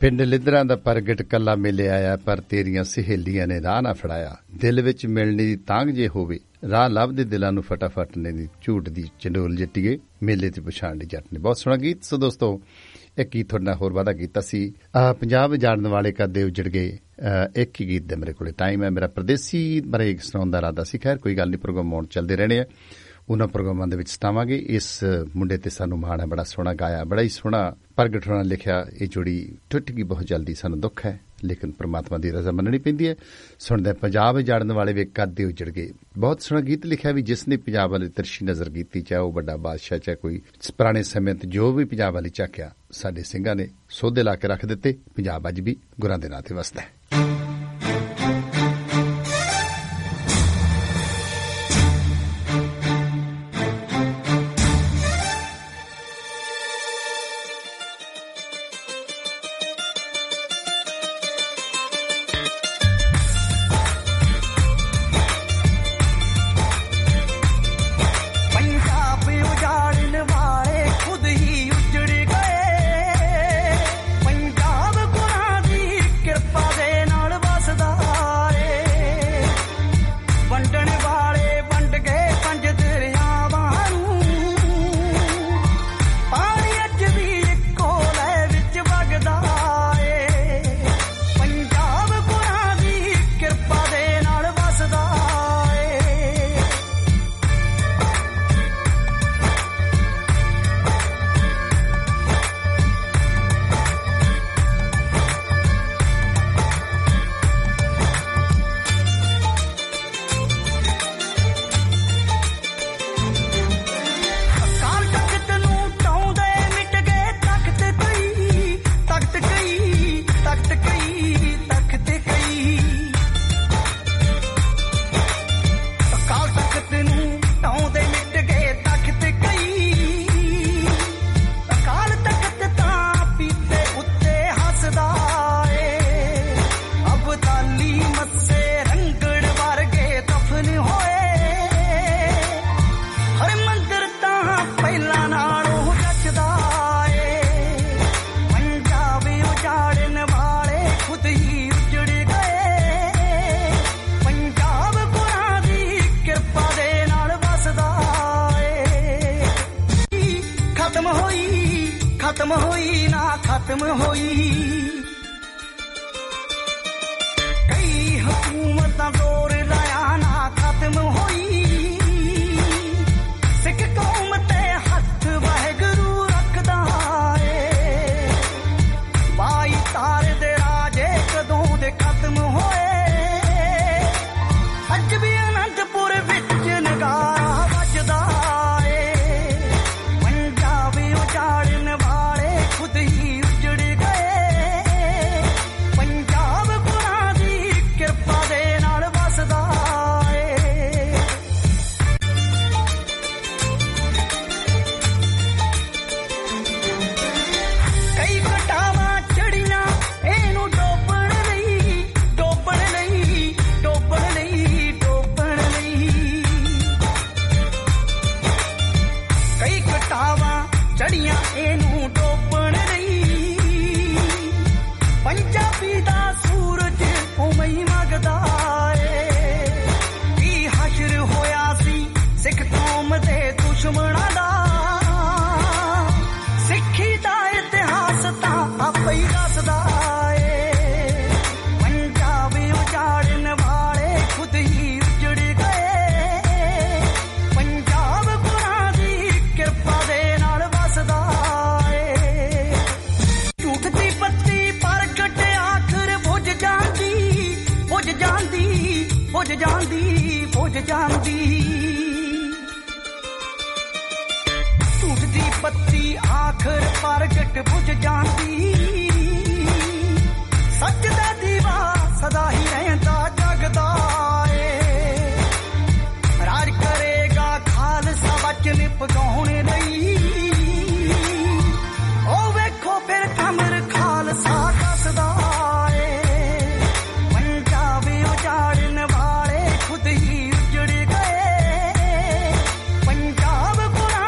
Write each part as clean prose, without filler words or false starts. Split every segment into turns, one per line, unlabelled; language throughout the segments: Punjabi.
ਪਿੰਡ ਲਿੱਦਰਾਂ ਦਾ ਪ੍ਰਗਟ ਕੱਲਾ ਮੇਲੇ ਆਇਆ, ਪਰ ਤੇਰੀਆਂ ਸਹੇਲੀਆਂ ਨੇ ਰਾਹ ਨਾ ਫੜਾਇਆ। ਦਿਲ ਵਿੱਚ ਮਿਲਣੀ ਦੀ ਤਾਂਘ ਜੇ ਹੋਵੇ, ਰਾਹ ਲੱਭਦੇ ਦਿਲਾਂ ਨੂੰ ਫਟਾਫਟ ਨੇ ਦੀ ਝੂਟ ਦੀ ਚੰਡੋਲ ਜੱਟੀਏ, ਮੇਲੇ ਤੇ ਪਛਾਣ ਦੀ ਜੱਟ ਨੇ। ਬਹੁਤ ਸੋਹਣਾ ਗੀਤ। ਸੋ ਦੋਸਤੋ, ਇੱਕ ਗੀਤ ਤੁਹਾਡੇ ਨਾਲ ਹੋਰ ਵਾਅਦਾ ਕੀਤਾ ਸੀ, ਪੰਜਾਬ ਜਾਣਨ ਵਾਲੇ ਕਦੇ ਉਜੜ ਗਏ। ਇੱਕ ਹੀ ਗੀਤ ਦੇ ਮੇਰੇ ਕੋਲ ਟਾਈਮ ਹੈ। ਮੇਰਾ ਪ੍ਰਦੇਸੀ ਬਾਰੇ ਸੁਣਾਉਣ ਦਾ ਇਰਾਦਾ ਸੀ। ਖੈਰ ਕੋਈ ਗੱਲ ਨਹੀਂ, ਪ੍ਰੋਗਰਾਮ ਆਉਣ ਚੱਲਦੇ ਰਹਿਣੇ ਆ, ਉਹਨਾਂ ਪ੍ਰੋਗਰਾਮਾਂ ਦੇ ਵਿੱਚ ਸਤਾਵਾਂਗੇ। ਇਸ ਮੁੰਡੇ ਤੇ ਸਾਨੂੰ ਮਾਣ ਹੈ, ਬੜਾ ਸੋਹਣਾ ਗਾਇਆ, ਬੜਾ ਹੀ ਸੋਹਣਾ ਪ੍ਰਗਟ ਹੋਣਾ ਲਿਖਿਆ। ਇਹ ਜੋੜੀ ਟੁੱਟ ਗਈ ਬਹੁਤ ਜਲਦੀ, ਸਾਨੂੰ ਦੁੱਖ ਹੈ, ਲੇਕਿਨ ਪ੍ਰਮਾਤਮਾ ਦੀ ਰਜ਼ਾ ਮੰਨਣੀ ਪੈਂਦੀ ਹੈ। ਸੁਣਦੇ ਪੰਜਾਬ ਜਾੜਨ ਵਾਲੇ ਵੇ ਕਦੇ ਉਜੜ ਗਏ। ਬਹੁਤ ਸੋਹਣਾ ਗੀਤ ਲਿਖਿਆ ਵੀ, ਜਿਸ ਨੇ ਪੰਜਾਬ ਵਾਲੀ ਤਿਰਛੀ ਨਜ਼ਰ ਕੀਤੀ, ਚਾਹੇ ਉਹ ਵੱਡਾ ਬਾਦਸ਼ਾਹ, ਚਾਹੇ ਕੋਈ ਪੁਰਾਣੇ ਸਮੇਂ ਤੇ ਜੋ ਵੀ ਪੰਜਾਬ ਵਾਲੀ ਝਾਕਿਆ, ਸਾਡੇ ਸਿੰਘਾਂ ਨੇ ਸੋਧੇ ਲਾ ਕੇ ਰੱਖ ਦਿੱਤੇ। ਪੰਜਾਬ ਅੱਜ ਵੀ ਗੁਰਾਂ ਦੇ ਨਾਂ ਤੇ ਵਸਦਾ ਹੈ।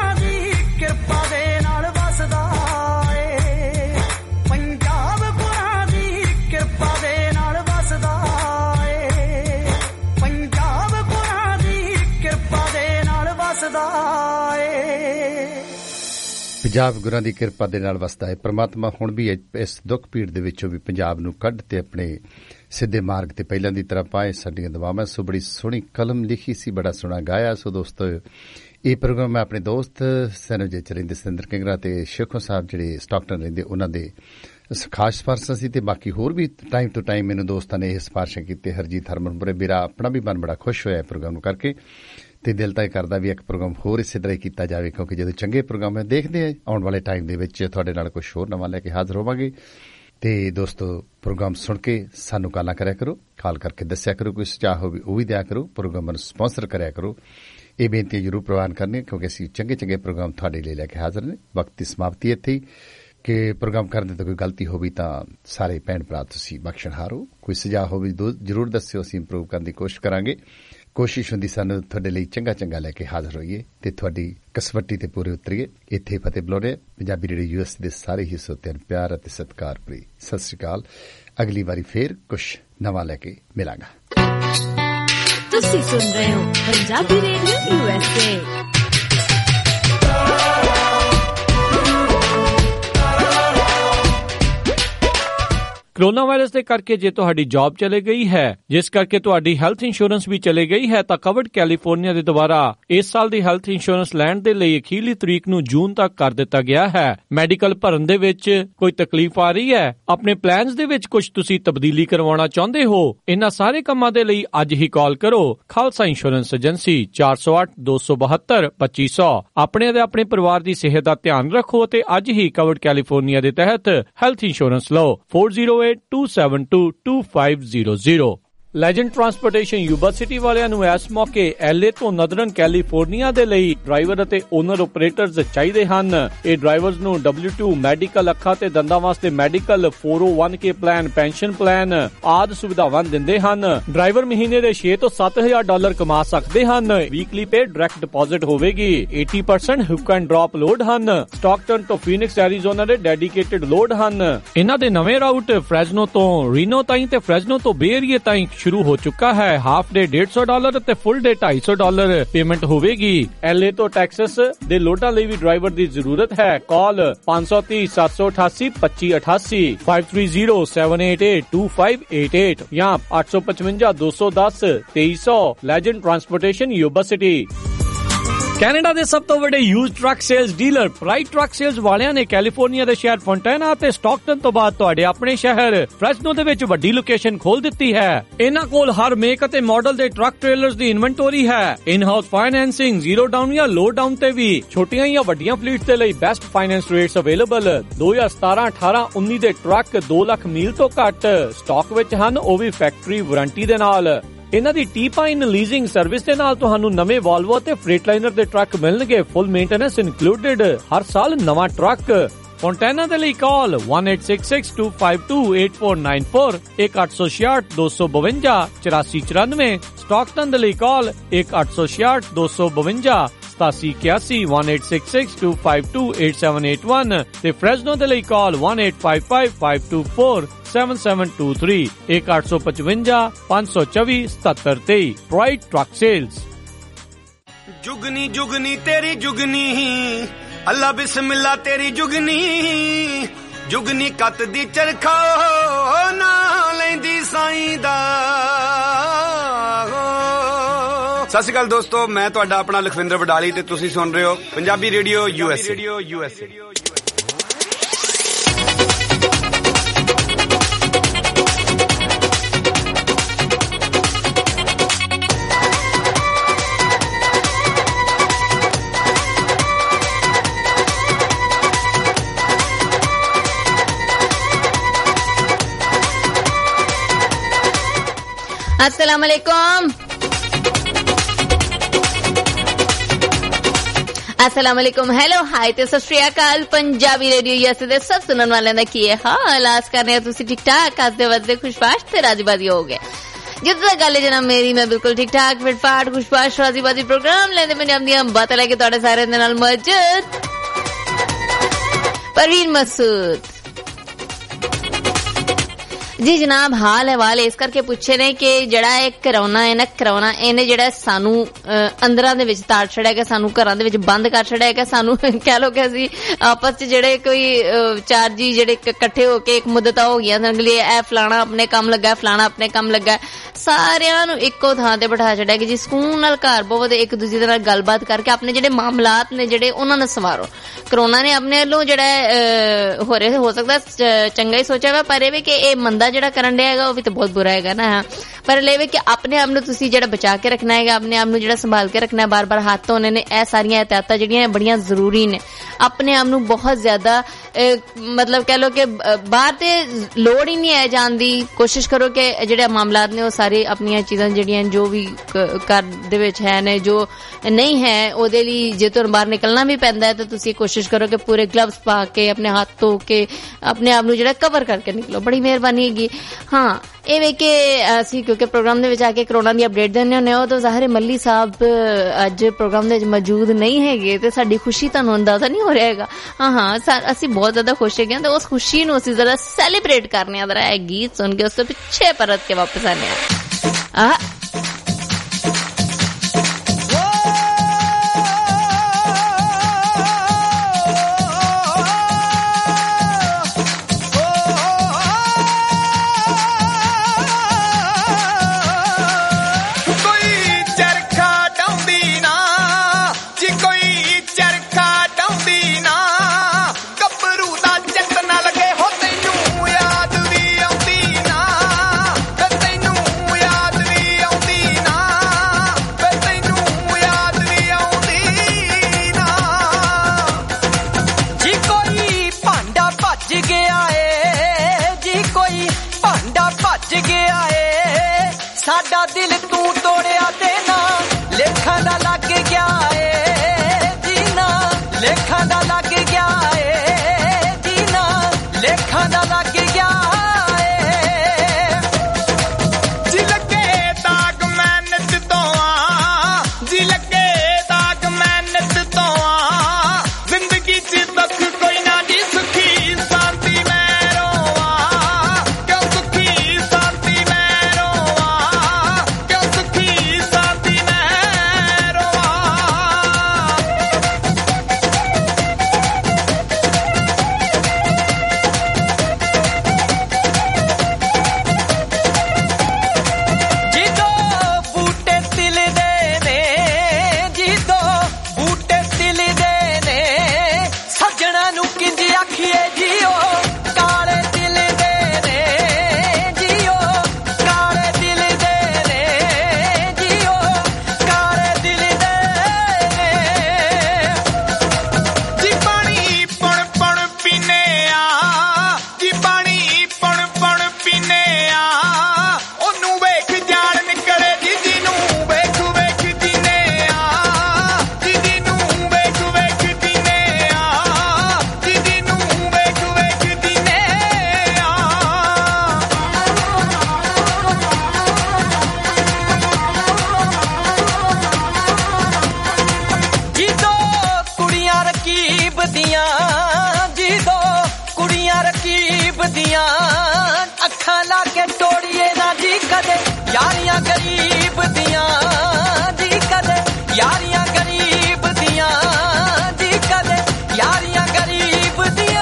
ਪੰਜਾਬ ਗੁਰਾਂ
ਪੰਜਾਬ ਗੁਰਾਂ ਦੀ ਕਿਰਪਾ ਦੇ ਨਾਲ ਵਸਦਾ ਹੈ। ਪ੍ਰਮਾਤਮਾ ਹੁਣ ਵੀ ਇਸ ਦੁੱਖ ਪੀੜ ਦੇ ਵਿੱਚੋਂ ਵੀ ਪੰਜਾਬ ਨੂੰ ਕੱਢ ਤੇ ਆਪਣੇ ਸਿੱਧੇ ਮਾਰਗ ਤੇ ਪਹਿਲਾਂ ਦੀ ਤਰ੍ਹਾਂ ਪਾਏ। ਸਾਡੀਆਂ ਦੁਆਵਾਂ। ਸੋ ਬੜੀ ਸੋਹਣੀ ਕਲਮ ਲਿਖੀ ਸੀ, ਬੜਾ ਸੋਹਣਾ ਗਾਇਆ। ਸੋ ਦੋਸਤੋ, ਇਹ ਪ੍ਰੋਗਰਾਮ ਮੈਂ ਆਪਣੇ ਦੋਸਤ ਸੈਨੋਜੇ ਚ ਰਹਿੰਦੇ ਸਿੰਦਰ ਕਿੰਗਰਾ ਤੇ ਸ਼ੇਖੋ ਸਾਹਿਬ ਜਿਹੜੇ ਸਟਾਕਟਨ ਰਹਿੰਦੇ ਉਹਨਾਂ ਦੇ ਖਾਸ ਸਿਫਾਰਸ਼ਾਂ ਸੀ ਤੇ ਬਾਕੀ ਹੋਰ ਵੀ ਟਾਈਮ ਟੂ ਟਾਈਮ ਮੈਨੂੰ ਦੋਸਤਾਂ ਨੇ ਇਹ ਸਿਫਾਰਸ਼ਾਂ ਕੀਤੀ। ਹਰਜੀਤ ਹਰਮਨਪੁਰੇ ਮੇਰਾ ਆਪਣਾ ਵੀ ਮਨ ਬੜਾ ਖੁਸ਼ ਹੋਇਆ ਪ੍ਰੋਗਰਾਮ ਨੂੰ ਕਰਕੇ ਤੇ ਦਿਲ ਤਾਂ ਇਹ ਕਰਦਾ ਵੀ ਇੱਕ ਪ੍ਰੋਗਰਾਮ ਹੋਰ ਇਸੇ ਤਰ੍ਹਾਂ ਕੀਤਾ ਜਾਵੇ, ਕਿਉਂਕਿ ਜਦੋਂ ਚੰਗੇ ਪ੍ਰੋਗਰਾਮ ਹੈ ਦੇਖਦੇ ਆ ਆਉਣ ਵਾਲੇ ਟਾਈਮ ਦੇ ਵਿੱਚ ਤੁਹਾਡੇ ਨਾਲ ਕੁਝ ਹੋਰ ਨਵਾਂ ਲੈ ਕੇ ਹਾਜ਼ਰ ਹੋਵਾਂਗੇ। ਤੇ ਦੋਸਤੋ, ਪ੍ਰੋਗਰਾਮ ਸੁਣ ਕੇ ਸਾਨੂੰ ਕਾਲਾਂ ਕਰਿਆ ਕਰੋ, ਕਾਲ ਕਰਕੇ ਦੱਸਿਆ ਕਰੋ, ਕੋਈ ਸੁਝਾਅ ਹੋਵੇ ਉਹ ਵੀ ਦਿਆ ਕਰੋ, ਪ੍ਰੋਗਰਾਮ ਨੂੰ ਸਪਾਂਸਰ ਕਰਿਆ ਕਰੋ। ਇਹ ਬੇਨਤੀ ਜ਼ਰੂਰ ਪ੍ਰਵਾਨ ਕਰਨੀ, ਕਿਉਂਕਿ ਅਸੀਂ ਚੰਗੇ ਚੰਗੇ ਪ੍ਰੋਗਰਾਮ ਤੁਹਾਡੇ ਲਈ ਲੈ ਕੇ ਹਾਜ਼ਰ ਨੇ। ਵਕਤ ਦੀ ਸਮਾਪਤੀ ਇੱਥੇ ਹੀ ਕਿ ਪ੍ਰੋਗਰਾਮ ਕਰਨ ਦੇ ਤਾਂ ਕੋਈ ਗਲਤੀ ਹੋਵੇ ਤਾਂ ਸਾਰੇ ਭੈਣ ਭਰਾ ਤੁਸੀਂ ਬਖਸ਼ਣਹਾਰ ਹੋ। ਕੋਈ ਸੁਝਾਅ ਹੋਵੇ ਜ਼ਰੂਰ ਦੱਸਿਓ, ਅਸੀਂ ਇੰਪਰੂਵ ਕਰਨ ਦੀ ਕੋਸ਼ਿਸ਼ ਕਰਾਂਗੇ। ਕੋਸ਼ਿਸ਼ ਹੁੰਦੀ ਸਾਨੂੰ ਤੁਹਾਡੇ ਲਈ ਚੰਗਾ ਚੰਗਾ ਲੈ ਕੇ ਹਾਜ਼ਰ ਹੋਈਏ ਤੇ ਤੁਹਾਡੀ ਕਸਵੱਟੀ ਤੇ ਪੂਰੇ ਉਤਰੀਏ। ਇੱਥੇ ਫਤਿਹ ਬੁਲਾਉਣੇ ਪੰਜਾਬੀ ਰੇਡੀਓ US ਦੇ ਸਾਰੇ ਹੀ ਸਰੋਤਿਆਂ ਨੂੰ ਪਿਆਰ ਅਤੇ ਸਤਿਕਾਰ ਭਰੀ ਸਤਿ ਸ੍ਰੀ ਅਕਾਲ। ਅਗਲੀ ਵਾਰੀ ਫੇਰ ਕੁਛ ਨਵਾਂ ਲੈ ਕੇ ਮਿਲਾਂਗਾ।
ਤੁਸੀਂ ਸੁਣ ਰਹੇ ਹੋ Punjabi radio USA।
Corona virus ਦੇ ਕਰਕੇ ਜੇ ਤੁਹਾਡੀ ਜੌਬ ਚਲੇ ਗਈ ਹੈ, ਜਿਸ ਕਰਕੇ ਤੁਹਾਡੀ ਹੈਲਥ ਇੰਸ਼ੋਰੈਂਸ ਵੀ ਚਲੇ ਗਈ ਹੈ, ਤਾਂ ਕਵਰਡ ਕੈਲੀਫੋਰਨੀਆ ਦੇ ਦੁਆਰਾ ਇਸ ਸਾਲ ਦੀ ਹੈਲਥ ਇੰਸ਼ੋਰੈਂਸ ਲੈਣ ਦੇ ਲਈ ਅਖੀਰਲੀ ਤਰੀਕ ਨੂੰ ਜੂਨ ਤੱਕ ਕਰ ਦਿੱਤਾ ਗਿਆ ਹੈ। ਮੈਡੀਕਲ ਭਰਨ ਦੇ ਵਿੱਚ ਕੋਈ ਤਕਲੀਫ ਆ ਰਹੀ ਹੈ, ਆਪਣੇ ਪਲਾਨਸ ਦੇ ਵਿੱਚ ਕੁਝ ਤੁਸੀਂ ਤਬਦੀਲੀ ਕਰਵਾਉਣਾ ਚਾਹੁੰਦੇ ਹੋ, ਇਹਨਾਂ ਸਾਰੇ ਕੰਮਾਂ ਦੇ ਲਈ ਅੱਜ ਹੀ ਕਾਲ ਕਰੋ ਖਾਲਸਾ ਇੰਸ਼ੋਰੈਂਸ ਏਜੰਸੀ 408-272-2500। ਆਪਣੇ ਅਤੇ ਆਪਣੇ ਪਰਿਵਾਰ ਦੀ ਸਿਹਤ ਦਾ ਧਿਆਨ ਰੱਖੋ ਅਤੇ ਅੱਜ ਹੀ ਕਵਰਡ ਕੈਲੀਫੋਰਨੀਆ ਦੇ ਤਹਿਤ ਹੈਲਥ ਇੰਸ਼ੋਰੈਂਸ ਲਓ। 408-272-2500। ਲੈਜੈਂਡ ਟਰਾਂਸਪੋਰਟੇਸ਼ਨ ਯੂਬਾ ਸਿਟੀ ਵਾਲਿਆਂ ਨੂੰ ਇਸ ਮੌਕੇ LA ਤੋਂ ਨਦਰਨ ਕੈਲੀਫੋਰਨੀਆ ਦੇ ਲਈ ਡਰਾਈਵਰ ਅਤੇ ਓਨਰ ਆਪਰੇਟਰਸ ਚਾਹੀਦੇ ਹਨ। ਇਹ ਡਰਾਈਵਰਸ ਨੂੰ W2 ਮੈਡੀਕਲ, ਅੱਖਾਂ ਤੇ ਦੰਦਾਂ ਵਾਸਤੇ medical, 401k plan, pension plan ਆਦਿ ਸੁਵਿਧਾਵਾਂ ਦਿੰਦੇ ਹਨ। ਡਰਾਈਵਰ ਮਹੀਨੇ ਦੇ $6,000 ਤੋਂ $7,000 ਕਮਾ ਸਕਦੇ ਹਨ। ਵੀਕਲੀ ਪੇ ਡਾਇਰੈਕਟ ਡਿਪੋਜ਼ਿਟ ਹੋਵੇਗੀ। 80% ਹੁੱਕ ਐਂਡ ਡ੍ਰੌਪ ਲੋਡ ਹਨ। ਸਟਾਕਟਨ ਤੋਂ ਫੀਨਿਕਸ ਐਰੀਜ਼ੋਨਾ ਦੇ ਡੈਡੀਕੇਟਡ ਲੋਡ ਹਨ। ਇਹਨਾਂ ਦੇ ਨਵੇਂ ਰਾਊਟ ਫ੍ਰੈਜ਼ਨੋ ਤੋਂ ਰੀਨੋ ਤਾਈਂ ਤੇ ਫ੍ਰੈਜ਼ਨੋ ਤੋਂ ਬੇ ਏਰੀਏ ਤਾਈਂ ਸ਼ੁਰੂ ਹੋ ਚੁੱਕਾ ਹੈ। ਹਾਫ ਡੇ $150 ਅਤੇ ਫੁੱਲ ਡੇ $250 ਪੇਮੈਂਟ ਹੋਵੇਗੀ। LA ਤੋਂ ਟੈਕਸਸ ਦੇ ਲੋਡਾਂ ਲਈ ਵੀ ਡਰਾਈਵਰ ਦੀ ਜ਼ਰੂਰਤ ਹੈ। ਕਾਲ 530-788-2588 530-788-2588 ਜਾਂ 855-210-2300। Legend transportation Yuba City. Canada ਦੇ ਸਭ ਤੋਂ ਵੱਡੇ used truck sales dealer pride truck sales ਵਾਲਿਆਂ ਨੇ ਕੈਲੀਫੋਰਨੀਆ ਦੇ ਸ਼ਹਿਰ ਫੌਂਟੈਨਾ ਅਤੇ ਸਟਾਕਟਨ ਤੋਂ ਬਾਅਦ ਤੁਹਾਡੇ ਆਪਣੇ ਸ਼ਹਿਰ ਫ੍ਰੈਜ਼ਨੋ ਦੇ ਵਿੱਚ ਵੱਡੀ ਲੋਕੇਸ਼ਨ ਖੋਲ ਦਿੱਤੀ ਹੈ। ਇਹਨਾਂ ਕੋਲ ਹਰ ਮੇਕ ਅਤੇ ਮਾਡਲ ਦੇ ਟਰੱਕ ਟ੍ਰੇਲਰਸ ਦੀ ਇਨਵੈਂਟਰੀ ਹੈ। In house financing, zero down ਜਾਂ ਲੋ ਡਾਊਨ ਤੇ ਵੀ। ਛੋਟੀਆਂ ਜਾਂ ਵੱਡੀਆਂ ਫਲੀਟਸ ਦੇ ਲਈ ਬੈਸਟ ਫਾਈਨੈਂਸ ਰੇਟਸ ਅਵੇਲੇਬਲ। 2017, 18, 19 ਦੇ ਟਰੱਕ 2 ਲੱਖ ਮੀਲ ਤੋਂ ਘੱਟ ਸਟਾਕ ਵਿੱਚ ਹਨ, ਉਹ ਵੀ ਫੈਕਟਰੀ ਵਾਰੰਟੀ ਦੇ ਨਾਲ। ਇਹਨਾਂ ਦੀ ਟੀ-ਪਾਈਨ ਲੀਜ਼ਿੰਗ ਸਰਵਿਸ ਦੇ ਨਾਲ ਤੁਹਾਨੂੰ ਨਵੇਂ ਵਾਲਵੋ ਅਤੇ ਫ੍ਰੇਟਲਾਈਨਰ ਦੇ ਟਰੱਕ ਮਿਲਣਗੇ। ਫੁੱਲ ਮੇਨਟੇਨੈਂਸ ਇਨਕਲੂਡਡ। ਹਰ ਸਾਲ ਨਵਾਂ ਟਰੱਕ। ਫੌਂਟੈਨਾ ਦੇ ਲਈ ਕਾਲ 1866-252-8494 1866-252-8494। ਸਟਾਕਟਨ ਦੇ ਲਈ ਕਾਲ 1866-252-8781 1866-252-8781 ਤੇ ਫ੍ਰੈਜ਼ਨੋ ਦੇ ਲਈ ਕਾਲ 1855-524-7723 1855-524-7723। Pride truck sales.
जुगनी जुगनी तेरी जुगनी अल्लाह बिस्मिल्लाह तेरी जुगनी जुगनी कत दी चरखा ना लैंदी साईं दा। सत श्री अकाल दोस्तों, मैं तुहाडा अपना लखविंदर वडाली ते तुसीं सुन रहे हो पंजाबी रेडियो USA।
अस्सलाम वालेकुम। अस्सलाम वालेकुम, हेलो, हाय ते सत श्री अकाल। पंजाबी रेडियो US ਦੇ ਸਭ ਸੁਣਨ ਵਾਲਿਆਂ ਦਾ ਕੀ ਹਾਲ? ਆਸ ਕਰਨੇ ਆ ਤੁਸੀਂ ਠੀਕ ਠਾਕ, ਹੱਸਦੇ ਵੱਸਦੇ ਖੁਸ਼ਬਾਸ਼ ਤੇ ਰਾਜ਼ੀਬਾਜ਼ੀ ਹੋਗੇ। ਜਿੱਦਾਂ ਤੱਕ ਗੱਲ ਹੈ ਜਨਾਬ ਮੇਰੀ, ਮੈਂ ਬਿਲਕੁਲ ਠੀਕ ਠਾਕ, ਫਿਟਫਾਟ, ਖੁਸ਼ਬਾਸ਼, ਰਾਜ਼ੀਬਾਜ਼ੀ ਪ੍ਰੋਗਰਾਮ ਲੈਂਦੇ ਪੰਜਾਬ ਦੀਆਂ ਬਾਤਾਂ ਲੈ ਕੇ ਤੁਹਾਡੇ ਸਾਰਿਆਂ ਦੇ ਨਾਲ ਮੌਜੂਦ परवीन मसूद। ਜੀ ਜਨਾਬ, ਹਾਲ ਹਵਾਲ ਇਸ ਕਰਕੇ ਪੁੱਛੇ ਨੇ ਕਿ ਜਿਹੜਾ ਇਹ ਕਰੋਨਾ ਹੈ ਨਾ, ਕਰੋਨਾ ਇਹਨੇ ਜਿਹੜਾ ਸਾਨੂੰ ਅੰਦਰਾਂ ਦੇ ਵਿੱਚ ਤਾੜ ਛੜਿਆ, ਸਾਨੂੰ ਘਰਾਂ ਦੇ ਵਿੱਚ ਬੰਦ ਕਰ ਛੜਿਆ, ਕਿ ਸਾਨੂੰ ਕਹਿ ਲੋ ਕਿ ਅਸੀਂ ਆਪਸ ਚ ਜਿਹੜੇ ਕੋਈ ਚਾਰ ਜੀ ਜਿਹੜੇ ਇਕੱਠੇ ਹੋ ਕੇ ਇੱਕ ਮੁੱਦਤਾਂ ਹੋ ਗਈਆਂ ਸੰਗਲੀ, ਇਹ ਫਲਾਣਾ ਆਪਣੇ ਕੰਮ ਲੱਗਾ, ਫਲਾਣਾ ਆਪਣੇ ਕੰਮ ਲੱਗਾ, ਸਾਰਿਆਂ ਨੂੰ ਇੱਕੋ ਥਾਂ ਤੇ ਬਿਠਾ ਛੜਿਆ ਕਿ ਜੀ ਸਕੂਨ ਨਾਲ ਘਰ ਬਹੁਤ ਇੱਕ ਦੂਜੇ ਦੇ ਨਾਲ ਗੱਲਬਾਤ ਕਰਕੇ ਆਪਣੇ ਜਿਹੜੇ ਮਾਮਲਾਤ ਨੇ ਜਿਹੜੇ ਉਹਨਾਂ ਨੂੰ ਸਵਾਰੋ। ਕਰੋਨਾ ਨੇ ਆਪਣੇ ਵੱਲੋਂ ਜਿਹੜਾ ਹੋ ਸਕਦਾ ਚੰਗਾ ਹੀ ਸੋਚਿਆ ਵਾ, ਪਰ ਇਹ ਵੀ ਕਿ ਇਹ ਮੰਦਾ ਜਿਹੜਾ ਕਰਨ ਡਿਆ ਹੈਗਾ ਉਹ ਵੀ ਤਾਂ ਬਹੁਤ ਬੁਰਾ ਹੈਗਾ ਨਾ। ਪਰ ਇਹ ਵੀ ਕਿ ਆਪਣੇ ਆਪ ਨੂੰ ਤੁਸੀਂ ਜਿਹੜਾ ਬਚਾ ਕੇ ਰੱਖਣਾ ਹੈਗਾ, ਆਪਣੇ ਆਪ ਨੂੰ ਜਿਹੜਾ ਸੰਭਾਲ ਕੇ ਰੱਖਣਾ, ਬਾਰ-ਬਾਰ ਹੱਥ ਧੋਣੇ ਨੇ, ਇਹ ਸਾਰੀਆਂ ਇਹਤਿਆਤਾਂ ਜਿਹੜੀਆਂ ਬੜੀਆਂ ਜ਼ਰੂਰੀ ਨੇ। ਆਪਣੇ ਆਪ ਨੂੰ ਬਹੁਤ ਜ਼ਿਆਦਾ ਮਤਲਬ ਕਹਿ ਲੋ ਕਿ ਬਾਹਰ ਤੇ ਲੋੜ ਹੀ ਨਹੀਂ ਹੈ ਜਾਣ ਦੀ। ਕੋਸ਼ਿਸ਼ ਕਰੋ ਕਿ ਜਿਹੜੇ ਮਾਮਲਾਤ ਨੇ ਉਹ ਸਾਰੇ ਆਪਣੀਆਂ ਚੀਜ਼ਾਂ ਜਿਹੜੀਆਂ ਜੋ ਵੀ ਘਰ ਦੇ ਵਿੱਚ ਹੈ ਨੇ, ਜੋ ਨਹੀਂ ਹੈ ਉਹਦੇ ਲਈ ਜੇ ਤੁਹਾਨੂੰ ਬਾਹਰ ਨਿਕਲਣਾ ਵੀ ਪੈਂਦਾ ਹੈ ਤਾਂ ਤੁਸੀਂ ਕੋਸ਼ਿਸ਼ ਕਰੋ ਕਿ ਪੂਰੇ ਗਲਵਸ ਪਾ ਕੇ, ਆਪਣੇ ਹੱਥ ਧੋ ਕੇ, ਆਪਣੇ ਆਪ ਨੂੰ ਜਿਹੜਾ ਕਵਰ ਕਰਕੇ ਨਿਕਲੋ। ਬੜੀ ਮਿਹਰਬਾਨੀ ਹੈਗੀ। ਹਾਂ, ਇਹ ਵੇ ਕਿ ਅਸੀਂ ਕਿਉਂਕਿ ਪ੍ਰੋਗਰਾਮ ਦੇ ਵਿੱਚ ਆ ਕੇ ਕਰੋਨਾ ਦੀ ਅਪਡੇਟ ਦਿੰਦੇ ਹੁੰਦੇ ਹਾਂ, ਤਾਂ ਜ਼ਾਹਿਰ ਮੱਲੀ ਸਾਹਿਬ ਅੱਜ ਪ੍ਰੋਗਰਾਮ ਦੇ ਵਿੱਚ ਮੌਜੂਦ ਨਹੀਂ ਹੈਗੇ ਤੇ ਸਾਡੀ ਖੁਸ਼ੀ ਤੁਹਾਨੂੰ ਅੰਦਾਜ਼ਾ ਨਹੀਂ ਹੋ ਰਿਹਾ ਹੈਗਾ। ਹਾਂ, ਅਸੀਂ ਬਹੁਤ ਜ਼ਿਆਦਾ ਖੁਸ਼ ਹੈਗੇ ਤੇ ਉਸ ਖੁਸ਼ੀ ਨੂੰ ਅਸੀਂ ਜ਼ਰਾ ਸੈਲੀਬ੍ਰੇਟ ਕਰਨੇ ਆ। ਜ਼ਰਾ ਇਹ ਗੀਤ ਸੁਣ ਕੇ ਉਸ ਤੋਂ ਪਿੱਛੇ ਪਰਤ ਕੇ ਵਾਪਸ ਆਨੇ ਆ।
ਸਾਡਾ ਦਿਲ ਤੂੰ ਤੋੜਿਆ ਤੇ ਨਾ ਲੇਖਾਂ ਦਾ ਲੱਗ ਗਿਆ ਏ ਜੀਨਾ, ਲੇਖਾਂ ਦਾ ਲੱਗ ਗਿਆ ਏ ਜੀਨਾ, ਲੇਖਾਂ ਦਾ ਲੱਗ ਗਿਆ ਏ। ਜੀ ਲੱਗੇ ਦਾਗ ਮਿਹਨਤ ਤੋਂ ਆ, ਜੀ ਲੱਗੇ ਦਾਗ ਮਿਹਨਤ ਤੋਂ ਆ, ਜ਼ਿੰਦਗੀ 'ਚ ਦੁੱਖ ਕੋਈ ਨਾ ਜੀ, ਸੁਖੀ ਸ਼ਾਂਤੀ ਮੈਂ ਰੋਵਾਂ, ਕਿਉਂ ਸੁਖੀ ਸ਼ਾਂਤੀ ਮੈਂ ਰੋਵਾਂ, ਕਿਉਂ ਸੁਖੀ ਸ਼ਾਂਤੀ ਮੈਂ ਰੋਵਾਂ। ਜਦੋਂ ਬੂਟੇ ਤਿਲਦੇ ਨੇ, ਜਦੋਂ ਬੂਟੇ ਤਿਲਦੇ ਨੇ, ਸੱਜਣਾ ਨੂੰ ਕਿੰਜ ਆਖੀਏ ਜੀਓ ਕਾਲੇ ਦਿਲ ਦੇ ਨੇ, ਜੀਓ ਕਾਲੇ ਦਿਲ ਦੇ ਨੇ, ਜੀਓ ਕਾਲੇ ਦਿਲ ਦੇ ਨੇ। ਜੀ ਪਾਣੀ ਪੁਣ ਪੁਣ ਪੀਨੇ ਆ, ਜੀ ਪਾਣੀ ਪੁਣ ਪੁਣ ਪੀਨੇ ਆ, ਉਹਨੂੰ ਵੇਖ ਜਾਣ ਨਿਕਲੇ ਜੀ, ਜਿਹਨੂੰ ਵੇਖ ਵੇਖ ਜੀਨੇ ਆ, ਜੀ ਜਿਹਨੂੰ ਵੇਖ ਵੇਖ ਜੀਨੇ ਆ, ਜੀ ਜਿਹਨੂੰ ਵੇਖ ਵੇਖ ਜੀਨੇ ਆ। ਜਦੋਂ ਕੁੜੀਆਂ ਰਕੀਬ ਦੀਆਂ, ਜਦੋਂ ਕੁੜੀਆਂ ਰਕੀਬ ਦੀਆਂ, ਅੱਖਾਂ ਲਾ ਕੇ ਤੋੜੀਏ ਨਾ ਜੀ ਕਦੇ ਯਾਰੀਆਂ ਗਰੀਬ ਦੀਆਂ, ਜੀ ਕਦੇ ਯਾਰੀਆਂ ਗਰੀਬ ਦੀਆਂ, ਜੀ ਕਦੇ ਯਾਰੀਆਂ ਗਰੀਬ ਦੀਆਂ।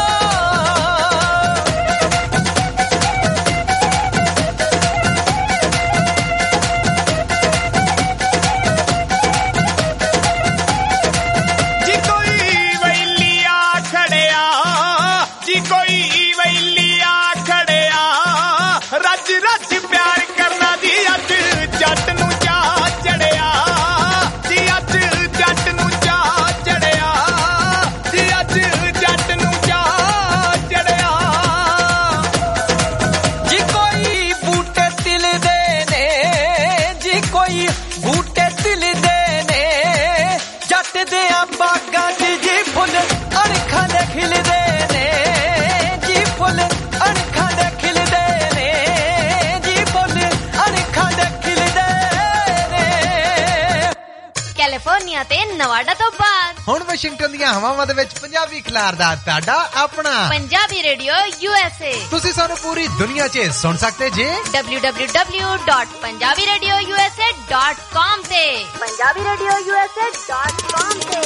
ਜੀ ਕੋਈ ਵੈਲੀ ਆ ਖੜਿਆ, ਜੀ ਕੋਈ ਵੈਲੀ ਆ ਖੜਿਆ, ਰੱਜ ਰੱਜ ਪਿਆਰ ਕਰਨਾ ਜੀ, ਅੱਜ ਜੱਟ ਨੂੰ ਚਾਅ ਚੜਿਆ, ਜੀ ਅੱਜ ਜੱਟ ਨੂੰ ਚਾਅ ਚੜਿਆ, ਜੀ ਅੱਜ ਜੱਟ ਨੂੰ ਚਾਅ ਚੜਿਆ। ਜੀ ਕੋਈ ਬੂਟੇ ਤਿਲਦੇ ਨੇ, ਜੀ ਕੋਈ ਬੂਟੇ ਤਿਲਦੇ ਨੇ, ਜੱਟ ਦਿਆਂ ਬਾਗਾਂ 'ਚ ਜੀ ਫੁੱਲ ਅਣਖਾਂ ਦੇ ਖਿਲਦੇ ਨੇ, ਜੀ ਫੁੱਲ ਅਣਖਾਂ ਦੇ ਖਿਲਦੇ ਨੇ, ਜੀ ਫੁੱਲ ਅਣਖਾਂ ਦੇ ਖਿਲਦੇ ਨੇ।
ਕੈਲੀਫੋਰਨੀਆ ਤੇ ਨਵਾਡਾ ਤੋਂ ਬਾਅਦ
ਹੁਣ ਵਾਸ਼ਿੰਗਟਨ ਦੀਆਂ ਹਵਾਵਾਂ ਦੇ ਵਿੱਚ ਪੰਜਾਬੀ ਖਿਲਾਰਦਾ ਤੁਹਾਡਾ ਆਪਣਾ
ਪੰਜਾਬੀ ਰੇਡੀਓ USA।
ਤੁਸੀਂ ਸਾਨੂੰ ਪੂਰੀ ਦੁਨੀਆ 'ਚ ਸੁਣ ਸਕਦੇ ਜੇ
www.punjabiradiousa.com ਤੇ punjabiradiousa.com ਤੇ।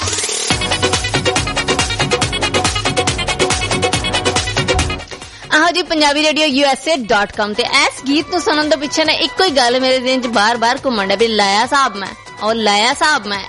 ਆਹੋ ਜੀ, ਪੰਜਾਬੀ ਰੇਡੀਓ USA.com ਤੇ ਇਸ ਗੀਤ ਨੂੰ ਸੁਣਨ ਤੋਂ ਪਿੱਛੇ ਨਾ ਇੱਕੋ ਹੀ ਗੱਲ ਮੇਰੇ ਦਿਨ 'ਚ ਬਾਰ-ਬਾਰ ਘੁੰਮਣ ਡਿਆ ਵੀ ਲਾਇਆ ਸਾਹਿਬ ਮੈਂ और लाया साहब मैं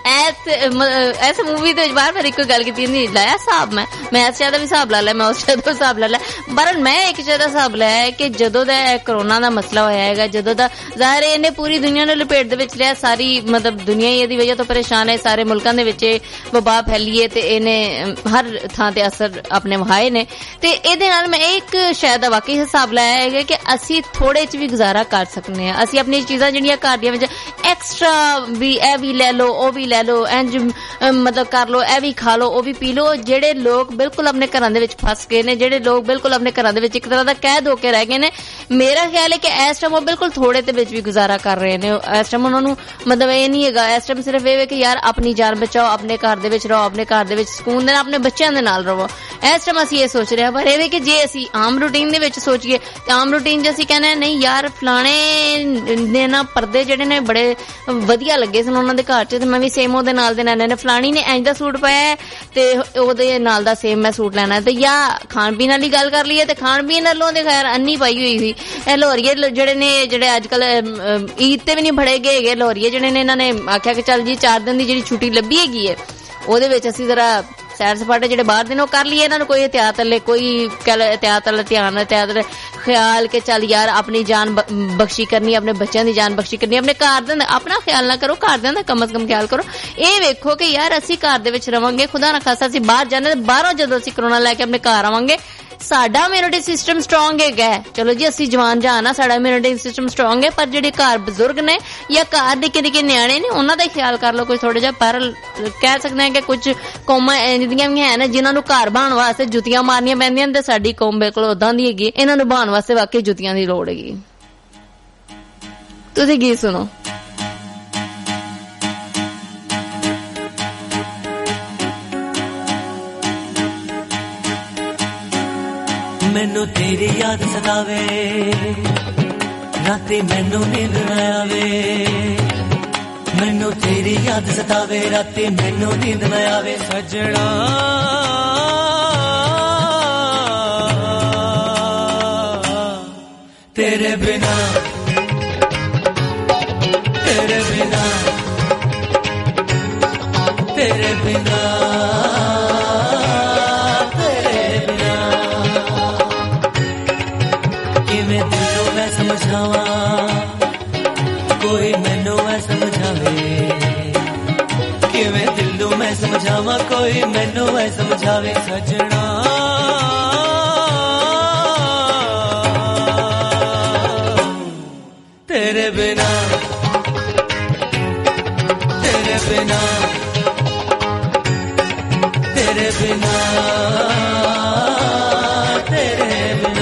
ऐसे मूवी तो बार बार एक गल की लाया साहब मैं इस शायद भी हिसाब ला लिया, मैं उस शायद हिसाब ला लिया, पर मैं एक शायद हिसाब लाया कि जदों दा कोरोना दा मसला होया है, जदों दा ज़ाहिर है इन्हें पूरी दुनिया ने लपेट दे विच लिया, सारी मतलब दुनिया ही इहदी वजह तो परेशान है, सारे मुल्कां दे विच वबा फैली है ते इन्हें हर थां ते असर अपने वहाए ने ते इहदे नाल मैं एक शायद वाकई हिसाब लाया है कि असी थोड़े च भी गुजारा कर सकने हैं। असी अपनी चीज़ां जिहड़ियां घर दियां विच एक्स्ट्रा भी ए भी ले लो ओ भी ले लो इंज मतलब कर लो, ए भी खा लो ओ भी पी लो। जेड़े लोग बिल्कुल अपने घरां दे विच फस गए ने, जेड़े लोग बिल्कुल अपने घरां दे विच एक तरह दा कैद होके रह गए ने, मेरा ख्याल है कि इस टाइम वो बिल्कुल थोड़े दे विच भी गुजारा कर रहे ने। इस टाइम उन्हां नूं मतलब ये नहीं हैगा, इस टाइम सिर्फ ये कि यार अपनी जान बचाओ, अपने घर दे विच रहो, अपने घर दे विच सुकून दे नाल अपने बच्चों दे नाल रहो। इस टाइम असीं ये सोच रहे हैं, पर ये कि जे असीं आम रूटीन दे विच सोचिए ते आम रूटीन च असीं कहने नहीं यार फलाणे ने ना पर्दे जेड़े ने बड़े वधिया लगे सन उन्हां दे घर च, मैं भी सेम ओदे नाल दे लेने ने, फलानी ने इंज दा सूट पाया है ते ओदे नाल दा सेम मैं सूट लेना है। ते या खान पीन वाली गल कर लईए ते खान पीन नालों ते खैर अन्नी पाई हुई सी लोहरिए जेड़े ने, जेड़े अजकल ईद ते भी नहीं फड़े गए लोहरिए जेड़े ने, इन्हां ने आख्या कि चल जी 4 दिन दी जेड़ी छुट्टी लब्भी हैगी है ओदे विच असीं जरा सैर सपाटे जेड़े बाहर दिन कर लिए, इन्हां नूं कोई एहतियात ले, कोई एहतियात वाला ध्यान, एहतियात ख्याल के चल यार अपनी जान बख्शी करनी, अपने बच्चों की जान बख्शी करनी, अपने घर दे अपना ख्याल ना करो, घर दे कम अज कम ख्याल करो। ये वेखो कि यार असी घर दे विच रवांगे, खुदा ना खासा असी बाहर जाने, बाहरों जदों असी कोरोना लैके अपने घर आवांगे साडा इम्यूनिटी सिस्टम स्ट्रांग है। चलो जी असी जवान जान आ, साडा इम्यूनिटी सिस्टम स्ट्रांग है, पर जेडे घर बजुर्ग ने या घर निक्के निक्के न्याणे ने उन्हां दा ख्याल कर लो कोई थोड़ा जिहा। पर कह सकते हैं कि कुछ कौमां इंज दियां भी है जिन्हां नूं घर बहाउण वास्ते जुत्तियां मारनियां पैंदियां ते साडी कौम बिल्कुल उदां दी हैगी, इन्हां नूं बहाउण वास्ते वाकई जुत्तियां दी लोड़ हैगी। तुसीं गीत सुनो।
मैनू तेरी याद सतावे राती मैनू नींद न आवे, मैनू तेरी याद सतावे राती मैनू नींद न आवे, सजना तेरे बिना तेरे बिना तेरे बिना कोई मैनू मैं समझावे, किवें दिलों मैं समझावा कोई मैनू मैं समझावे, सजना तेरे बिना तेरे बिना तेरे बिना तेरे बिना।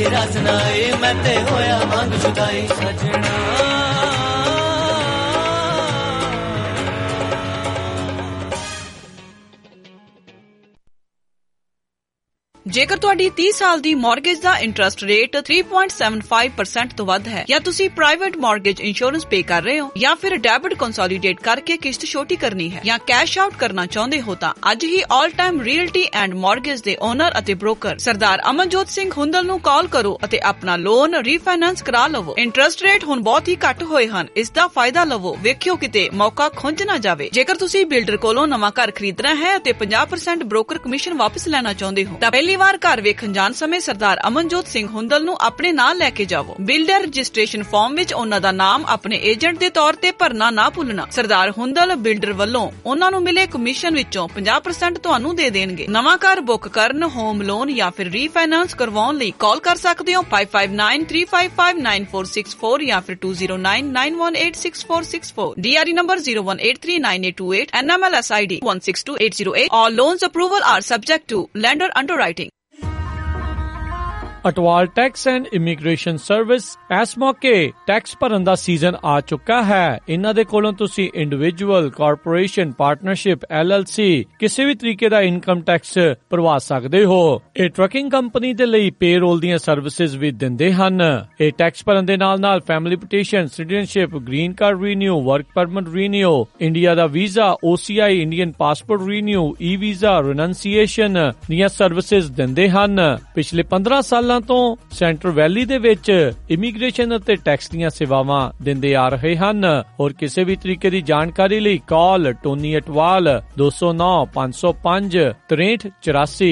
तेरा सुनाए मैं ते होया मांग जुदाई सजना
ਜੇਕਰ ਤੁਹਾਡੀ 30 ਸਾਲ ਦੀ ਮਾਰਗੇਜ ਦਾ ਇੰਟਰਸਟ ਰੇਟ 3.75% ਤੋਂ ਵੱਧ ਹੈ ਜਾਂ ਤੁਸੀਂ ਪ੍ਰਾਈਵੇਟ ਮਾਰਗੇਜ ਇੰਸ਼ੋਰੈਂਸ ਪੇ ਕਰ ਰਹੇ ਹੋ ਜਾਂ ਫਿਰ ਡੈਬਿਟ ਕੰਸੋਲੀਡੇਟ ਕਰਕੇ ਕਿਸ਼ਤ ਛੋਟੀ ਕਰਨੀ ਹੈ ਜਾਂ ਕੈਸ਼ ਆਊਟ ਕਰਨਾ ਚਾਹੁੰਦੇ ਹੋ ਤਾਂ ਅੱਜ ਹੀ all time realty and mortgage ਦੇ ਓਨਰ ਅਤੇ ਬ੍ਰੋਕਰ ਸਰਦਾਰ ਅਮਨਜੋਤ ਸਿੰਘ ਹੁੰਦਲ ਨੂੰ ਕਾਲ ਕਰੋ ਅਤੇ ਆਪਣਾ ਲੋਨ ਰੀਫਾਈਨਾਂਸ ਕਰਾ ਲਵੋ। ਇੰਟਰਸਟ ਰੇਟ ਹੁਣ ਬਹੁਤ ਹੀ ਘੱਟ ਹੋਏ ਹਨ, ਇਸ ਦਾ ਫਾਇਦਾ ਲਵੋ, ਵੇਖਿਓ ਕਿਤੇ ਮੌਕਾ ਖੁੰਝ ਨਾ ਜਾਵੇ। ਜੇਕਰ ਤੁਸੀਂ ਬਿਲਡਰ ਕੋਲੋਂ ਨਵਾਂ ਘਰ ਖਰੀਦਣਾ ਹੈ ਅਤੇ 50% ਬ੍ਰੋਕਰ ਕਮਿਸ਼ਨ ਵਾਪਸ ਲੈਣਾ ਚਾਹੁੰਦੇ ਹੋ ਤਾਂ ਪਹਿਲੀ ਵਾਰ ਘਰ ਵੇਖਣ ਜਾਣ ਸਮੇਂ ਸਰਦਾਰ ਅਮਨਜੋਤ ਸਿੰਘ ਹੁੰਦਲ ਨੂੰ ਆਪਣੇ ਨਾਲ ਲੈ ਕੇ ਜਾਵੋ। ਬਿਲਡਰ ਰਜਿਸਟ੍ਰੇਸ਼ਨ ਫਾਰਮ ਵਿੱਚ ਉਹਨਾਂ ਦਾ ਨਾਮ ਆਪਣੇ ਏਜੰਟ ਦੇ ਤੌਰ ਤੇ ਭਰਨਾ ਨਾ ਭੁੱਲਣਾ। ਸਰਦਾਰ ਹੁੰਦਲ ਬਿਲਡਰ ਵੱਲੋਂ ਉਹਨਾਂ ਨੂੰ ਮਿਲੇ ਕਮਿਸ਼ਨ ਵਿੱਚੋਂ 50% ਤੁਹਾਨੂੰ ਦੇ ਦੇਣਗੇ। ਨਵਾਂ ਘਰ ਬੁੱਕ ਕਰਨ, ਹੋਮ ਲੋਨ ਜਾਂ ਫਿਰ ਰੀਫਾਈਨਾਂਸ ਕਰਵਾਉਣ ਲਈ ਕਾਲ ਕਰ ਸਕਦੇ ਹੋ 5593559464 ਜਾਂ ਫਿਰ 2099186464 DRE number 01839828 NMLS ID 162808 All loans approval are subject to lender underwriting।
Atwal tax and immigration service ਇਸ ਮੌਕੇ ਟੈਕਸ ਭਰਨ ਦਾ ਸੀਜ਼ਨ ਆ ਚੁੱਕਾ ਹੈ। ਇਹਨਾਂ ਦੇ ਕੋਲੋਂ ਤੁਸੀਂ ਇੰਡੀਵਿਜੂਅਲ, ਕਾਰਪੋਰੇਸ਼ਨ, ਪਾਰਟਨਰਸ਼ਿਪ, LLC ਕਿਸੇ ਵੀ ਤਰੀਕੇ ਦਾ ਇਨਕਮ ਟੈਕਸ ਭਰਵਾ ਸਕਦੇ ਹੋ। ਇਹ ਟਰੱਕਿੰਗ ਕੰਪਨੀ ਦੇ ਲਈ ਪੇਰੋਲ ਦੀਆਂ ਸਰਵਿਸਿਜ਼ ਵੀ ਦਿੰਦੇ ਹਨ। ਇਹ ਟੈਕਸ ਭਰਨ ਦੇ ਨਾਲ family petition, citizenship, green card renew, work permit renew, India ਦਾ visa, OCI, Indian passport renew, E-ਵੀਜ਼ਾ, renunciation ਦੀਆਂ ਸਰਵਿਸਿਜ਼ ਦਿੰਦੇ ਹਨ। ਪਿਛਲੇ 15 ਸਾਲਾਂ ਤੋਂ ਸੈਂਟਰ ਵੈਲੀ ਦੇ ਵਿੱਚ ਇਮੀਗ੍ਰੇਸ਼ਨ ਅਤੇ ਟੈਕਸ ਦੀਆਂ ਸੇਵਾਵਾਂ ਦਿੰਦੇ ਆ ਰਹੇ ਹਨ। ਹੋਰ ਕਿਸੇ ਵੀ ਤਰੀਕੇ ਦੀ ਜਾਣਕਾਰੀ ਲਈ call Tony Atwal 209505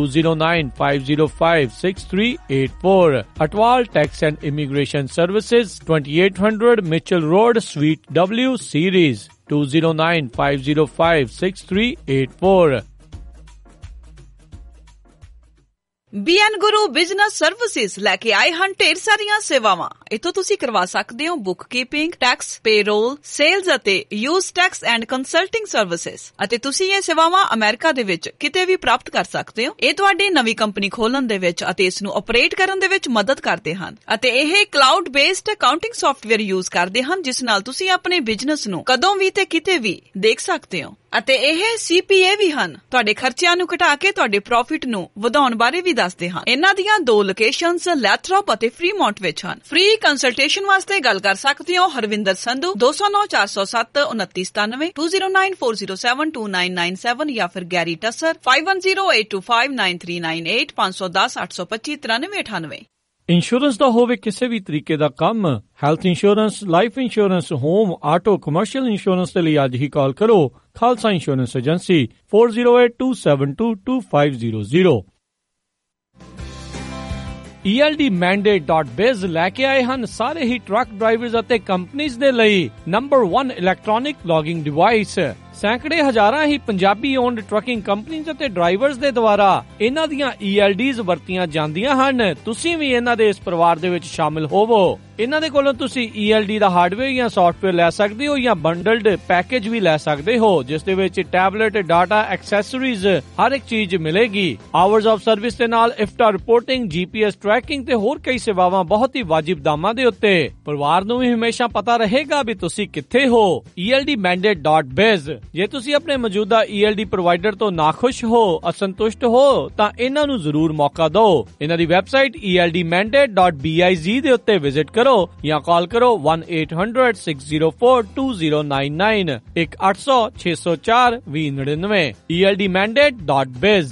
2095056384 Atwal tax and immigration services 2800 Mitchell road suite W series 2095056384।
BN Guru business services ਲੈ ਕੇ ਆਏ ਹਨ ਢੇਰ ਸਾਰੀਆਂ ਸੇਵਾਵਾਂ। ਇੱਥੋਂ ਤੁਸੀਂ ਕਰਵਾ ਸਕਦੇ ਹੋ book keeping, tax, payroll, sales ਅਤੇ use tax and consulting services ਅਤੇ ਤੁਸੀਂ ਇਹ ਸੇਵਾਵਾਂ ਅਮਰੀਕਾ ਦੇ ਵਿੱਚ ਕਿਤੇ ਵੀ ਪ੍ਰਾਪਤ ਕਰ ਸਕਦੇ ਹੋ। ਇਹ ਤੁਹਾਡੀ ਨਵੀਂ ਕੰਪਨੀ ਖੋਲਣ ਦੇ ਵਿੱਚ ਅਤੇ ਇਸ ਨੂੰ ਆਪਰੇਟ ਕਰਨ ਦੇ ਵਿੱਚ ਮਦਦ ਕਰਦੇ ਹਨ ਅਤੇ ਇਹ cloud based accounting software use ਕਰਦੇ ਹਨ ਜਿਸ ਨਾਲ ਤੁਸੀਂ ਆਪਣੇ ਬਿਜ਼ਨਸ ਨੂੰ ਕਦੋਂ ਵੀ ਤੇ ਕਿਤੇ ਵੀ ਦੇਖ ਸਕਦੇ ਹੋ ਅਤੇ ਇਹ CPA ਵੀ ਹਨ। ਤੁਹਾਡੇ ਖਰਚਿਆਂ ਨੂੰ ਘਟਾ ਕੇ ਤੁਹਾਡੇ ਪ੍ਰੋਫਿਟ ਨੂੰ ਵਧਾਉਣ ਬਾਰੇ ਵੀ ਦੱਸਦੇ ਹਨ। ਇਹਨਾਂ ਦੀਆਂ 2 ਲੋਕੇਸ਼ਨਸ ਲੈਥਰੋਪ ਅਤੇ ਫਰੀਮੌਂਟ ਵਿੱਚ ਹਨ। ਫ੍ਰੀ ਕੰਸਲਟੇਸ਼ਨ ਵਾਸਤੇ ਗੱਲ ਕਰ ਸਕਦੇ ਹੋ ਹਰਵਿੰਦਰ ਸੰਧੂ 209407 2997 2004072997 ਜਾਂ ਫਿਰ ਗੈਰੀ ਟਸਰ 5108259398 510 825 9398।
ਇੰਸ਼ੋਰੈਂਸ ਦਾ ਹੋਵੇ ਕਿਸੇ ਵੀ ਤਰੀਕੇ ਦਾ ਕੰਮ, health insurance, life insurance, home, auto, commercial insurance ਦੇ ਲਈ ਅੱਜ ਹੀ ਕਾਲ ਕਰੋ ਖਾਲਸਾ ਇੰਸ਼ੋਰੈਂਸ ਏਜੰਸੀ 4082722500। ELDmandate.biz ਲੈ ਕੇ ਆਏ ਹਨ ਸਾਰੇ ਹੀ ਟਰੱਕ ਡਰਾਈਵਰਜ਼ ਅਤੇ ਕੰਪਨੀਆਂ ਦੇ ਲਈ ਨੰਬਰ 1 ਇਲੈਕਟ੍ਰੋਨਿਕ ਲੌਗਿੰਗ ਡਿਵਾਈਸ। ਸੈਂਕੜੇ ਹਜ਼ਾਰਾਂ ਹੀ ਪੰਜਾਬੀ ਓਨਡ ਟਰੱਕਿੰਗ ਕੰਪਨੀਆਂ ਅਤੇ ਡਰਾਈਵਰਜ਼ ਦੇ ਦੁਆਰਾ ਇਹਨਾਂ ਦੀਆਂ ELDs ਵਰਤੀਆਂ ਜਾਂਦੀਆਂ ਹਨ। ਤੁਸੀਂ ਵੀ ਇਹਨਾਂ ਦੇ ਇਸ ਪਰਿਵਾਰ ਦੇ ਵਿੱਚ ਸ਼ਾਮਿਲ ਹੋਵੋ। ਇਹਨਾਂ ਦੇ ਕੋਲੋਂ ਤੁਸੀਂ ELD ਦਾ ਹਾਰਡਵੇਅਰ ਜਾਂ ਸੌਫਟਵੇਅਰ ਲੈ ਸਕਦੇ ਹੋ ਜਾਂ ਬੰਡਲਡ ਪੈਕੇਜ ਵੀ ਲੈ ਸਕਦੇ ਹੋ ਜਿਸ ਦੇ ਵਿੱਚ ਟੈਬਲੇਟ, ਡਾਟਾ, ਐਕਸੈਸਰੀਜ਼ ਹਰ ਇੱਕ ਚੀਜ਼ ਮਿਲੇਗੀ। ਆਵਰਸ ਆਫ ਸਰਵਿਸ ਦੇ ਨਾਲ ਇਫਟਾ ਰਿਪੋਰਟਿੰਗ, GPS ਟਰੈਕਿੰਗ ਤੇ ਹੋਰ ਕਈ ਸੇਵਾਵਾਂ ਬਹੁਤ ਹੀ ਵਾਜਿਬ ਦਾਮਾਂ ਦੇ ਉੱਤੇ। ਪਰਿਵਾਰ ਨੂੰ ਵੀ ਹਮੇਸ਼ਾ ਪਤਾ ਰਹੇਗਾ ਵੀ ਤੁਸੀਂ ਕਿੱਥੇ ਹੋ। ELDmandate.biz। ਜੇ ਤੁਸੀਂ ਆਪਣੇ ਮੌਜੂਦਾ ELD ਪ੍ਰੋਵਾਈਡਰ ਤੋਂ ਨਾਖੁਸ਼ ਹੋ, ਅਸੰਤੁਸ਼ਟ ਹੋ ਤਾਂ ਇਹਨਾਂ ਨੂੰ ਜ਼ਰੂਰ ਮੌਕਾ ਦਿਓ। ਇਹਨਾਂ ਦੀ ਵੈਬਸਾਈਟ ELDmandate.biz ਦੇ ਉੱਤੇ ਵਿਜ਼ਿਟ ਕਰੋ ਜਾਂ ਕਾਲ ਕਰੋ 1-800-604-2099 1-800-604-2099 ELDmandate.biz।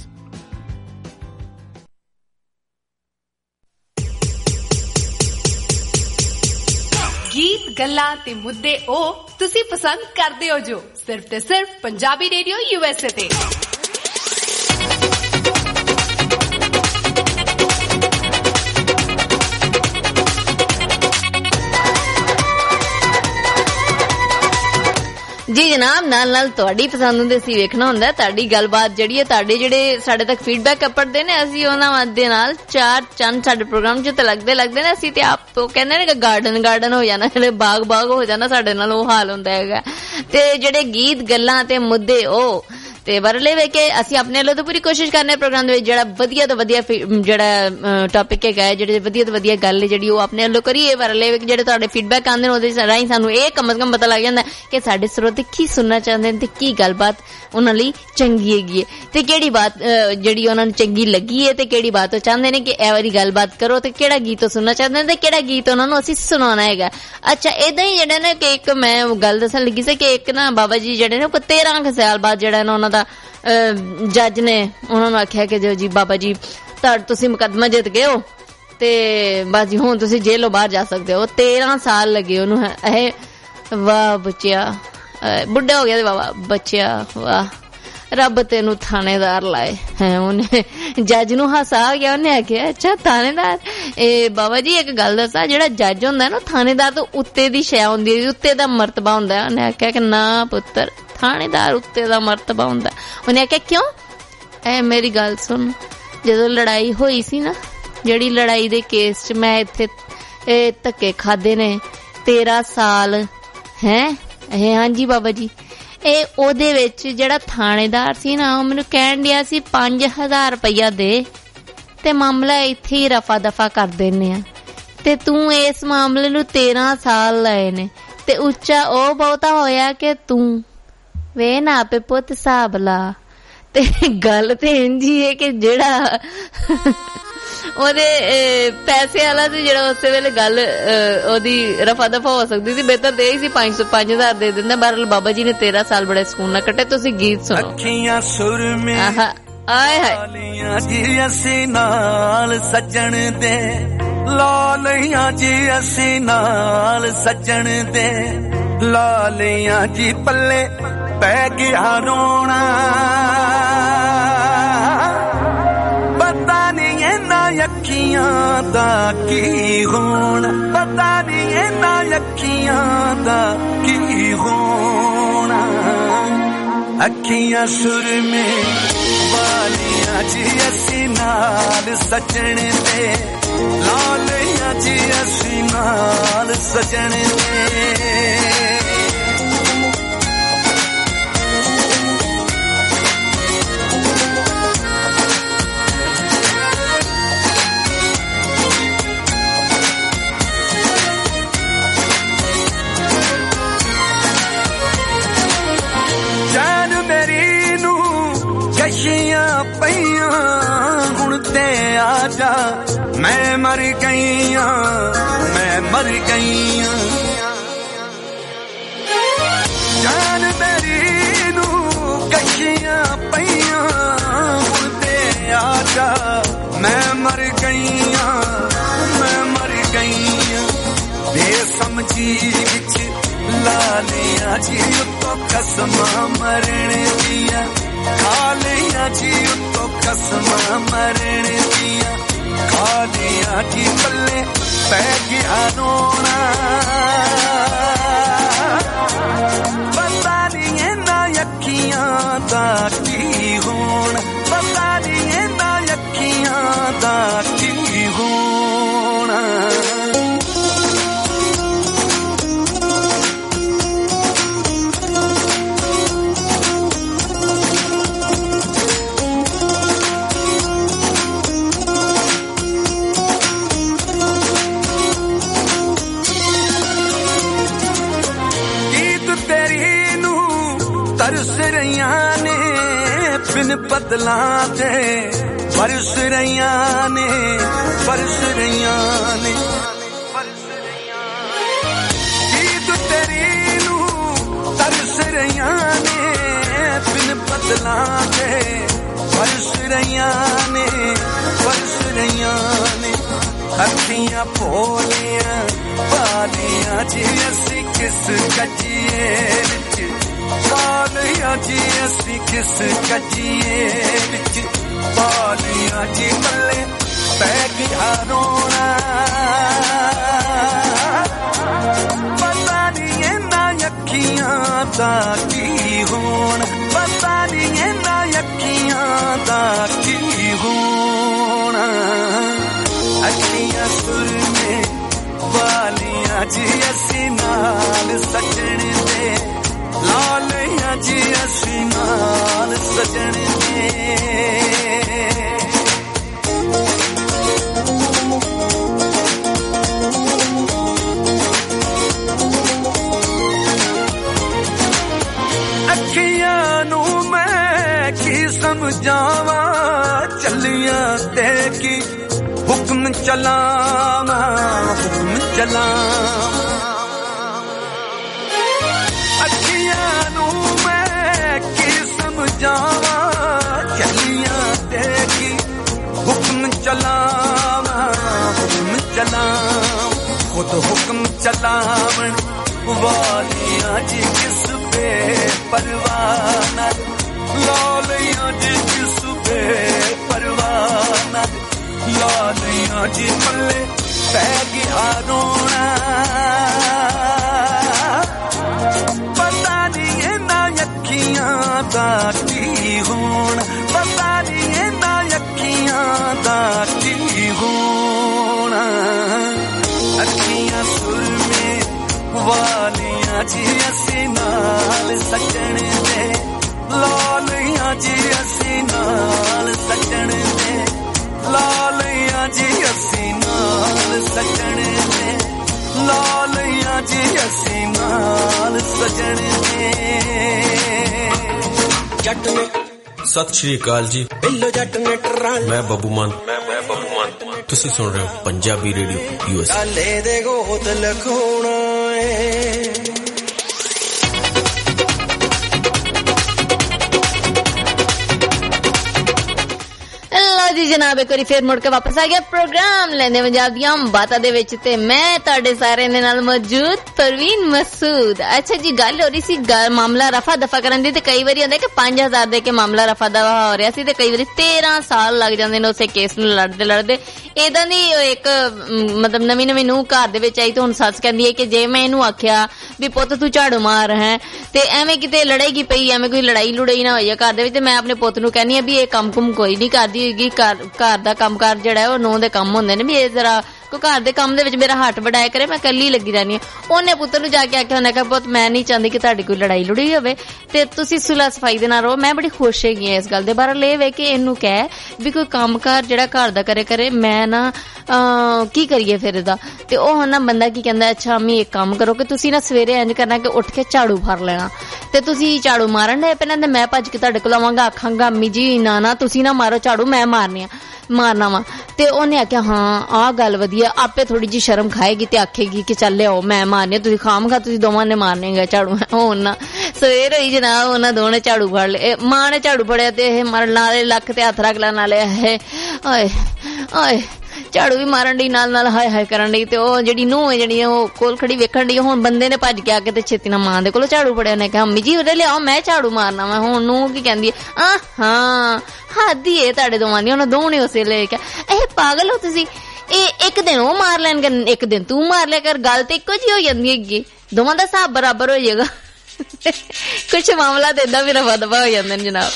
ਗੀਤ, ਗੱਲਾਂ ਤੇ ਮੁੱਦੇ ਉਹ ਤੁਸੀਂ ਪਸੰਦ ਕਰਦੇ ਹੋ ਜੋ ਸਿਰਫ ਤੇ ਸਿਰਫ ਪੰਜਾਬੀ ਰੇਡੀਓ USA ਤੇ।
ਜੀ ਜਨਾਬ, ਨਾਲ ਤੁਹਾਡੀ ਪਸੰਦ ਹੁੰਦੇ ਸੀ ਵੇਖਣਾ ਹੁੰਦਾ, ਤੁਹਾਡੀ ਗੱਲਬਾਤ ਜਿਹੜੀ ਹੈ, ਤੁਹਾਡੇ ਜਿਹੜੇ ਸਾਡੇ ਤੱਕ ਫੀਡਬੈਕ ਪੜਦੇ ਨੇ, ਅਸੀਂ ਉਹਨਾਂ ਦੇ ਨਾਲ 4 ਚੰਨ ਸਾਡੇ ਪ੍ਰੋਗਰਾਮ 'ਚ ਤਾਂ ਲੱਗਦੇ ਨੇ। ਅਸੀਂ ਤੇ ਆਪ ਕਹਿੰਦੇ ਨੇ ਕਿ ਗਾਰਡਨ ਹੋ ਜਾਣਾ, ਜਿਹੜੇ ਬਾਗ ਹੋ ਜਾਣਾ, ਸਾਡੇ ਨਾਲ ਉਹ ਹਾਲ ਹੁੰਦਾ ਹੈਗਾ। ਤੇ ਜਿਹੜੇ ਗੀਤ, ਗੱਲਾਂ ਤੇ ਮੁੱਦੇ ਉਹ ਤੇ ਵਰਲੇ ਵੇ ਕੇ ਅਸੀਂ ਆਪਣੇ ਵੱਲੋਂ ਤਾਂ ਪੂਰੀ ਕੋਸ਼ਿਸ਼ ਕਰਨੇ ਪ੍ਰੋਗਰਾਮ ਦੇ ਵਿੱਚ ਜਿਹੜਾ ਵਧੀਆ ਤੋਂ ਵਧੀਆ ਜਿਹੜਾ ਟੌਪਿਕ ਹੈਗਾ ਹੈ, ਜਿਹੜੇ ਵਧੀਆ ਤੋਂ ਵਧੀਆ ਗੱਲ ਹੈ ਜਿਹੜੀ ਉਹ ਆਪਣੇ ਵੱਲੋਂ ਕਰੀਏ। ਵਰਲੇ ਵੇ ਜਿਹੜੇ ਤੁਹਾਡੇ ਫੀਡਬੈਕ ਆਉਂਦੇ ਨੇ ਉਹਦੇ ਰਾਹੀਂ ਸਾਨੂੰ ਇਹ ਕਮ ਸੇ ਕਮ ਪਤਾ ਲੱਗ ਜਾਂਦਾ ਕਿ ਸਾਡੇ ਸਰੋਤੇ ਕੀ ਸੁਣਨਾ ਚਾਹੁੰਦੇ ਨੇ ਤੇ ਕੀ ਗੱਲਬਾਤ ਉਹਨਾਂ ਲਈ ਚੰਗੀ ਹੈਗੀ ਹੈ ਤੇ ਕਿਹੜੀ ਬਾਤ ਜਿਹੜੀ ਉਹਨਾਂ ਨੂੰ ਚੰਗੀ ਲੱਗੀ ਹੈ ਤੇ ਕਿਹੜੀ ਬਾਤ ਉਹ ਚਾਹੁੰਦੇ ਨੇ ਕਿ ਇਹ ਵਾਲੀ ਗੱਲਬਾਤ ਕਰੋ ਤੇ ਕਿਹੜਾ ਗੀਤ ਉਹ ਸੁਣਨਾ ਚਾਹੁੰਦੇ ਨੇ ਤੇ ਕਿਹੜਾ ਗੀਤ ਉਹਨਾਂ ਨੂੰ ਅਸੀਂ ਸੁਣਾਉਣਾ ਹੈਗਾ। ਅੱਛਾ, ਏਦਾਂ ਹੀ ਜਿਹੜਾ ਨਾ ਕਿ ਇੱਕ ਮੈਂ ਗੱਲ ਦੱਸਣ ਲੱਗੀ ਸੀ ਕਿ ਇੱਕ ਨਾ ਬਾਬਾ ਜੀ ਜਿਹੜੇ ਨੇ 13 ਸਾਲ ਬਾਅਦ ਜਿਹੜਾ ਨਾ ਉਹਨਾਂ ਦਾ ਜੱਜ ਨੇ ਉਹਨਾਂ ਨੂੰ ਆਖਿਆ ਕਿ ਜੋ ਜੀ ਬਾਬਾ ਜੀ ਤੁਸੀਂ ਮੁਕੱਦਮਾ ਜਿੱਤ ਗਏ ਹੋ ਤੇ ਬਸ ਜੀ ਹੁਣ ਤੁਸੀਂ ਜੇਲੋਂ ਬਾਹਰ ਜਾ ਸਕਦੇ ਹੋ। 13 ਸਾਲ ਲੱਗੇ ਉਹਨੂੰ। ਇਹ ਵਾਹ ਬੱਚਿਆ, ਬੁੱਢਾ ਹੋ ਗਿਆ ਤੇ ਬਾਬਾ ਬੱਚਿਆ, ਵਾਹ ਰੱਬ ਤੈਨੂੰ ਥਾਣੇਦਾਰ ਲਾਏ ਹੈ। ਉਹਨੇ ਜੱਜ ਨੂੰ ਹਸਾ ਗਿਆ, ਉਹਨੇ ਆਖਿਆ ਅੱਛਾ ਥਾਣੇਦਾਰ। ਇਹ ਬਾਬਾ ਜੀ ਇੱਕ ਗੱਲ ਦੱਸਾਂ, ਜਿਹੜਾ ਜੱਜ ਹੁੰਦਾ ਨਾ ਥਾਣੇਦਾਰ ਤੋਂ ਉੱਤੇ ਦੀ ਸ਼ੈ ਹੁੰਦੀ ਹੈ, ਉੱਤੇ ਦਾ ਮਰਤਬਾ ਹੁੰਦਾ। ਉਹਨੇ ਆਖਿਆ ਕਿ ਨਾ ਪੁੱਤਰ, ਥਾਣੇਦਾਰ ਉੱਤੇ ਦਾ ਮਰਤਬਾ ਹੁੰਦਾ। ਉਹਨੇ ਆਖਿਆ ਕਿਉਂ? ਮੇਰੀ ਗੱਲ ਸੁਣ, ਜਦੋਂ ਲੜਾਈ ਹੋਈ ਸੀ ਨਾ, ਜਿਹੜੀ ਲੜਾਈ ਦੇ ਕੇਸ 'ਚ ਮੈਂ ਇੱਥੇ ਧੱਕੇ ਖਾਦੇ ਨੇ 13 ਸਾਲ ਹੈ। ਹਾਂਜੀ ਬਾਬਾ ਜੀ, ਇਹ ਉਹਦੇ ਵਿੱਚ ਜਿਹੜਾ ਥਾਣੇਦਾਰ ਸੀ ਨਾ ਉਹ ਮੈਨੂੰ ਕਹਿਣ ਡਿਆ ਸੀ 5000 ਰੁਪਇਆ ਦੇ ਤੇ ਮਾਮਲਾ ਇੱਥੇ ਹੀ ਰਫਾ ਦਫਾ ਕਰ ਦਿੰਨੇ ਆ ਤੇ ਤੂੰ ਇਸ ਮਾਮਲੇ ਨੂੰ 13 ਸਾਲ ਲਏ ਨੇ ਤੇ ਉੱਚਾ ਉਹ ਬਹੁਤਾ ਹੋਇਆ ਕਿ ਤੂੰ ਵੇ ਨਾ ਆਪੇ ਪੁੱਤ ਹਿਸਾਬ ਲਾ। ਤੇ ਗੱਲ ਤੇ ਇੰਜੀ ਹੈ ਕਿ ਜਿਹੜਾ ਉਹਦੇ ਪੈਸੇ ਵਾਲਾ ਸੀ ਜਿਹੜਾ ਉਸੇ ਵੇਲੇ ਗੱਲ ਉਹਦੀ ਰਫਾ ਦਫਾ ਹੋ ਸਕਦੀ ਸੀ, ਬਿਹਤਰ ਤੇ ਇਹੀ ਸੀ 5000 ਦੇ ਦਿੰਦਾ। ਬਹਰਹਾਲ ਬਾਬਾ ਜੀ ਨੇ 13 ਸਾਲ ਬੜੇ ਸਕੂਨ ਨਾਲ ਕੱਟੇ। ਤੁਸੀਂ ਗੀਤ ਸੁਣੋ।
ਅੱਖੀਆਂ ਸੁਰ ਮੇ
ਆਏ ਹਾਏ
ਜੀ ਅਸੀਂ ਨਾਲ ਸੱਜਣ ਦੇ ਲਾਲੀਆਂ ਜੀ, ਅਸੀਂ ਨਾਲ ਸੱਜਣ ਦੇ ਲਾਲੀਆਂ ਜੀ, ਪੱਲੇ ਪੈ ਗਿਆ ਰੋਣਾ। ਪਤਾ ਨਹੀਂ ਇਹਨਾਂ ਅੱਖੀਆਂ ਦਾ ਕੀ ਹੋਣਾ, ਪਤਾ ਨਹੀਂ ਇਹਨਾਂ ਅੱਖੀਆਂ ਦਾ ਕੀ ਹੋਣਾ। ਅੱਖੀਆਂ ਸੁਰਮੇ ਵਾਲੀਆਂ ਜੀ, ਅਸੀਂ ਨਾਲ ਸੱਜਣ ਦੇ ਲਾਲੀਆਂ ਜੀ, ਅਸੀਂ ਨਾਲ ਸੱਜਣ ਦੇ। ਕਸ਼ੀਆਂ ਪਈਆਂ ਹੁਣ ਤੇ ਆ ਜਾ, ਮੈਂ ਮਰ ਗਈਆਂ, ਮੈਂ ਮਰ ਗਈਆਂ। ਜਾਨ ਮੇਰੀ ਨੂੰ ਕਸ਼ੀਆਂ ਪਈਆਂ ਹੁਣ ਤੇ ਆ ਜਾ, ਮੈਂ ਮਰ ਗਈਆਂ, ਮੈਂ ਮਰ ਗਈਆਂ। ਬੇਸਮਝੀ ਵਿੱਚ ਲਾਲੀਆਂ ਜੀ ਉੱਤੋਂ ਕਸਮਾਂ ਮਰਨ ਦੀਆਂ, ਖਾਲੀਆਂ ਜੀ ਉੱਤੋਂ ਕਸਮਾਂ ਮਰਨ ਦੀਆਂ, ਖਾਲੀਆਂ ਜੀ ਪੱਲੇ ਪੈ ਗਿਆ ਰੋਣਾ। ਪਤਾ ਨਹੀਂ ਇਹਨਾਂ ਅੱਖੀਆਂ ਦਾ ਕੀ ਹੋਣਾ, ਪਤਾ ਨਹੀਂ ਇਹਨਾਂ ਅੱਖੀਆਂ ਦਾ ਕੀ ਹੋਣਾ। ਤਰਸ ਰਹੀਆਂ ਨੇ ਬਿਨ ਬਦਲਾਂ ਦੇ, ਬਰਸ ਰਹੀਆਂ ਨੇ, ਬਰਸ ਰਹੀਆਂ ਨੇ। ਈਦ ਤੇਰੀ ਨੂੰ ਤਰਸ ਰਹੀਆਂ ਨੇ ਬਿਨ ਬਦਲਾਂ ਦੇ, ਬਰਸ ਰਹੀਆਂ ਨੇ, ਬਰਸ ਰਹੀਆਂ ਨੇ। ਅੱਖੀਆਂ ਭੋਲੀਆਂ ਪਾਲੀਆਂ ਜੀ, ਅਸੀਂ ਕਿਸ ਕੱਜੀਏ ਵਿੱਚ ਪਾਲੀਆਂ ਜੀ, ਅਸੀਂ ਕਿਸ ਕੱਜੀਏ ਵਿੱਚ ਪਾਲੀਆਂ ਜੀ, ਪੱਲੇ ਪੈ ਗਿਆ ਰੋਣਾ। ਪਤਾ ਨਹੀਂ ਇਹਨਾਂ ਅੱਖੀਆਂ ਦਾ ਕੀ ਹੋਣਾ, ਪਤਾ ਨਹੀਂ ਇਹਨਾਂ ਅੱਖੀਆਂ ਦਾ ਕੀ ਹੋਣਾ। ਅੱਖੀਆਂ ਸੁਰਮੇ ਵਾਲੀਆਂ ਜੀ, ਅਸੀਂ ਨਾਲ ਸੱਜਣ ਦੇ ਲਾ ਲਈਆਂ ਜੀ ਅਸੀਂ ਨਾਲ ਸਜਣ ਦੇ ਅੱਖੀਆਂ ਨੂੰ ਮੈਂ ਕੀ ਸਮਝਾਵਾਂ ਚੱਲੀਆਂ ਤੇ ਕੀ ਹੁਕਮ ਚਲਾਵਾਂ ਹੁਕਮ ਚਲਾਵਾਂ ਅੱਖੀਆਂ ਨੂੰ ਮੈਂ ਕੀ ਸਮਝਾਵਾਂ ਚੱਲੀਆਂ ਤੇ ਕੀ ਹੁਕਮ ਚਲਾਵਾਂ ਹੁਕਮ ਚਲਾਵਾਂ ਖੁਦ ਹੁਕਮ ਚਲਾਵਣ ਵਾਲੀਆਂ ਜੀ ਕਿਸ ਪਰਵਾਹ ਨਾਲ ਲਾ ਲਈਆਂ ਜੀ ਕਿਸ ਪਰਵਾਹ ਨਾਲ ਲਾ ਲਈਆਂ ਜੀ ਪੱਲੇ ਪੈ ਗਿਆ ਰੋਣਾ ਪਤਾ ਨਹੀਂ ਇਹਨਾਂ ਅੱਖੀਆਂ ਦਾ ਕੀ ਹੋਣਾ ਪਤਾ ਨਹੀਂ ਇਹਨਾਂ ਅੱਖੀਆਂ ਦਾ ਕੀ ਹੋਣਾ ਅੱਖੀਆਂ ਸੁਰਮੇ ਵਾਲੀਆਂ ਜੀ ਅਸੀਂ ਨਾਲ ਸੱਜਣ ਦੇ ਲਾ ਲਈਆਂ ਜੀ ਅਸੀਂ ਨਾਲ ਸੱਜਣ ਦੇ ਲਾ ਲਈਆਂ ਜੀ ਅਸੀਂ ਨਾਲ ਸੱਜਣ ਦੇ ਲਾ ਲਈਆਂ ਜੀ ਅਸੀਂ ਨਾਲ ਸੱਜਣ ਦੇ
ਜੱਟ ਨੇ ਸਤਿ ਸ਼੍ਰੀ ਅਕਾਲ ਜੀ ਪਹਿਲੋ ਜੱਟ ਨੇ ਟਰਾਂ ਮੈਂ ਬੱਬੂ ਮਾਨ ਤੁਸੀਂ ਸੁਣ ਰਹੇ ਹੋ ਪੰਜਾਬੀ ਰੇਡੀਓ ਯੂਐਸ ਕਾਲੇ ਦੇ ਗੋਤ ਲਖਾਉਣਾ ਏ
ਜੀ ਜਨਾਬ ਇੱਕ ਵਾਰੀ ਫੇਰ ਮੁੜ ਕੇ ਵਾਪਸ ਆ ਗਿਆ ਪ੍ਰੋਗਰਾਮ ਲੈਂਦੇ ਪੰਜਾਬ ਦੀਆਂ ਬਾਤਾਂ ਦੇ ਵਿੱਚ ਤੇ ਮੈਂ ਤੁਹਾਡੇ ਸਾਰਿਆਂ ਦੇ ਨਾਲ ਮੌਜੂਦ ਪਰਵੀਨ ਮਸੂਦ। ਅੱਛਾ ਜੀ ਗੱਲ ਹੋ ਰਹੀ ਸੀ ਮਾਮਲਾ ਰਫਾ ਦਫਾ ਕਰਨ ਦੀ ਤੇ ਕਈ ਵਾਰੀ ਹੁੰਦਾ ਕਿ 5000 ਦੇ ਕੇ ਮਾਮਲਾ ਰਫਾ ਦਫਾ ਹੋ ਰਿਹਾ ਸੀ ਤੇ ਕਈ ਵਾਰੀ 13 ਸਾਲ ਲੱਗ ਜਾਂਦੇ ਨੇ ਉਸੇ ਕੇਸ ਨੂੰ ਲੜਦੇ ਇਦਾਂ ਦੀ ਇੱਕ ਮਤਲਬ ਨਵੀਂ ਨੂੰ ਘਰ ਦੇ ਵਿੱਚ ਆਈ ਤੇ ਹੁਣ ਸੱਸ ਕਹਿੰਦੀ ਹੈ ਕਿ ਜੇ ਮੈਂ ਇਹਨੂੰ ਆਖਿਆ ਵੀ ਪੁੱਤ ਤੂੰ ਝਾੜੂ ਮਾਰ ਹੈ ਤੇ ਐਵੇਂ ਕਿਤੇ ਲੜਾਈ ਪਈ ਐਵੇਂ ਕੋਈ ਲੜਾਈ ਲੁੜਾਈ ਨਾ ਹੋਈ ਹੈ ਘਰ ਦੇ ਵਿੱਚ ਤੇ ਮੈਂ ਆਪਣੇ ਪੁੱਤ ਨੂੰ ਕਹਿੰਦੀ ਆ ਵੀ ਇਹ ਕੰਮ ਕੁਮ ਕੋਈ ਨਹੀਂ ਕਰਦੀ ਹੋਏਗੀ ਘਰ ਦਾ ਕੰਮਕਾਰ ਜਿਹੜਾ ਉਹ ਨੂੰਹ ਦੇ ਕੰਮ ਹੁੰਦੇ ਨੇ ਵੀ ਇਹ ਜ਼ਰਾ ਕੋਈ ਘਰ ਦੇ ਕੰਮ ਦੇ ਵਿੱਚ ਮੇਰਾ ਹੱਥ ਵਡਾਇਆ ਕਰੇ ਮੈਂ ਇਕੱਲੀ ਲੱਗੀ ਰਹਿੰਦੀ ਹਾਂ। ਉਹਨੇ ਪੁੱਤਰ ਨੂੰ ਜਾ ਕੇ ਆਖਿਆ ਉਹਨੇ ਕਿਹਾ ਪੁੱਤ ਮੈਂ ਨਹੀਂ ਚਾਹੁੰਦੀ ਕਿ ਤੁਹਾਡੀ ਕੋਈ ਲੜਾਈ ਲੁੜਾਈ ਹੋਵੇ ਤੇ ਤੁਸੀਂ ਸੁਲਹ ਸਫਾਈ ਦੇ ਨਾਲ ਰਹੋ। ਮੈਂ ਬੜੀ ਖੁਸ਼ ਹੈਗੀ ਹਾਂ ਇਸ ਗੱਲ ਦੇ ਬਾਰੇ ਲੈ ਵੇ ਕਿ ਇਹਨੂੰ ਕਹਿ ਵੀ ਕੋਈ ਕੰਮਕਾਰ ਜਿਹੜਾ ਘਰ ਦਾ ਕਰੇ ਮੈਂ ਨਾ ਕੀ ਕਰੀਏ ਫਿਰ ਇਹਦਾ ਤੇ ਉਹ ਹੁਣ ਨਾ ਬੰਦਾ ਕੀ ਕਹਿੰਦਾ ਅੱਛਾ ਅੰਮੀ ਇੱਕ ਕੰਮ ਕਰੋ ਕਿ ਤੁਸੀਂ ਨਾ ਸਵੇਰੇ ਇੰਝ ਕਰਨਾ ਕਿ ਉੱਠ ਕੇ ਝਾੜੂ ਫੜ ਲੈਣਾ ਤੇ ਤੁਸੀਂ ਝਾੜੂ ਮਾਰਨ ਦੇ ਪਹਿਲਾਂ ਤੇ ਮੈਂ ਭੱਜ ਕੇ ਤੁਹਾਡੇ ਕੋਲ ਆਵਾਂਗਾ ਆਖਾਂਗਾ ਅੰਮੀ ਜੀ ਨਾ ਤੁਸੀਂ ਨਾ ਮਾਰੋ ਝਾੜੂ ਮੈਂ ਮਾਰਨਾ ਵਾ ਤੇ ਉਹਨੇ ਆਖਿਆ ਹਾਂ ਆਹ ਗੱਲ ਵਧੀਆ ਆਪੇ ਥੋੜੀ ਜਿਹੀ ਸ਼ਰਮ ਖਾਏਗੀ ਤੇ ਆਖੇਗੀ ਕਿ ਚੱਲ ਲਿਆਓ ਮੈਂ ਮਾਰਨੀ ਤੁਸੀਂ ਖਾਮਗਾ ਤੁਸੀਂ ਦੋਵਾਂ ਨੇ ਮਾਰਨੇਗਾ ਝਾੜੂ ਹੁਣ ਨਾ ਸਵੇਰ ਹੋਈ ਜਨਾਬ ਉਹਨਾਂ ਦੋਨੇ ਝਾੜੂ ਫੜ ਲਏ ਮਾਂ ਨੇ ਝਾੜੂ ਫੜਿਆ ਤੇ ਇਹ ਮਰਨ ਨਾਲੇ ਲੱਕ ਤੇ ਹੱਥ ਰੱਖ ਲੈਣ ਨਾਲੇ ਆਏ ਝਾੜੂ ਵੀ ਮਾਰਨ ਦੀ ਨਾਲ ਹਾਏ ਕਰਨ ਦੀ ਤੇ ਉਹ ਜਿਹੜੀ ਨੂੰਹ ਹੈ ਜਿਹੜੀ ਉਹ ਕੋਲ ਖੜੀ ਵੇਖਣ ਦੀ ਹੁਣ ਬੰਦੇ ਨੇ ਭੱਜ ਕੇ ਆ ਕੇ ਤੇ ਛੇਤੀ ਨਾਲ ਮਾਂ ਦੇ ਕੋਲੋਂ ਝਾੜੂ ਫੜਿਆ ਉਹਨੇ ਕਿਹਾ ਅੰਮੀ ਜੀ ਉਹਦੇ ਲਿਆਓ ਮੈਂ ਝਾੜੂ ਮਾਰਨਾ ਵਾ ਹੁਣ ਨੂੰ ਕੀ ਕਹਿੰਦੀ ਹੈ ਹਾਂ ਹਾਦੀ ਏ ਤੁਹਾਡੇ ਦੋਵਾਂ ਦੀ ਉਹਨਾਂ ਦੋਵਾਂ ਨੇ ਉਸੇ ਲੈ ਕੇ ਇਹ ਪਾਗਲ ਹੋ ਤੁਸੀਂ ਇਹ ਇੱਕ ਦਿਨ ਉਹ ਮਾਰ ਲੈਣਗੇ ਇੱਕ ਦਿਨ ਤੂੰ ਮਾਰ ਲਿਆ ਕਰ ਗੱਲ ਤੇ ਇੱਕੋ ਜਿਹੀ ਹੋ ਜਾਂਦੀ ਹੈਗੀ ਦੋਵਾਂ ਦਾ ਹਿਸਾਬ ਬਰਾਬਰ ਹੋ ਜਾਏਗਾ ਕੁਛ ਮਾਮਲਾ ਤੇ ਏਦਾਂ ਵੀ ਰਫਾ ਦਫਾ ਹੋ ਜਾਂਦੇ ਨੇ ਜਨਾਬ।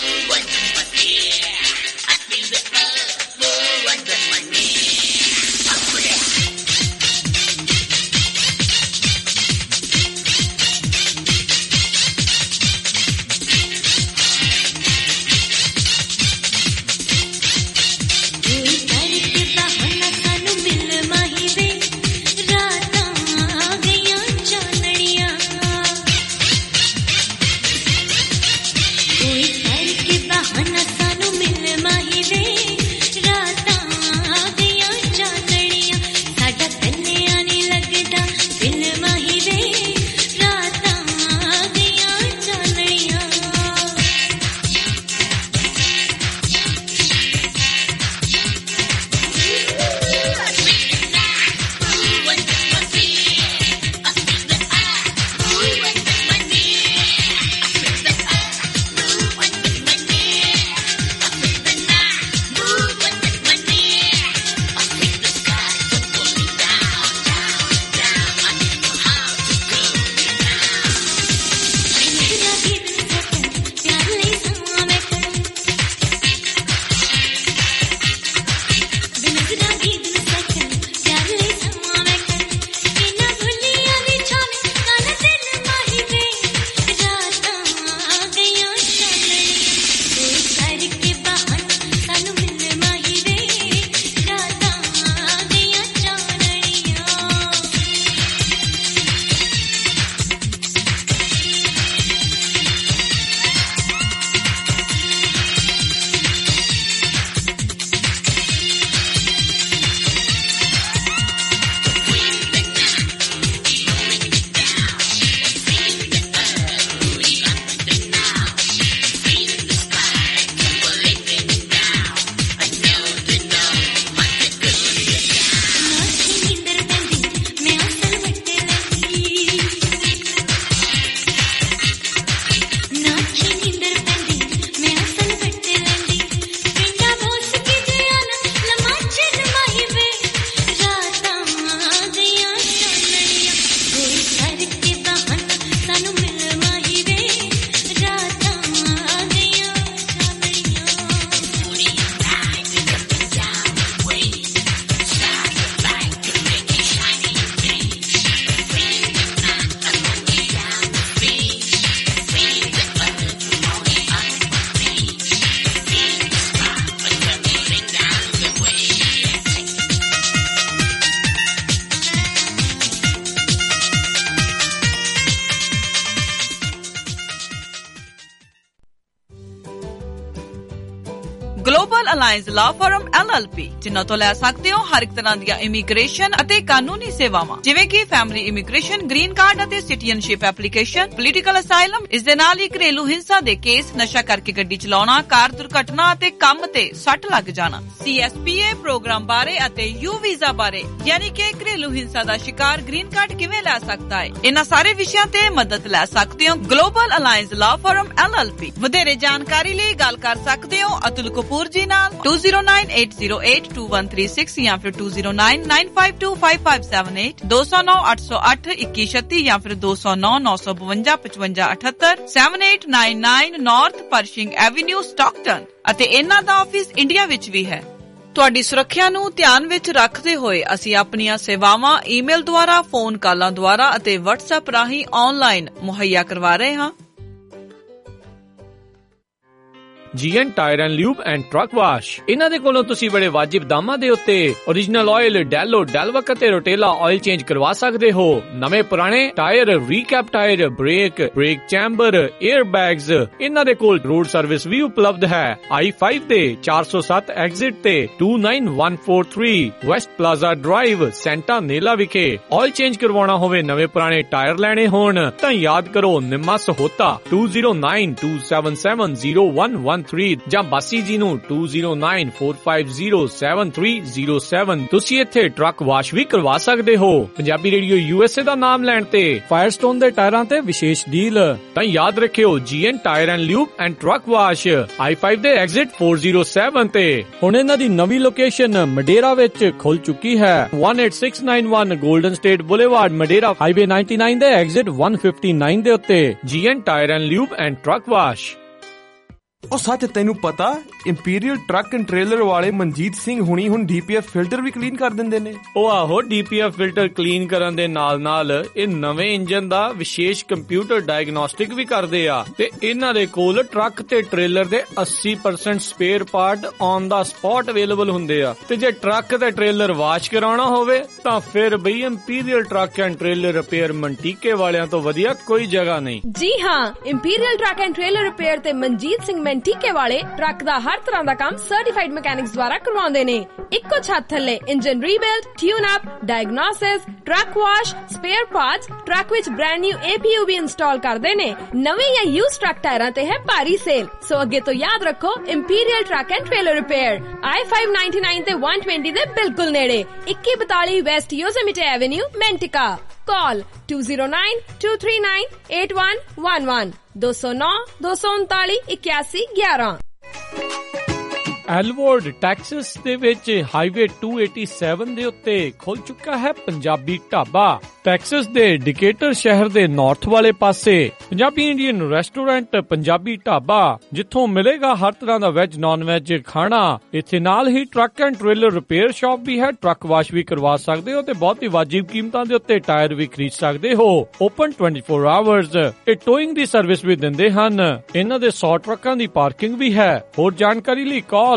कोई करके
global alliance law firm LLP, ਜਿਨ੍ਹਾਂ ਤੋਂ ਲੈ ਸਕਦੇ ਹੋ ਹਰ ਇੱਕ ਤਰ੍ਹਾਂ ਦੀਆਂ ਇਮੀਗ੍ਰੇਸ਼ਨ ਅਤੇ ਕਾਨੂੰਨੀ ਸੇਵਾਵਾਂ, ਜਿਵੇਂ ਕਿ ਫੈਮਿਲੀ ਇਮੀਗ੍ਰੇਸ਼ਨ, ਗ੍ਰੀਨ ਕਾਰਡ ਅਤੇ ਸਿਟੀਜ਼ਨਸ਼ਿਪ ਐਪਲੀਕੇਸ਼ਨ, ਪੋਲੀਟੀਕਲ ਅਸਾਈਲਮ। ਇਸ ਦੇ ਨਾਲ ਹੀ ਘਰੇਲੂ ਹਿੰਸਾ ਦੇ ਕੇਸ, ਨਸ਼ਾ ਕਰਕੇ ਗੱਡੀ ਚਲਾਉਣਾ, ਕਾਰ ਦੁਰਘਟਨਾ ਅਤੇ ਕੰਮ ਤੇ ਸੱਟ ਲੱਗ ਜਾਣਾ, CSPA ਪ੍ਰੋਗਰਾਮ ਬਾਰੇ ਅਤੇ U ਵੀਜ਼ਾ ਬਾਰੇ, ਯਾਨੀ ਕਿ ਘਰੇਲੂ ਹਿੰਸਾ ਦਾ ਸ਼ਿਕਾਰ ਗ੍ਰੀਨ ਕਾਰਡ ਕਿਵੇਂ ਲੈ ਸਕਦਾ ਹੈ। ਇਹਨਾਂ ਸਾਰੇ ਵਿਸ਼ਿਆਂ ਤੇ ਮਦਦ ਲੈ ਸਕਦੇ ਹੋ global alliance law firm LLP। ਵਧੇਰੇ ਜਾਣਕਾਰੀ ਲਈ ਗੱਲ ਕਰ ਸਕਦੇ ਹੋ ਅਤੁਲ ਕਪੂਰ ਜੀ ਨਾਲ 2098082136 ਜਾਂ ਫਿਰ 2099525578, 2098082136 ਜਾਂ ਫਿਰ 2099955558, 7899 ਨਾਰਥ ਪਰਸ਼ਿੰਗ ਐਵੀਨਿਊ, ਸਟਾਕਟਨ। ਅਤੇ ਇਹਨਾਂ ਦਾ ਆਫਿਸ ਇੰਡੀਆ ਵਿੱਚ ਵੀ ਹੈ। ਤੁਹਾਡੀ ਸੁਰੱਖਿਆ ਨੂੰ ਧਿਆਨ ਵਿੱਚ ਰੱਖਦੇ ਹੋਏ ਅਸੀਂ ਆਪਣੀਆਂ ਸੇਵਾਵਾਂ ਈਮੇਲ ਦੁਆਰਾ, ਫੋਨ ਕਾਲਾਂ ਦੁਆਰਾ ਅਤੇ WhatsApp ਰਾਹੀਂ ਆਨਲਾਈਨ ਮੁਹੱਈਆ ਕਰਵਾ ਰਹੇ ਹਾਂ।
GN tyre and lube and truck wash, ਇਹਨਾਂ ਦੇ ਕੋਲੋਂ ਤੁਸੀਂ ਬੜੇ ਵਾਜਿਬ ਦਾਮਾਂ ਦੇ ਉੱਤੇ ਓਰੀਜਨਲ ਆਇਲ, ਡੈਲੋ, ਡੈਲਵਕ ਅਤੇ ਰੋਟੇਲਾ ਆਇਲ ਚੇਂਜ ਕਰਵਾ ਸਕਦੇ ਹੋ। ਨਵੇਂ ਪੁਰਾਣੇ tyre, recap tyre, brake chamber, air bags, ਇਹਨਾਂ ਦੇ ਕੋਲ ਰੋਡ ਸਰਵਿਸ ਵੀ ਉਪਲਬਧ ਹੈ। I-5 ਦੇ 407 ਐਗਜ਼ਿਟ ਤੇ 29143 west plaza drive, Santa Nella ਵਿਖੇ। ਆਇਲ ਚੇਂਜ ਕਰਵਾਉਣਾ ਹੋਵੇ, ਨਵੇਂ ਪੁਰਾਣੇ ਟਾਇਰ ਲੈਣੇ ਹੋਣ ਤਾਂ ਯਾਦ ਕਰੋ ਨਿੰਮਾ ਸਹੋਤਾ 2092770113 ਜਾਂ ਬਾਸੀ ਜੀ ਨੂੰ 2094507307। ਤੁਸੀਂ ਇੱਥੇ ਟਰੱਕ ਵਾਸ਼ ਵੀ ਕਰਵਾ ਸਕਦੇ ਹੋ। ਪੰਜਾਬੀ ਰੇਡੀਓ USA ਦਾ ਨਾਮ ਲੈਣ ਤੇ ਫਾਇਰਸਟੋਨ ਦੇ ਟਾਇਰਾਂ ਤੇ ਵਿਸ਼ੇਸ਼ ਡੀਲ। ਤਾਂ ਯਾਦ ਰੱਖਿਓ GN tyre and lube and truck wash, I-5 ਦੇ ਐਗਜ਼ਿਟ 407 ਤੇ। ਹੁਣ ਇਹਨਾਂ ਦੀ ਨਵੀਂ ਲੋਕੇਸ਼ਨ ਮਡੇਰਾ ਵਿੱਚ ਖੁੱਲ ਚੁੱਕੀ ਹੈ। 18691 golden state boulevard, Madera, highway 99 ਦੇ ਐਗਜ਼ਿਟ 159 ਦੇ ਉੱਤੇ। GN tyre and lube and truck wash.
ਉਹ ਸੱਚ, ਤੈਨੂੰ ਪਤਾ ਇੰਪੀਰੀਅਲ ਟਰੱਕ ਐਂਡ ਟ੍ਰੇਲਰ ਵਾਲੇ ਮਨਜੀਤ ਸਿੰਘ ਹੁਣੀ ਹੁਣ DPF ਫਿਲਟਰ ਵੀ ਕਲੀਨ ਕਰ ਦਿੰਦੇ ਨੇ।
ਉਹ ਆਹੋ, DPF ਫਿਲਟਰ ਕਲੀਨ ਕਰਨ ਦੇ ਨਾਲ ਇਹ ਨਵੇਂ ਇੰਜਨ ਦਾ ਵਿਸ਼ੇਸ਼ ਕੰਪਿਊਟਰ ਡਾਇਗਨੋਸਟਿਕ ਵੀ ਕਰਦੇ ਆ ਤੇ ਇਹਨਾਂ ਦੇ ਕੋਲ ਟਰੱਕ ਤੇ ਟ੍ਰੇਲਰ ਦੇ 80% spare part on the spot available ਹੁੰਦੇ ਆ। ਤੇ ਜੇ ਟਰੱਕ ਤੇ ਟ੍ਰੇਲਰ ਵਾਸ਼ ਕਰਾਉਣਾ ਹੋਵੇ ਤਾਂ ਫਿਰ ਬਈ imperial truck and trailer repair Manteca ਵਾਲਿਆਂ ਤੋਂ ਵਧੀਆ ਕੋਈ ਜਗ੍ਹਾ ਨਹੀਂ।
ਜੀ ਹਾਂ, imperial truck and trailer repair ਤੇ ਮਨਜੀਤ ਸਿੰਘ ਮੰਟੀਕੇ ਵਾਲੇ ਟਰੱਕ ਦਾ ਹਰ ਤਰ੍ਹਾਂ ਦਾ ਕੰਮ ਸਰਟੀਫਾਈਡ ਮਕੈਨਿਕਸ ਦੁਆਰਾ ਕਰਵਾਉਂਦੇ ਨੇ। ਇੱਕੋ ਛੱਤ ਥੱਲੇ engine rebuild, tune up, diagnosis, truck wash, spare parts, truck ਵਿੱਚ ਬ੍ਰਾਂਡ ਨਿਊ APU ਵੀ ਇੰਸਟਾਲ ਕਰਦੇ ਨੇ। ਨਵੇਂ ਜਾਂ ਯੂਜ਼ਡ ਟਰੱਕ ਟਾਇਰਾਂ ਤੇ ਹੈ ਭਾਰੀ ਸੇਲ, ਸੋ ਅੱਗੇ ਤੋਂ ਯਾਦ ਰੱਖੋ imperial truck and trailer repair, I-599 ਤੇ 120 ਦੇ ਬਿਲਕੁਲ ਨੇੜੇ, 2142 west Yosemite avenue, Manteca. Call 2092398111 209-239-8111।
Alvord Texas ਦੇ ਵਿੱਚ ਹਾਈਵੇ 287 ਦੇ ਉੱਤੇ ਖੁੱਲ ਚੁੱਕਾ ਹੈ ਪੰਜਾਬੀ ਢਾਬਾ। ਟੈਕਸਸ ਦੇ ਡਿਕੇਟਰ ਸ਼ਹਿਰ ਦੇ ਨਾਰਥ ਵਾਲੇ ਪਾਸੇ ਪੰਜਾਬੀ ਇੰਡੀਅਨ ਰੈਸਟੋਰੈਂਟ ਪੰਜਾਬੀ ਢਾਬਾ, ਜਿੱਥੋਂ ਮਿਲੇਗਾ ਹਰ ਤਰ੍ਹਾਂ ਦਾ ਵੈਜ ਨਾਨ ਵੈਜ ਖਾਣਾ। ਇੱਥੇ ਨਾਲ ਹੀ truck and trailer repair shop ਵੀ ਹੈ, ਟਰੱਕ ਵਾਸ਼ ਵੀ ਕਰਵਾ ਸਕਦੇ ਹੋ ਤੇ ਬਹੁਤ ਹੀ ਵਾਜਿਬ ਕੀਮਤਾਂ ਦੇ ਉੱਤੇ ਟਾਇਰ ਵੀ ਖਰੀਦ ਸਕਦੇ ਹੋ। Open 24 hours. ਇਹ ਟੋਇੰਗ ਦੀ ਸਰਵਿਸ ਵੀ ਦਿੰਦੇ ਹਨ। ਇਹਨਾਂ ਦੇ 100 ਟਰੱਕਾਂ ਦੀ ਪਾਰਕਿੰਗ ਵੀ ਹੈ। ਹੋਰ ਜਾਣਕਾਰੀ ਲਈ call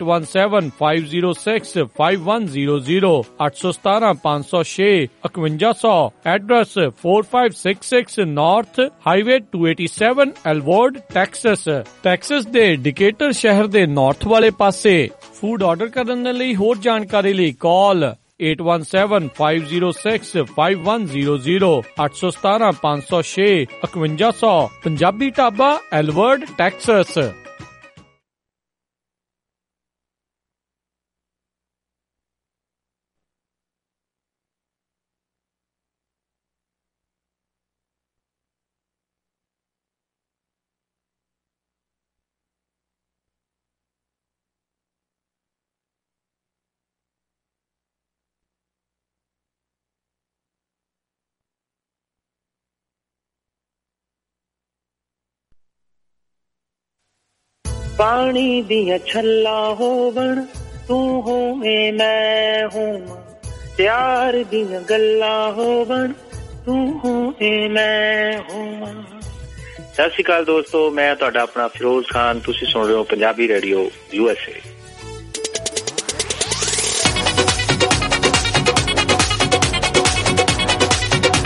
8175065100 817-506-5100। Address 4566 North Highway 287 Elwood, Texas। Texas ਦੇ ਡਿਕੇਟਰ ਸ਼ਹਿਰ ਦੇ ਨਾਰਥ ਵਾਲੇ ਪਾਸੇ। ਫੂਡ ਆਰਡਰ ਕਰਨ ਲਈ ਹੋਰ ਜਾਣਕਾਰੀ ਲਈ call 8175065100 817-506-5100। Punjabi dhaba, Alvord, Texas.
ਪਾਣੀ ਦੀਆਂ ਛੱਲਾਂ ਹੋਵਣ, ਤੂੰ ਹੋਵੇਂ ਮੈਂ ਹੋਵਾਂ, ਪਿਆਰ ਦੀਆਂ ਗੱਲਾਂ ਹੋਵਣ, ਤੂੰ ਹੋਵੇਂ ਮੈਂ ਹੋਵਾਂ। ਸਤਿ ਸ਼੍ਰੀ ਅਕਾਲ ਦੋਸਤੋ, ਮੈਂ ਤੁਹਾਡਾ ਆਪਣਾ ਫਿਰੋਜ਼ ਖਾਨ। ਤੁਸੀਂ ਸੁਣ ਰਹੇ ਹੋ ਪੰਜਾਬੀ ਰੇਡੀਓ USA।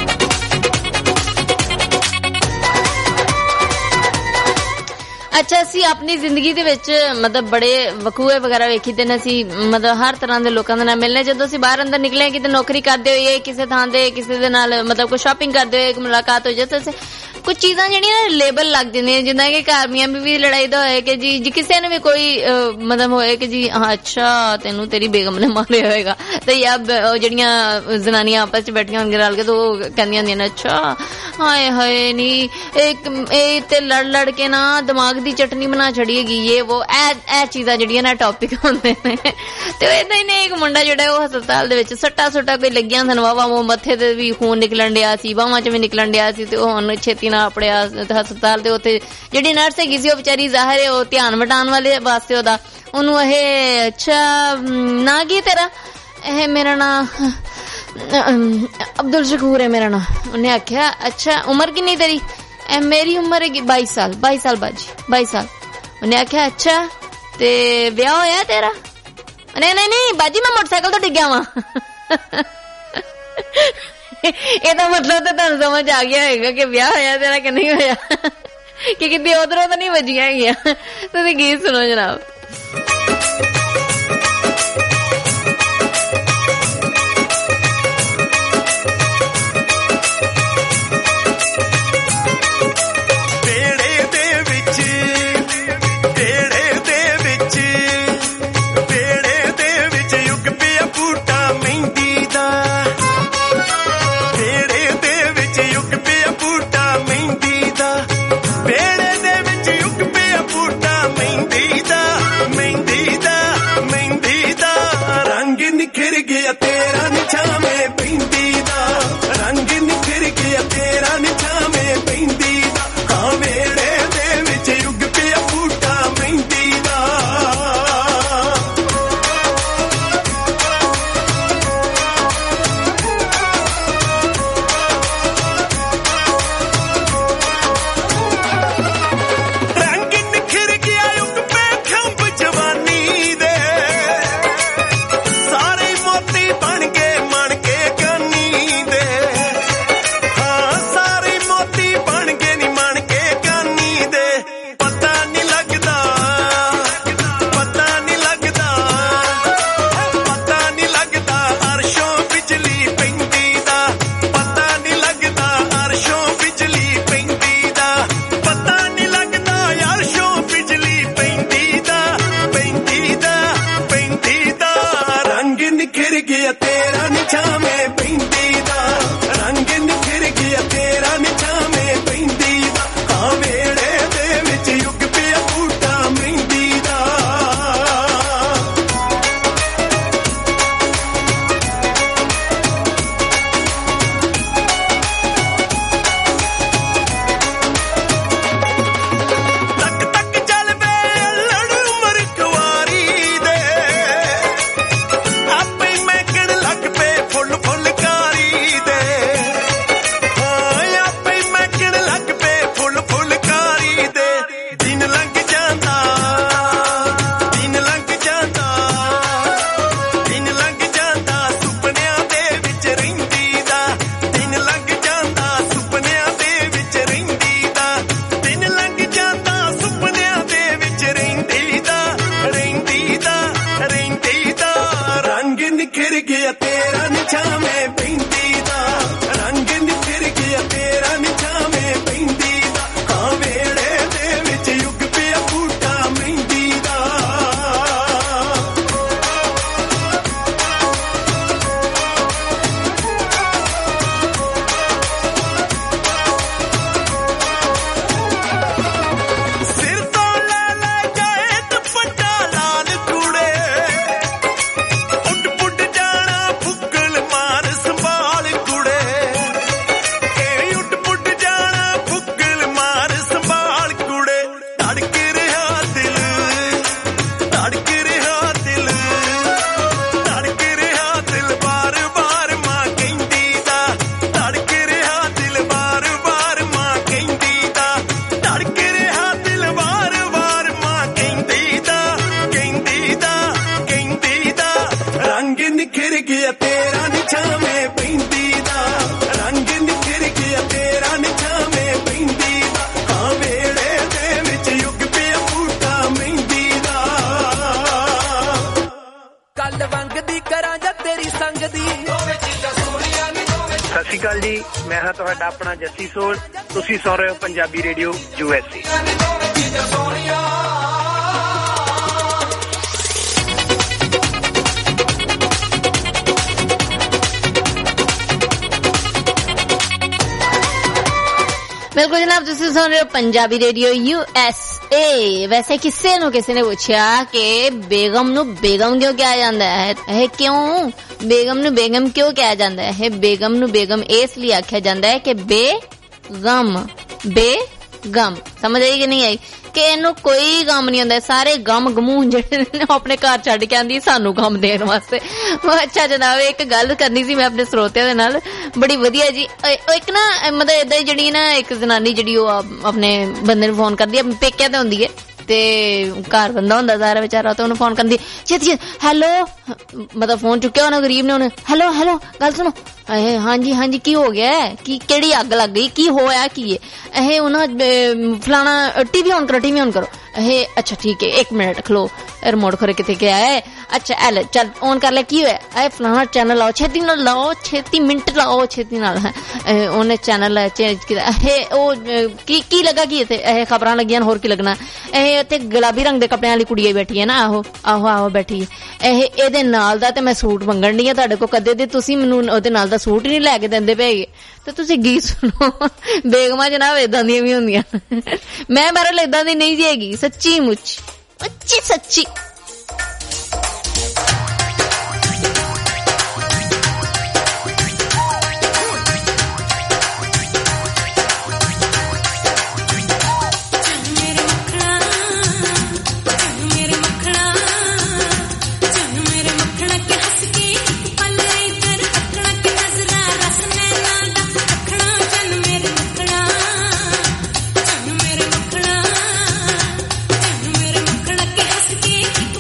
ਅੱਛਾ, ਅਸੀਂ ਆਪਣੀ ਜ਼ਿੰਦਗੀ ਦੇ ਵਿੱਚ ਮਤਲਬ ਬੜੇ ਵਕੂਏ ਵਗੈਰਾ ਵੇਖੀ ਤੇ ਅਸੀਂ ਮਤਲਬ ਹਰ ਤਰ੍ਹਾਂ ਦੇ ਲੋਕਾਂ ਦੇ ਨਾਲ ਮਿਲਨੇ। ਜਦੋਂ ਅਸੀਂ ਬਾਹਰ ਅੰਦਰ ਨਿਕਲੇ, ਕਿਤੇ ਨੌਕਰੀ ਕਰਦੇ ਹੋਈਏ, ਕਿਸੇ ਥਾਂ ਤੇ ਕਿਸੇ ਦੇ ਨਾਲ ਮਤਲਬ ਕੋਈ ਸ਼ਾਪਿੰਗ ਕਰਦੇ ਹੋਏ, ਕੋਈ ਮੁਲਾਕਾਤ ਹੋ ਜਾਏ ਤਾਂ ਕੁਝ ਚੀਜ਼ਾਂ ਜਿਹੜੀਆਂ ਲੇਬਲ ਲੱਗ ਜਾਂਦੀਆਂ, ਜਿੱਦਾਂ ਕਿ ਘਰ ਮੀਆਂ ਬੀਵੀ ਲੜਾਈ ਦਾ ਹੋਏ ਕਿ ਜੀ ਕਿਸੇ ਨੂੰ ਵੀ ਕੋਈ ਮਤਲਬ ਹੋਏ ਕਿ ਜੀ ਹਾਂ ਅੱਛਾ ਤੈਨੂੰ ਤੇਰੀ ਬੇਗਮ ਨੇ ਮਾਰਿਆ ਹੋਏਗਾ, ਤੇ ਜਾਂ ਜਿਹੜੀਆਂ ਜ਼ਨਾਨੀਆਂ ਆਪਸ ਚ ਬੈਠੀਆਂ ਹੋਣਗੀਆਂ ਰਲ ਕੇ, ਤਾਂ ਉਹ ਕਹਿੰਦੀਆਂ ਹੁੰਦੀਆਂ ਨੇ ਅੱਛਾ ਹਾਏ ਹਾਏ ਨੀ ਇਹ ਤੇ ਲੜ ਕੇ ਨਾ ਦਿਮਾਗ ਦੀ ਚਟਨੀ ਬਣਾ ਛੜੀ ਹੈਗੀ, ਇਹ ਉਹ ਇਹ ਚੀਜ਼ਾਂ ਜਿਹੜੀਆਂ ਨਾ ਟੌਪਿਕ ਹੁੰਦੇ ਨੇ। ਤੇ ਏਦਾਂ ਹੀ ਨੇ ਇੱਕ ਮੁੰਡਾ ਜਿਹੜਾ ਉਹ ਹਸਪਤਾਲ ਦੇ ਵਿੱਚ ਸੱਟਾ ਕੋਈ ਲੱਗੀਆਂ ਸਨ, ਵਾਹਵਾ ਮੱਥੇ ਤੇ ਵੀ ਖੂਨ ਨਿਕਲਣ ਡਿਆ ਸੀ, ਬਾਹਾਂ ਚ ਵੀ ਨਿਕਲਣ ਡਿਆ ਸੀ, ਤੇ ਉਹ ਹੁਣ ਛੇਤੀ ਨਾਲ ਆਪਣੇ ਹਸਪਤਾਲ ਦੇ ਉੱਤੇ ਜਿਹੜੀ ਨਰਸ ਹੈਗੀ ਸੀ ਉਹ ਵਿਚਾਰੀ ਜ਼ਾਹਿਰ ਹੈ ਉਹ ਧਿਆਨ ਵਟਾਉਣ ਵਾਲੇ ਵਾਸਤੇ ਉਹਨੂੰ ਇਹ ਅੱਛਾ ਨਾ ਕੀ ਤੇਰਾ, ਇਹ ਮੇਰਾ ਨਾਂ ਅਬਦੁਲ ਸ਼ਕੂਰ ਹੈ ਮੇਰਾ ਨਾਂ। ਉਹਨੇ ਆਖਿਆ ਅੱਛਾ ਉਮਰ ਕਿੰਨੀ ਤੇਰੀ? ਮੇਰੀ ਉਮਰ ਹੈਗੀ 22 ਸਾਲ ਬਾਜੀ 22 ਸਾਲ। ਉਹਨੇ ਆਖਿਆ ਅੱਛਾ ਤੇ ਵਿਆਹ ਹੋਇਆ ਤੇਰਾ? ਨਹੀਂ ਬਾਜੀ ਮੈਂ ਮੋਟਰਸਾਈਕਲ ਤੋਂ ਡਿੱਗਿਆ ਵਾਂ। ਇਹਦਾ ਮਤਲਬ ਤਾਂ ਤੁਹਾਨੂੰ ਸਮਝ ਆ ਗਿਆ ਹੋਏਗਾ ਕਿ ਵਿਆਹ ਹੋਇਆ ਤੇਰਾ ਕਿ ਨਹੀਂ ਹੋਇਆ, ਕਿ ਕਿਤੇ ਉਧਰੋਂ ਤਾਂ ਨਹੀਂ ਵੱਜੀਆਂ ਹੈਗੀਆਂ। ਤੁਸੀਂ ਗੀਤ ਸੁਣੋ ਜਨਾਬ।
तेरा निछावे पैंदी दा, हाँ वेड़े दे विच युग पिया
ਵੰਗ ਦੀ ਕਰਾਂ ਜਾਂ ਤੇਰੀ ਸੰਗ ਦੀ।
ਸਤਿ ਸ਼੍ਰੀ ਅਕਾਲ ਜੀ, ਮੈਂ ਹਾਂ ਤੁਹਾਡਾ ਆਪਣਾ ਜੱਸੀ ਸੋਲ। ਤੁਸੀਂ ਸੁਣ ਰਹੇ ਹੋ ਪੰਜਾਬੀ ਰੇਡੀਓ USA।
ਬਿਲਕੁਲ ਜਨਾਬ, ਤੁਸੀਂ ਸੁਣ ਰਹੇ ਹੋ ਪੰਜਾਬੀ ਰੇਡੀਓ USA। ਵੈਸੇ ਕਿਸੇ ਨੇ ਪੁੱਛਿਆ ਕਿ ਬੇਗਮ ਨੂੰ ਬੇਗਮ ਕਿਉਂ ਕਿਹਾ ਜਾਂਦਾ ਹੈ? ਇਹ ਕਿਉਂ ਬੇਗਮ ਨੂੰ ਬੇਗਮ ਕਿਉਂ ਕਿਹਾ ਜਾਂਦਾ ਹੈ? ਬੇਗਮ ਨੂੰ ਬੇਗਮ ਇਸ ਲਈ ਆਖਿਆ ਜਾਂਦਾ ਹੈ ਕਿ ਬੇਗਮ ਸਮਝ ਆਈ ਕਿ ਨਹੀਂ ਆਈ? ਕਿ ਇਹਨੂੰ ਕੋਈ ਗਮ ਨਹੀਂ ਹੁੰਦਾ, ਸਾਰੇ ਗਮ ਗਮੂ ਜਿਹੜੇ ਨੇ ਆਪਣੇ ਘਰ ਛੱਡ ਕੇ ਆਂਦੀ ਸਾਨੂੰ ਗਮ ਦੇਣ ਵਾਸਤੇ। ਅੱਛਾ ਜਨਾਬ, ਇੱਕ ਗੱਲ ਕਰਨੀ ਸੀ ਮੈਂ ਆਪਣੇ ਸਰੋਤਿਆਂ ਦੇ ਨਾਲ, ਬੜੀ ਵਧੀਆ ਜੀ। ਇੱਕ ਨਾ ਮਤਲਬ ਏਦਾਂ ਹੀ ਜਿਹੜੀ ਨਾ ਇੱਕ ਜਨਾਨੀ ਜਿਹੜੀ ਉਹ ਆਪਣੇ ਬੰਦੇ ਨੂੰ ਫੋਨ ਕਰਦੀ ਹੈ, ਪੇਕਿਆਂ ਤੇ ਹੁੰਦੀ ਹੈ ਤੇ ਘਰ ਬੰਦਾ ਹੁੰਦਾ ਸਾਰਾ ਵਿਚਾਰਾ, ਤੇ ਉਹਨੂੰ ਫੋਨ ਕਰਦੀ ਛੇਤੀ ਹੈਲੋ, ਮਤਲਬ ਫੋਨ ਚੁੱਕਿਆ ਉਹਨੇ ਗਰੀਬ ਨੇ, ਉਹਨੇ ਹੈਲੋ ਗੱਲ ਸੁਣੋ। ਹਾਂਜੀ ਹਾਂਜੀ ਕੀ ਹੋ ਗਿਆ? ਕੀ ਕਿਹੜੀ ਅੱਗ ਲੱਗ ਗਈ? ਕੀ ਹੋਇਆ? ਕੀ ਹੈ ਇਹ? ਉਹਨਾਂ ਫਲਾਣਾ ਟੀਵੀ ਔਨ ਕਰੋ। ਇਹ ਅੱਛਾ ਠੀਕ ਹੈ, 1 ਮਿੰਟ ਖਲੋ, ਰਿਮੋਟ ਖੋਰੇ ਕਿੱਥੇ ਗਿਆ ਹੈ? ਅੱਛਾ ਐ ਚੱਲ ਔਨ ਕਰ ਲੈ। ਕੀ ਹੋਇਆ? ਇਹ ਫਲਾਣਾ ਚੈਨਲ ਲਾਓ, ਛੇਤੀ ਨਾਲ ਲਾਓ, 36 ਮਿੰਟ ਲਾਓ, ਛੇਤੀ ਨਾਲ। ਉਹਨੇ ਚੈਨਲ ਚੇਂਜ ਕੀਤਾ। ਇਹ ਉਹ ਕੀ ਲੱਗਾ? ਕੀ ਇੱਥੇ ਇਹ ਖਬਰਾਂ ਲੱਗੀਆਂ, ਹੋਰ ਕੀ ਲੱਗਣਾ? ਇਹ ਇੱਥੇ ਗੁਲਾਬੀ ਰੰਗ ਦੇ ਕੱਪੜਿਆਂ ਵਾਲੀ ਕੁੜੀ ਬੈਠੀ ਹੈ ਨਾ, ਆਹੋ ਬੈਠੀ ਹੈ। ਇਹਦੇ ਨਾਲ ਦਾ ਤੇ ਮੈਂ ਸੂਟ ਮੰਗਣ ਡਈ ਆ ਤੁਹਾਡੇ ਕੋਲ, ਕਦੇ ਦੇ ਤੁਸੀਂ ਮੈਨੂੰ ਉਹਦੇ ਨਾਲ ਦਾ ਸੂਟ ਹੀ ਨਹੀਂ ਲੈ ਕੇ ਦਿੰਦੇ ਪਏ। ਤੇ ਤੁਸੀਂ ਗੀਤ ਸੁਣੋ। ਬੇਗਮਾਂ ਜਨਾਬ ਏਦਾਂ ਦੀਆਂ ਵੀ ਹੁੰਦੀਆਂ। ਮੈਂ ਬਹਰਹਾਲ ਏਦਾਂ ਦੀ ਨਹੀਂ ਜੀ ਹੈਗੀ, ਸੱਚੀ ਮੁੱਚ ਸੱਚੀ।
के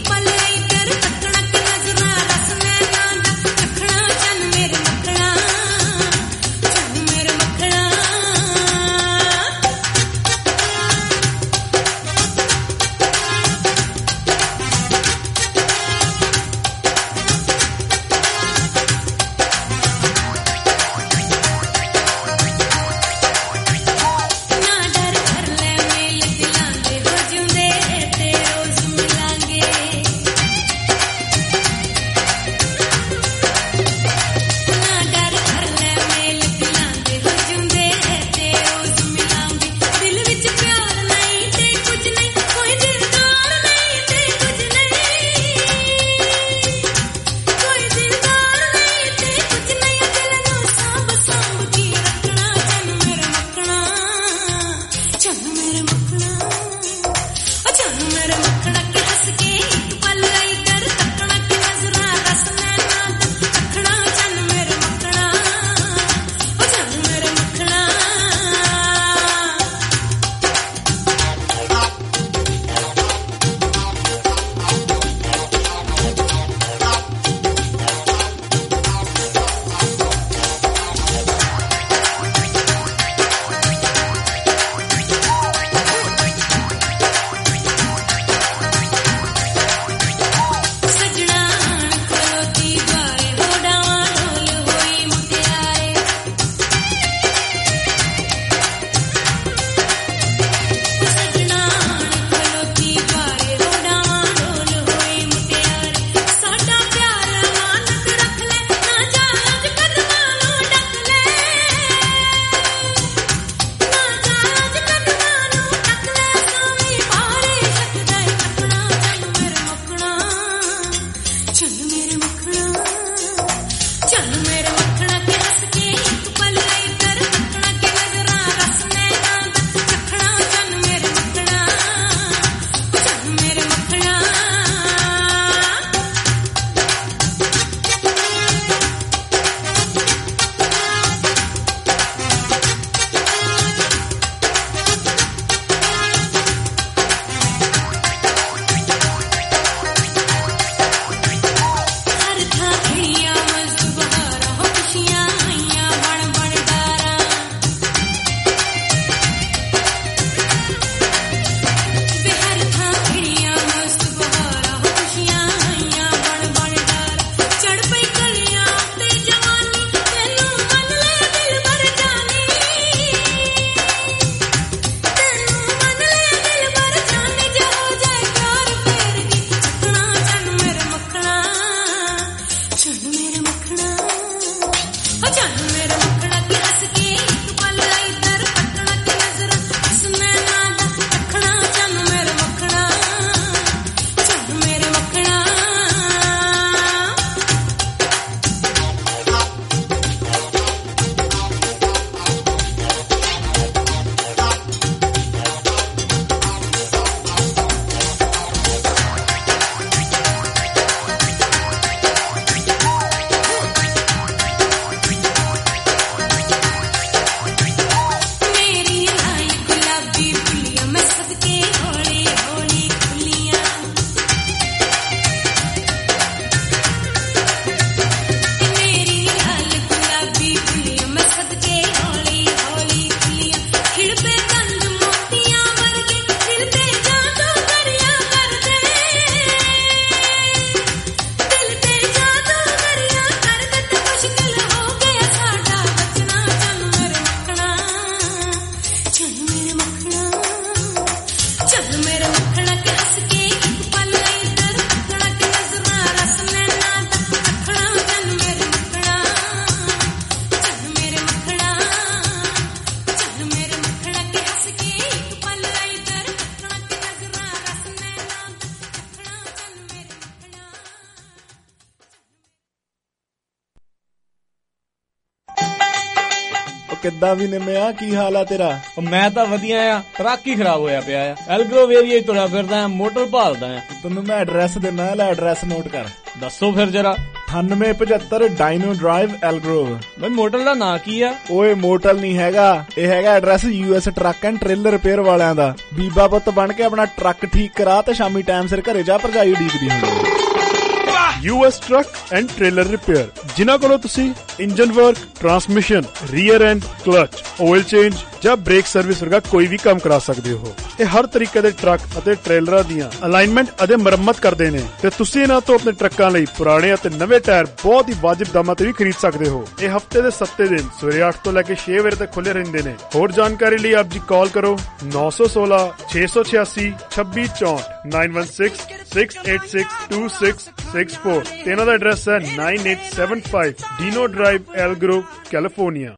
ਕਿੱਦਾਂ ਵੀ ਨਿੰਮਿਆ, ਕੀ ਹਾਲ ਆ ਤੇਰਾ?
ਮੈਂ ਤਾਂ ਵਧੀਆ ਆ, ਟਰੱਕ ਹੀ ਖਰਾਬ ਹੋਇਆ ਪਿਆ ਆ। ਐਲਗਰੋਵ ਏਰੀਆ ਹੀ ਤੁਰਿਆ ਫਿਰਦਾ ਆ, ਮੋਟਰ ਭਾਲਦਾ ਆ।
ਤੈਨੂੰ ਮੈਂ ਐਡਰੈਸ ਦਿੰਦਾ, ਲੈ ਐਡਰੈਸ ਨੋਟ ਕਰ।
ਦੱਸੋ ਫਿਰ ਜਰਾ।
9875 ਡਾਇਨੋ ਡਰਾਈਵ ਐਲਗਰੋਵ।
ਬਈ ਮੋਟਲ ਦਾ ਨਾਂ ਕੀ ਆ?
ਓਏ ਮੋਟਲ ਨਹੀਂ ਹੈਗਾ, ਇਹ ਹੈਗਾ address US truck and trailer repair ਵਾਲਿਆਂ ਦਾ। ਬੀਬਾ ਪੁੱਤ ਬਣ ਕੇ ਆਪਣਾ ਟਰੱਕ ਠੀਕ ਕਰਾ ਤੇ ਸ਼ਾਮੀ ਟਾਈਮ ਸਿਰ ਘਰੇ ਜਾ, ਭਰਜਾਈ ਉਡੀਕਦੀ ਹੁੰਦੀ। US truck and trailer repair, ਜਿਨ੍ਹਾਂ ਕੋਲੋਂ ਤੁਸੀਂ engine work, transmission, rear end, clutch, oil change ਜਾਂ ਬ੍ਰੇਕ ਸਰਵਿਸ ਵਰਗਾ ਕੋਈ ਵੀ ਕੰਮ ਕਰਾ ਸਕਦੇ ਹੋ। ਇਹ ਹਰ ਤਰੀਕੇ ਦੇ ਟਰੱਕ ਅਤੇ ਟ੍ਰੇਲਰਾਂ ਦੀਆਂ ਅਲਾਈਨਮੈਂਟ ਅਤੇ ਮੁਰੰਮਤ ਕਰਦੇ ਨੇ ਤੇ ਤੁਸੀਂ ਇਹਨਾਂ ਤੋਂ ਆਪਣੇ ਟਰੱਕਾਂ ਲਈ ਪੁਰਾਣੇ ਅਤੇ ਨਵੇਂ ਟਾਇਰ ਬਹੁਤ ਹੀ ਵਾਜਿਬ ਦਾਮਾਂ ਤੇ ਵੀ ਖਰੀਦ ਸਕਦੇ ਹੋ। ਇਹ ਹਫਤੇ ਦੇ 7 ਦਿਨ ਸਵੇਰੇ 8 ਤੋਂ ਲੈ ਕੇ 6 ਵਜੇ ਤੱਕ ਖੁੱਲੇ ਰਹਿੰਦੇ ਨੇ। ਹੋਰ ਜਾਣਕਾਰੀ ਲਈ ਆਪ ਜੀ ਕਾਲ ਕਰੋ 916 686 2664 916 686 2664 ਤੇ ਇਹਨਾਂ ਦਾ ਐਡਰੈਸ ਹੈ 9875 Dino drive Elk Grove, California.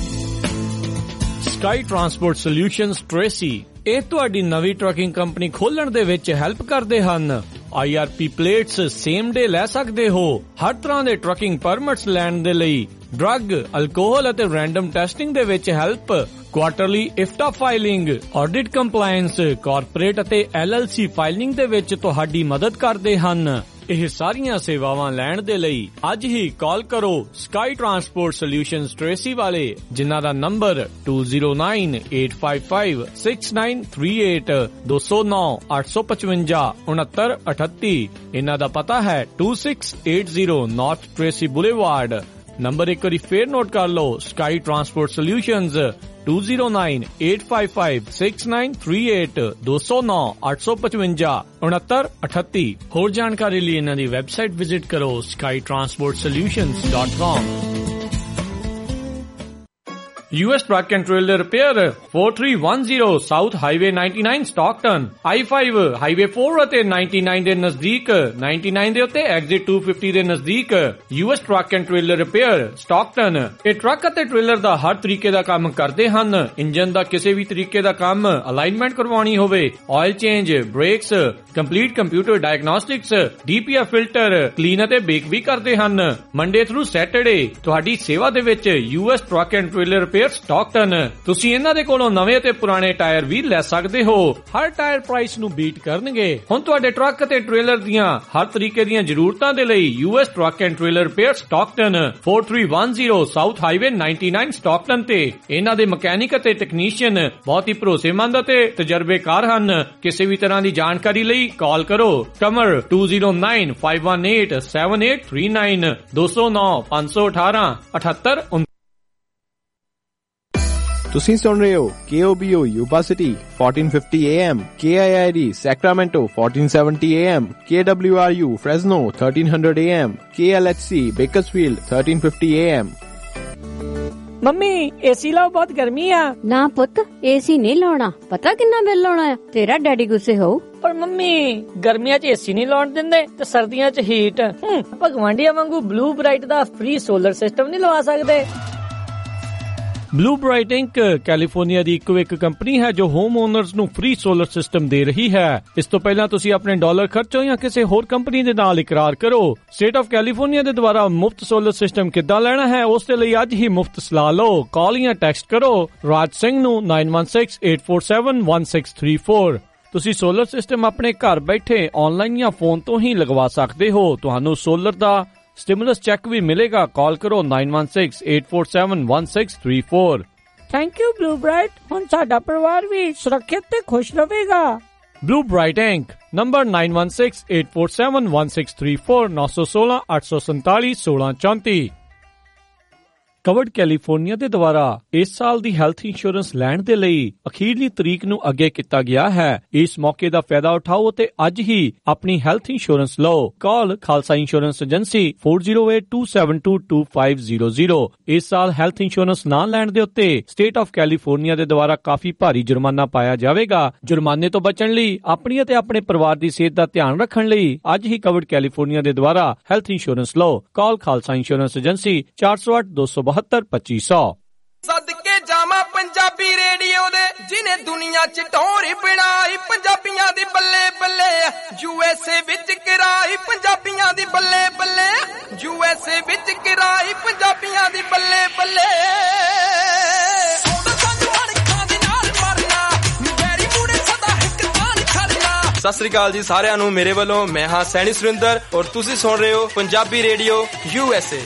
Sky transport solutions Tracy ਇਹ ਤੁਹਾਡੀ ਨਵੀਂ ਟਰੱਕਿੰਗ ਕੰਪਨੀ ਖੋਲਣ ਦੇ ਵਿੱਚ ਹੈਲਪ ਕਰਦੇ ਹਨ। IRP ਪਲੇਟਸ ਸੇਮ ਡੇ ਲੈ ਸਕਦੇ ਹੋ। ਹਰ ਤਰ੍ਹਾਂ ਦੇ ਟਰੱਕਿੰਗ ਪਰਮਿਟਸ ਲੈਣ ਦੇ ਲਈ ਡਰੱਗ, ਅਲਕੋਹਲ ਅਤੇ ਰੈਂਡਮ ਟੈਸਟਿੰਗ ਦੇ ਵਿੱਚ help, quarterly IFTA filing, audit compliance, corporate ਅਤੇ LLC ਫਾਈਲਿੰਗ ਦੇ ਵਿੱਚ ਤੁਹਾਡੀ ਮਦਦ ਕਰਦੇ ਹਨ। ਇਹ ਸਾਰੀਆਂ ਸੇਵਾਵਾਂ ਲੈਣ ਦੇ ਲਈ ਅੱਜ ਹੀ ਕਾਲ ਕਰੋ ਸਕਾਈ ਟਰਾਂਸਪੋਰਟ ਸੋਲਿਊਸ਼ਨਜ਼ ਟ੍ਰੇਸੀ ਵਾਲੇ, ਜਿਨ੍ਹਾਂ ਦਾ ਨੰਬਰ 2098556938 209 855 6938। ਇਹਨਾਂ ਦਾ ਪਤਾ ਹੈ 2680 ਨਾਰਥ ਟ੍ਰੇਸੀ ਬੁਲੇਵਾਰਡ। ਨੰਬਰ ਇੱਕ ਵਾਰੀ ਫੇਰ ਨੋਟ ਕਰ ਲਓ, ਸਕਾਈ ਟਰਾਂਸਪੋਰਟ ਸੋਲਿਊਸ਼ਨਜ਼ 2098556938 209 855 6938। ਹੋਰ ਜਾਣਕਾਰੀ ਲਈ ਇਹਨਾਂ ਦੀ ਵੈਬਸਾਈਟ ਵਿਜ਼ਿਟ ਕਰੋ skytransportsolutions.com। US Truck and Trailer Repair 4310 South Highway 99 Stockton, I-5 Highway 4 ਅਤੇ 99 ਦੇ ਨਜ਼ਦੀਕ, 99 ਦੇ ਉੱਤੇ Exit 250 ਦੇ ਨਜ਼ਦੀਕ। US Truck and Trailer Repair Stockton ਇਹ ਟਰੱਕ ਅਤੇ ਟ੍ਰੇਲਰ ਦਾ ਹਰ ਤਰੀਕੇ ਦਾ ਕੰਮ ਕਰਦੇ ਹਨ। ਇੰਜਨ ਦਾ ਕਿਸੇ ਵੀ ਤਰੀਕੇ ਦਾ ਕੰਮ, ਅਲਾਈਨਮੈਂਟ ਕਰਵਾਉਣੀ ਹੋਵੇ, oil change, brakes, complete computer diagnostics, DPF filter clean ਅਤੇ ਬੇਕ ਵੀ ਕਰਦੇ ਹਨ। ਮੰਡੇ ਥਰੂ ਸੈਟਰਡੇ ਤੁਹਾਡੀ ਸੇਵਾ ਦੇ ਵਿੱਚ US Truck and Trailer Repair Stockton. ਤੁਸੀਂ ਇਹਨਾਂ ਦੇ ਕੋਲੋਂ ਨਵੇਂ ਅਤੇ ਪੁਰਾਣੇ ਟਾਇਰ ਵੀ ਲੈ ਸਕਦੇ ਹੋ। ਹਰ ਟਾਇਰ ਪ੍ਰਾਈਸ ਨੂੰ ਬੀਟ ਕਰਨਗੇ। ਹੁਣ ਤੁਹਾਡੇ ਟਰੱਕ ਅਤੇ ਟ੍ਰੇਲਰ ਦੀਆਂ ਹਰ ਤਰੀਕੇ ਦੀਆਂ ਜ਼ਰੂਰਤਾਂ ਦੇ ਲਈ US Truck and Trailer Repair Stockton 4310 south highway 99 Stockton ਤੇ ਇਹਨਾਂ ਦੇ ਮਕੈਨਿਕ ਅਤੇ ਟੈਕਨੀਸ਼ੀਅਨ ਬਹੁਤ ਹੀ ਭਰੋਸੇਮੰਦ ਅਤੇ ਤਜਰਬੇਕਾਰ ਹਨ। ਕਿਸੇ ਵੀ ਤਰ੍ਹਾਂ ਦੀ ਜਾਣਕਾਰੀ ਲਈ ਕਾਲ ਕਰੋ ਕਮਰ 2095187839 209 518 78।
ਤੁਸੀਂ ਸੁਣ ਰਹੇ ਹੋ KOBO Yuba City 1450 AM, KIID Sacramento 1470 AM, KWRU Fresno 1300 AM, KLHC Bakersfield 1350 AM।
Mummy AC ਲਾਓ, ਬਹੁਤ ਗਰਮੀ ਆ।
ਨਾ ਪੁੱਤ ਏਸੀ ਨਹੀਂ ਲਾਉਣਾ, ਪਤਾ ਕਿੰਨਾ ਬਿੱਲ ਆਉਣਾ ਆ ਤੇਰਾ, ਡੈਡੀ ਗੁੱਸੇ ਹੋਊ।
ਪਰ ਮੰਮੀ ਗਰਮੀਆਂ 'ਚ ਏਸੀ ਨਹੀਂ ਲਾਉਣ ਦਿੰਦੇ ਤੇ ਸਰਦੀਆਂ 'ਚ ਹੀਟ। ਭਗਵਾਂਡੀਆਂ ਵਾਂਗੂ ਬਲੂ ਬ੍ਰਾਈਟ ਦਾ ਫ੍ਰੀ ਸੋਲਰ ਸਿਸਟਮ ਨਹੀਂ ਲਵਾ ਸਕਦੇ?
ਬਲੂ ਬ੍ਰਾਈਟ ਇੰਕ ਕੈਲੀਫੋਰਨੀਆ ਦੀ ਇੱਕੋ ਇੱਕ ਕੰਪਨੀ ਹੈ ਜੋ ਹੋਮ ਓਨਰਸ ਨੂੰ ਫ੍ਰੀ ਸੋਲਰ ਸਿਸਟਮ ਦੇ ਰਹੀ ਹੈ। ਇਸ ਤੋਂ ਪਹਿਲਾਂ ਤੁਸੀਂ ਆਪਣੇ ਡਾਲਰ ਖਰਚੋ ਜਾਂ ਕਿਸੇ ਹੋਰ ਕੰਪਨੀ ਦੇ ਨਾਲ ਇਕਰਾਰ ਕਰੋ। ਸਟੇਟ ਆਫ ਕੈਲੀਫੋਰਨੀਆ ਦੇ ਦੁਆਰਾ ਮੁਫਤ ਸੋਲਰ ਸਿਸਟਮ ਕਿੱਦਾਂ ਲੈਣਾ ਹੈ, ਉਸ ਦੇ ਲਈ ਅੱਜ ਹੀ ਮੁਫਤ ਸਲਾਹ ਲਓ। ਕਾਲ ਜਾਂ ਟੈਕਸਟ ਕਰੋ ਰਾਜ ਸਿੰਘ ਨੂੰ 9168471634। ਤੁਸੀਂ ਸੋਲਰ ਸਿਸਟਮ ਆਪਣੇ ਘਰ ਬੈਠੇ ਆਨਲਾਈਨ ਜਾਂ ਫੋਨ ਤੋਂ ਹੀ ਲਗਵਾ ਸਕਦੇ ਹੋ। ਤੁਹਾਨੂੰ ਸੋਲਰ ਦਾ ਸਟਿਮੂਲਸ ਚੈੱਕ ਵੀ ਮਿਲੇਗਾ। ਕਾਲ ਕਰੋ 9168471634।
ਥੈਂਕ ਯੂ ਬਲੂ ਬ੍ਰਾਈਟ, ਹੁਣ ਸਾਡਾ ਪਰਿਵਾਰ ਵੀ ਸੁਰੱਖਿਅਤ ਤੇ ਖੁਸ਼ ਰਹੇਗਾ।
Blue bright inc number 9168471634 916 847 1634। Covered California ਦੇ ਦੁਆਰਾ ਇਸ ਸਾਲ ਦੀ ਹੈਲਥ ਇੰਸ਼ੋਰੈਂਸ ਲੈਣ ਦੇ ਲਈ ਅਖੀਰਲੀ ਤਰੀਕ ਨੂੰ ਅੱਗੇ ਕੀਤਾ ਗਿਆ ਹੈ। ਇਸ ਮੌਕੇ ਦਾ ਫਾਇਦਾ ਉਠਾਓ ਅਤੇ ਅੱਜ ਹੀ ਆਪਣੀ ਹੈਲਥ ਇੰਸ਼ੋਰੈਂਸ ਲਓ। Call Khalsa insurance agency 4082722500। ਇਸ ਸਾਲ ਹੈਲਥ ਇੰਸ਼ੋਰੈਂਸ ਨਾ ਲੈਣ ਦੇ ਉੱਤੇ ਸਟੇਟ ਆਫ ਕੈਲੀਫੋਰਨੀਆ ਦੇ ਦੁਆਰਾ ਕਾਫੀ ਭਾਰੀ ਜੁਰਮਾਨਾ ਪਾਇਆ ਜਾਵੇਗਾ। ਜੁਰਮਾਨੇ ਤੋਂ ਬਚਣ ਲਈ ਆਪਣੀ ਅਤੇ ਆਪਣੇ ਪਰਿਵਾਰ ਦੀ ਸਿਹਤ ਦਾ ਧਿਆਨ ਰੱਖਣ ਲਈ ਅੱਜ ਹੀ ਕਵਰਡ ਕੈਲੀਫੋਰਨੀਆ ਦੇ ਦੁਆਰਾ ਹੈਲਥ ਇੰਸ਼ੋਰੈਂਸ ਲਓ। Call Khalsa insurance agency 408-272-2500।
ਸਦਕੇ ਜਾਵਾਂ ਪੰਜਾਬੀ ਰੇਡੀਓ ਦੇ, ਜਿਨੇ ਦੁਨੀਆ 'ਚ ਟੋਰੀ ਬਣਾਈ ਪੰਜਾਬੀਆਂ ਦੀ ਬੱਲੇ ਬੱਲੇ। USA ਵਿੱਚ ਕਰਾਈ ਪੰਜਾਬੀਆਂ ਦੀ ਬੱਲੇ ਬੱਲੇ। USA ਵਿੱਚ ਕਰਾਈ ਪੰਜਾਬੀਆਂ ਦੀ ਬੱਲੇ ਬੱਲੇ।
ਸਤਿ ਸ੍ਰੀ ਅਕਾਲ ਜੀ ਸਾਰਿਆਂ ਨੂੰ ਮੇਰੇ ਵੱਲੋਂ। ਮੈਂ ਹਾਂ ਸੈਣੀ ਸੁਰਿੰਦਰ ਔਰ ਤੁਸੀਂ ਸੁਣ ਰਹੇ ਹੋ ਪੰਜਾਬੀ ਰੇਡੀਓ USA।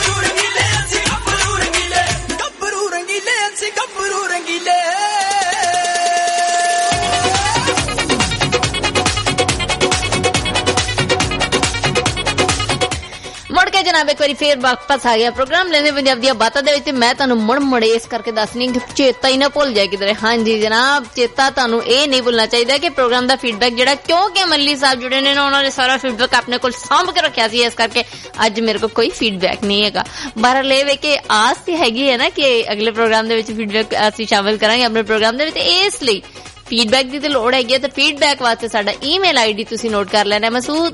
ਜਨਾਬ ਇੱਕ ਵਾਰੀ ਫੇਰ ਵਾਪਸ ਆ ਗਿਆ ਪ੍ਰੋਗਰਾਮ ਲੈਣੇ ਪੰਜਾਬ ਦੀਆਂ ਬਾਤਾਂ ਦੇ ਵਿੱਚ। ਮੈਂ ਤੁਹਾਨੂੰ ਮੁੜ ਇਸ ਕਰਕੇ ਦੱਸਣੀ ਕਿ ਚੇਤਾ ਹੀ ਨਾ ਭੁੱਲ ਜਾਏ ਕਿਧਰੇ। ਹਾਂਜੀ ਜਨਾਬ, ਚੇਤਾ ਤੁਹਾਨੂੰ ਇਹ ਨਹੀਂ ਭੁੱਲਣਾ ਚਾਹੀਦਾ ਕਿ ਪ੍ਰੋਗਰਾਮ ਦਾ ਫੀਡਬੈਕ ਜਿਹੜਾ, ਕਿਉਂਕਿ ਮੱਲੀ ਸਾਹਿਬ ਜੁੜੇ ਨੇ ਨਾ, ਉਹਨਾਂ ਨੇ ਸਾਰਾ ਫੀਡਬੈਕ ਆਪਣੇ ਕੋਲ ਸਾਂਭ ਕੇ ਰੱਖਿਆ ਸੀ, ਇਸ ਕਰਕੇ ਅੱਜ ਮੇਰੇ ਕੋਲ ਕੋਈ ਫੀਡਬੈਕ ਨਹੀਂ ਹੈਗਾ। ਬਹਰਹਾਲ ਇਹ ਵੇ ਕਿ ਆਸ ਤੇ ਹੈਗੀ ਹੈ ਨਾ ਕਿ ਅਗਲੇ ਪ੍ਰੋਗਰਾਮ ਦੇ ਵਿੱਚ ਫੀਡਬੈਕ ਅਸੀਂ ਸ਼ਾਮਿਲ ਕਰਾਂਗੇ ਆਪਣੇ ਪ੍ਰੋਗਰਾਮ ਦੇ ਵਿੱਚ। ਇਸ ਲਈ ਫੀਡਬੈਕ ਦੀ ਤੇ ਲੋੜ ਹੈਗੀ ਹੈ, ਤੇ ਫੀਡਬੈਕ ਵਾਸਤੇ ਸਾਡਾ ਈਮੇਲ ਆਈਡੀ ਤੁਸੀਂ ਨੋਟ ਕਰ ਲੈਣਾ,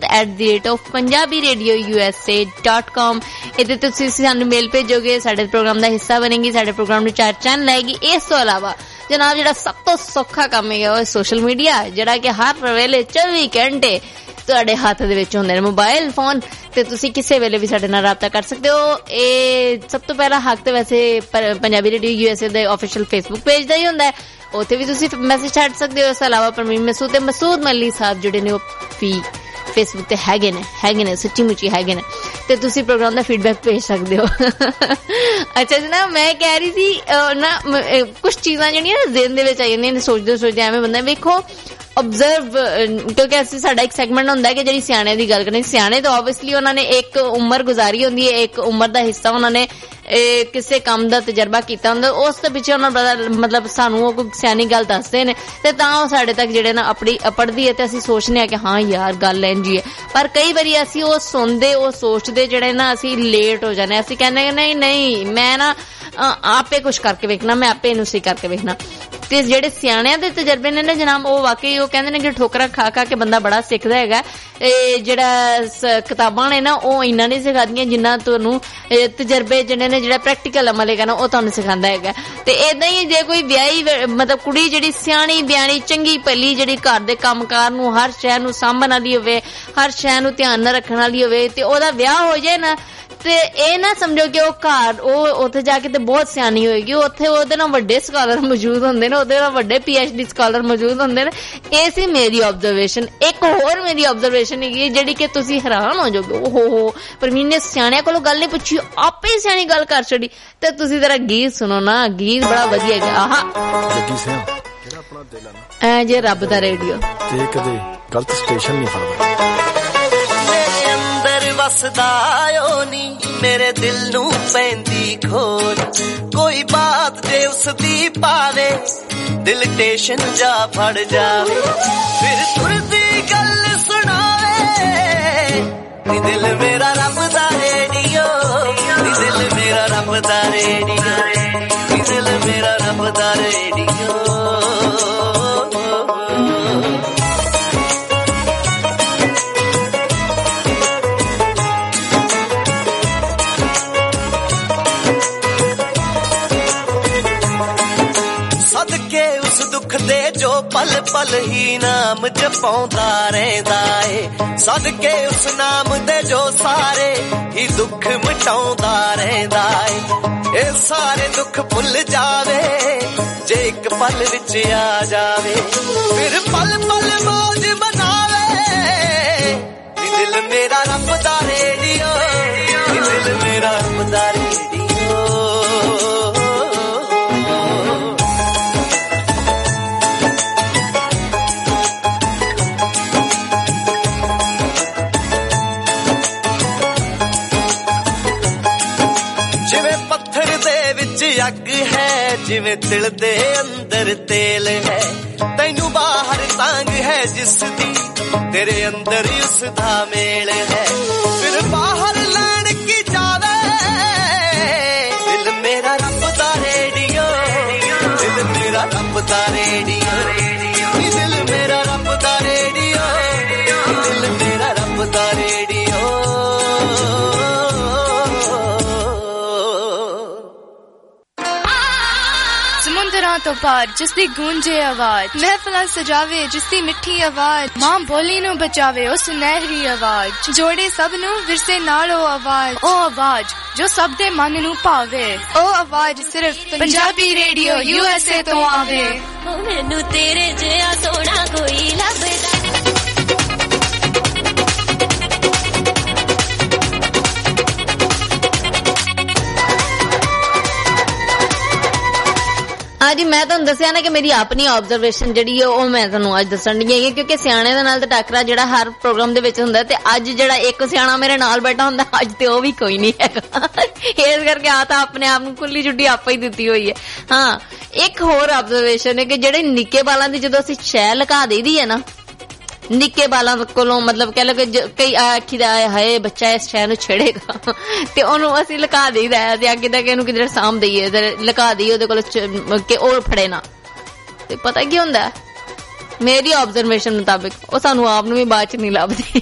masood@punjabiradio.usa.com। ਇਹਦੇ ਤੇ ਤੁਸੀਂ ਸਾਨੂੰ ਮੇਲ ਭੇਜੋਗੇ, ਸਾਡੇ ਪ੍ਰੋਗਰਾਮ ਦਾ ਹਿੱਸਾ ਬਣੇਗੀ, ਸਾਡੇ ਪ੍ਰੋਗਰਾਮ ਨੂੰ ਚਾਰ ਚੰਨ ਲਾਏਗੀ। ਇਸ ਤੋਂ ਇਲਾਵਾ ਜਨਾਬ ਜਿਹੜਾ ਸਭ ਤੋਂ ਸੌਖਾ ਕੰਮ ਹੈਗਾ ਉਹ ਸੋਸ਼ਲ ਮੀਡੀਆ, ਜਿਹੜਾ ਕਿ ਹਰ ਵੇਲੇ 24 ਘੰਟੇ ਤੁਹਾਡੇ ਹੱਥ ਦੇ ਵਿੱਚ ਹੁੰਦੇ ਨੇ, ਮੋਬਾਈਲ ਫੋਨ, ਤੇ ਤੁਸੀਂ ਕਿਸੇ ਵੇਲੇ ਵੀ ਸਾਡੇ ਨਾਲ ਰਾਬਤਾ ਕਰ ਸਕਦੇ ਹੋ। ਇਹ ਸਭ ਤੋਂ ਪਹਿਲਾ ਹੱਕ ਤੇ ਵੈਸੇ ਪੰਜਾਬੀ ਰੇਡੀਓ USA ਦੇ ਆਫੀਸ਼ੀਅਲ ਫੇਸਬੁੱਕ ਪੇਜ ਦਾ ਹੀ ਹੁੰਦਾ ਹੈ, ਉੱਥੇ ਵੀ ਤੁਸੀਂ ਮੈਸੇਜ ਛੱਡ ਸਕਦੇ ਹੋ। ਇਸ ਤੋਂ ਇਲਾਵਾ ਪਰਮੀਨ ਮਸੂਦ ਤੇ ਮਸੂਦ ਮੱਲੀ ਸਾਹਿਬ ਜਿਹੜੇ ਨੇ ਉਹ ਵੀ ਫੇਸਬੁੱਕ ਤੇ ਹੈਗੇ ਨੇ ਸੱਚੀ ਮੁੱਚੀ ਹੈਗੇ ਨੇ, ਤੇ ਤੁਸੀਂ ਪ੍ਰੋਗਰਾਮ ਦਾ ਫੀਡਬੈਕ ਭੇਜ ਸਕਦੇ ਹੋ। ਅੱਛਾ ਜਨਾਬ, ਮੈਂ ਕਹਿ ਰਹੀ ਸੀ ਨਾ ਕੁਝ ਚੀਜ਼ਾਂ ਜਿਹੜੀਆਂ ਨਾ ਜ਼ਿਹਨ ਦੇ ਵਿੱਚ ਆ ਜਾਂਦੀਆਂ ਨੇ ਸੋਚਦੇ ਐਵੇਂ ਬੰਦਾ ਵੇਖੋ observe, ਕਿਉਂਕਿ ਅਸੀਂ ਸਾਡਾ ਇੱਕ ਸੈਗਮੈਂਟ ਹੁੰਦਾ ਹੈ ਕਿ ਜਿਹੜੀ ਸਿਆਣਿਆਂ ਦੀ ਗੱਲ ਕਰਨੀ। ਸਿਆਣੇ ਤਾਂ ਆਬਵੀਅਸਲੀ ਉਹਨਾਂ ਨੇ ਇੱਕ ਉਮਰ ਗੁਜ਼ਾਰੀ ਹੁੰਦੀ ਹੈ, ਇੱਕ ਉਮਰ ਦਾ ਹਿੱਸਾ ਉਹਨਾਂ ਨੇ ਕਿਸੇ ਕੰਮ ਦਾ ਤਜਰਬਾ ਕੀਤਾ ਹੁੰਦਾ, ਉਸ ਦੇ ਪਿੱਛੇ ਉਹਨਾਂ ਮਤਲਬ ਸਾਨੂੰ ਉਹ ਕੋਈ ਸਿਆਣੀ ਗੱਲ ਦੱਸਦੇ ਨੇ, ਤੇ ਤਾਂ ਉਹ ਸਾਡੇ ਤੱਕ ਜਿਹੜੇ ਨਾ ਆਪਣੀ ਅਪੜਦੀ ਹੈ, ਤੇ ਅਸੀਂ ਸੋਚਦੇ ਹਾਂ ਕਿ ਹਾਂ ਯਾਰ ਗੱਲ ਇੰਝ ਹੀ ਹੈ। ਪਰ ਕਈ ਵਾਰੀ ਅਸੀਂ ਉਹ ਸੁਣਦੇ, ਉਹ ਸੋਚਦੇ ਜਿਹੜੇ ਨਾ ਅਸੀਂ ਲੇਟ ਹੋ ਜਾਂਦੇ। ਅਸੀਂ ਕਹਿੰਦੇ ਨਹੀਂ ਮੈਂ ਨਾ ਆਪੇ ਕੁਛ ਕਰਕੇ ਵੇਖਣਾ, ਮੈਂ ਆਪੇ ਇਹਨੂੰ ਸਹੀ ਕਰਕੇ ਵੇਖਣਾ। ਤੇ ਜਿਹੜੇ ਸਿਆਣਿਆਂ ਦੇ ਤਜਰਬੇ ਨੇ ਨਾ ਜਨਾਬ, ਉਹ ਵਾਕਈ ਉਹ ਕਹਿੰਦੇ ਨੇ ਕਿ ਠੋਕਰਾਂ ਖਾ ਕੇ ਬੰਦਾ ਬੜਾ ਸਿੱਖਦਾ ਹੈਗਾ। ਜਿਹੜਾ ਕਿਤਾਬਾਂ ਨੇ ਨਾ ਉਹ ਇੰਨਾ ਨਹੀਂ ਸਿਖਾਉਂਦੀਆਂ ਜਿੰਨਾ ਤੁਹਾਨੂੰ ਤਜਰਬੇ ਜਿਹੜੇ ਨੇ, ਜਿਹੜਾ ਪ੍ਰੈਕਟੀਕਲ ਅਮਲ ਹੈਗਾ ਨਾ ਉਹ ਤੁਹਾਨੂੰ ਸਿਖਾਉਂਦਾ ਹੈਗਾ। ਤੇ ਏਦਾਂ ਹੀ ਜੇ ਕੋਈ ਵਿਆਹੀ ਮਤਲਬ ਕੁੜੀ ਜਿਹੜੀ ਸਿਆਣੀ ਬਿਆਣੀ ਚੰਗੀ ਭਲੀ, ਜਿਹੜੀ ਘਰ ਦੇ ਕੰਮਕਾਰ ਨੂੰ, ਹਰ ਸ਼ੈ ਨੂੰ ਸਾਂਭਣ ਵਾਲੀ ਹੋਵੇ, ਹਰ ਸ਼ੈ ਨੂੰ ਧਿਆਨ ਨਾਲ ਰੱਖਣ ਵਾਲੀ ਹੋਵੇ, ਤੇ ਉਹਦਾ ਵਿਆਹ ਹੋ ਜਾਏ ਨਾ, ਤੇ ਇਹ ਨਾ ਸਮਝੋ ਕਿ ਉਹ ਘਰ ਉਹ ਉੱਥੇ ਜਾ ਕੇ ਤੇ ਬਹੁਤ ਸਿਆਣੀ ਹੋਏਗੀ। ਉੱਥੇ ਉਹਦੇ ਨਾਲ ਵੱਡੇ ਸਕਾਲਰ ਮੌਜੂਦ ਹੁੰਦੇ ਨੇ, ਉਹਦੇ ਨਾਲ ਵੱਡੇ PhD ਸਕਾਲਰ ਮੌਜੂਦ ਹੁੰਦੇ ਨੇ। ਇਹ ਸੀ ਮੇਰੀ ਆਬਜ਼ਰਵੇਸ਼ਨ। ਇੱਕ ਹੋਰ ਮੇਰੀ ਆਬਜ਼ਰਵੇਸ਼ਨ ਹੈਗੀ ਜਿਹੜੀ ਕਿ ਤੁਸੀਂ ਹੈਰਾਨ ਹੋ ਜਾਓਗੇ, ਓਹੋ ਪਰਮੀਨ ਨੇ ਸਿਆਣਿਆਂ ਕੋਲੋਂ ਗੱਲ ਨਹੀਂ ਪੁੱਛੀ, ਆਪੇ ਹੀ ਸਿਆਣੀ ਗੱਲ ਕਰ ਛੱਡੀ। ਤੇ ਤੁਸੀਂ ਜਰਾ ਗੀਤ ਸੁਣੋ ਨਾ, ਗੀਤ ਬੜਾ ਵਧੀਆ ਹੈਗਾ। ਆਹਾ
ਜੱਗੀ ਸਿੰਘ ਜਿਹੜਾ ਆਪਣਾ ਦਿਲ ਆ ਨਾ,
ਐ ਜੇ ਰੱਬ ਦਾ ਰੇਡੀਓ
ਤੇ ਕਦੇ ਗਲਤ ਸਟੇਸ਼ਨ ਨਹੀਂ ਫੜਦਾ।
ਵਸਦਾ ਓ ਨੀ ਮੇਰੇ ਦਿਲ ਨੂੰ ਪੈਂਦੀ ਖੋਜ, ਕੋਈ ਬਾਤ ਜੇ ਉਸ ਦੀ ਪਾਵੇ ਦਿਲ ਟੇਸ਼ਨ ਜਾ ਫੜ ਜਾਵੇ, ਫਿਰ ਤੁਰਦੀ ਗੱਲ ਸੁਣਾਵੇ। ਨੀ ਦਿਲ ਮੇਰਾ ਰੱਬ ਦਾ ਰੇਡੀਓ, ਨੀ ਦਿਲ ਮੇਰਾ ਰੱਬ ਦਾ ਰੇਡੀਓ, ਨੀ ਦਿਲ ਮੇਰਾ ਰੱਬ ਦਾ ਰੇਡੀਓ। ਦੇ ਜੋ ਪਲ ਪਲ ਹੀ ਨਾਮ ਜਪਾਉਂਦਾ ਰਹਿੰਦਾ ਏ, ਸਦਕੇ ਉਸ ਨਾਮ ਦੇ ਜੋ ਸਾਰੇ ਹੀ ਦੁੱਖ ਮਿਟਾਉਂਦਾ ਰਹਿੰਦਾ ਏ। ਇਹ ਸਾਰੇ ਦੁੱਖ ਭੁੱਲ ਜਾਵੇ ਜੇ ਇੱਕ ਪਲ ਵਿੱਚ ਆ ਜਾਵੇ, ਫਿਰ ਪਲ ਪਲ ਮੌਜ ਮਨਾਵੇ। ਨੀ ਦਿਲ ਮੇਰਾ ਰੱਬ ਦਾ ਰੇਡੀਓ, ਨੀ ਦਿਲ ਮੇਰਾ ਰੱਬ ਦਾ ਰੇਡੀਓ। ਅੱਗ ਹੈ ਜਿਵੇਂ ਦਿਲ ਦੇ ਅੰਦਰ ਤੇਲ ਹੈ, ਤੈਨੂੰ ਬਾਹਰ ਤਾਂਗ ਹੈ ਜਿਸ ਦੀ, ਤੇਰੇ ਅੰਦਰ ਉਸ ਦਾ ਮੇਲ ਹੈ, ਫਿਰ ਬਾਹਰ ਲੈਣ ਕੀ ਜਾਵੇ। ਦਿਲ ਮੇਰਾ ਰੱਬ ਦਾ ਰੇਡੀਓ, ਦਿਲ ਮੇਰਾ ਰੱਬ ਦਾ ਰੇਡੀਓ, ਦਿਲ ਮੇਰਾ ਰੱਬ ਦਾ ਰੇਡੀਓ, ਦਿਲ ਮੇਰਾ ਰੱਬ ਦਾ ਰੇਡੀਓ।
ਤੋਂ ਪਾਰ ਜਿਸਦੀ ਗੂੰਜੇ ਆਵਾਜ਼, ਮਹਿਫਲਾਂ ਸਜਾਵੇ ਜਿਸਦੀ ਮਿੱਠੀ ਆਵਾਜ਼, ਮਾਂ ਬੋਲੀ ਨੂੰ ਬਚਾਵੇ ਉਹ ਸੁਨਹਿਰੀ ਆਵਾਜ਼, ਜੋੜੇ ਸਭ ਨੂੰ ਵਿਰਸੇ ਨਾਲ ਉਹ ਆਵਾਜ਼ ਜੋ ਸਭ ਦੇ ਮਨ ਨੂੰ ਭਾਵੇ, ਉਹ ਆਵਾਜ਼ ਸਿਰਫ ਪੰਜਾਬੀ ਰੇਡੀਓ USA ਤੋਂ ਆਵੇ।
ਮੈਨੂੰ ਤੇਰੇ ਜਿਹਾ ਸੋਹਣਾ ਕੋਈ ਲੱਭਦਾ।
ਹਾਂਜੀ ਮੈਂ ਤੁਹਾਨੂੰ ਦੱਸਿਆ ਨਾ ਕਿ ਮੇਰੀ ਆਪਣੀ ਆਬਜ਼ਰਵੇਸ਼ਨ ਜਿਹੜੀ ਹੈ ਉਹ ਮੈਂ ਤੁਹਾਨੂੰ ਅੱਜ ਦੱਸਣ ਦੀ ਹੈਗੀ, ਕਿਉਂਕਿ ਸਿਆਣੇ ਦੇ ਨਾਲ ਤਾਂ ਟੱਕਰਾ ਜਿਹੜਾ ਹਰ ਪ੍ਰੋਗਰਾਮ ਦੇ ਵਿੱਚ ਹੁੰਦਾ, ਤੇ ਅੱਜ ਜਿਹੜਾ ਇੱਕ ਸਿਆਣਾ ਮੇਰੇ ਨਾਲ ਬੈਠਾ ਹੁੰਦਾ ਅੱਜ ਤੇ ਉਹ ਵੀ ਕੋਈ ਨਹੀਂ ਹੈਗਾ। ਇਸ ਕਰਕੇ ਆ ਤਾਂ ਆਪਣੇ ਆਪ ਨੂੰ ਖੁੱਲੀ ਛੁੱਟੀ ਆਪੇ ਹੀ ਦਿੱਤੀ ਹੋਈ ਹੈ। ਹਾਂ, ਇੱਕ ਹੋਰ ਆਬਜ਼ਰਵੇਸ਼ਨ ਹੈ ਕਿ ਜਿਹੜੇ ਨਿੱਕੇ ਬਾਲਾਂ ਦੀ ਜਦੋਂ ਅਸੀਂ ਸ਼ੈ ਲਗਾ ਦੇਈਦੀ ਹੈ ਨਾ, ਨਿੱਕੇ ਬਾਲਾਂ ਕੋਲੋਂ ਮਤਲਬ ਕਹਿ ਲਓ ਕਿ ਕਈ ਆਖੀ ਦਾ ਹਾਏ ਬੱਚਾ ਇਸ ਸ਼ੈ ਨੂੰ ਛੇੜੇਗਾ ਤੇ ਉਹਨੂੰ ਅਸੀਂ ਲਗਾ ਦੇਈਦਾ ਹੈ, ਤੇ ਅੱਗੇ ਤੱਕ ਇਹਨੂੰ ਕਿਧਰੇ ਸਾਂਭ ਦਈਏ ਤੇ ਲਗਾ ਦਈਏ ਉਹਦੇ ਕੋਲ ਕਿ ਉਹ ਫੜੇ ਨਾ। ਤੇ ਪਤਾ ਕੀ ਹੁੰਦਾ, ਮੇਰੀ ਆਬਜ਼ਰਵੇਸ਼ਨ ਮੁਤਾਬਿਕ ਉਹ ਸਾਨੂੰ ਆਪ ਨੂੰ ਵੀ ਬਾਅਦ ਚ ਨਹੀਂ ਲੱਭਦੀ।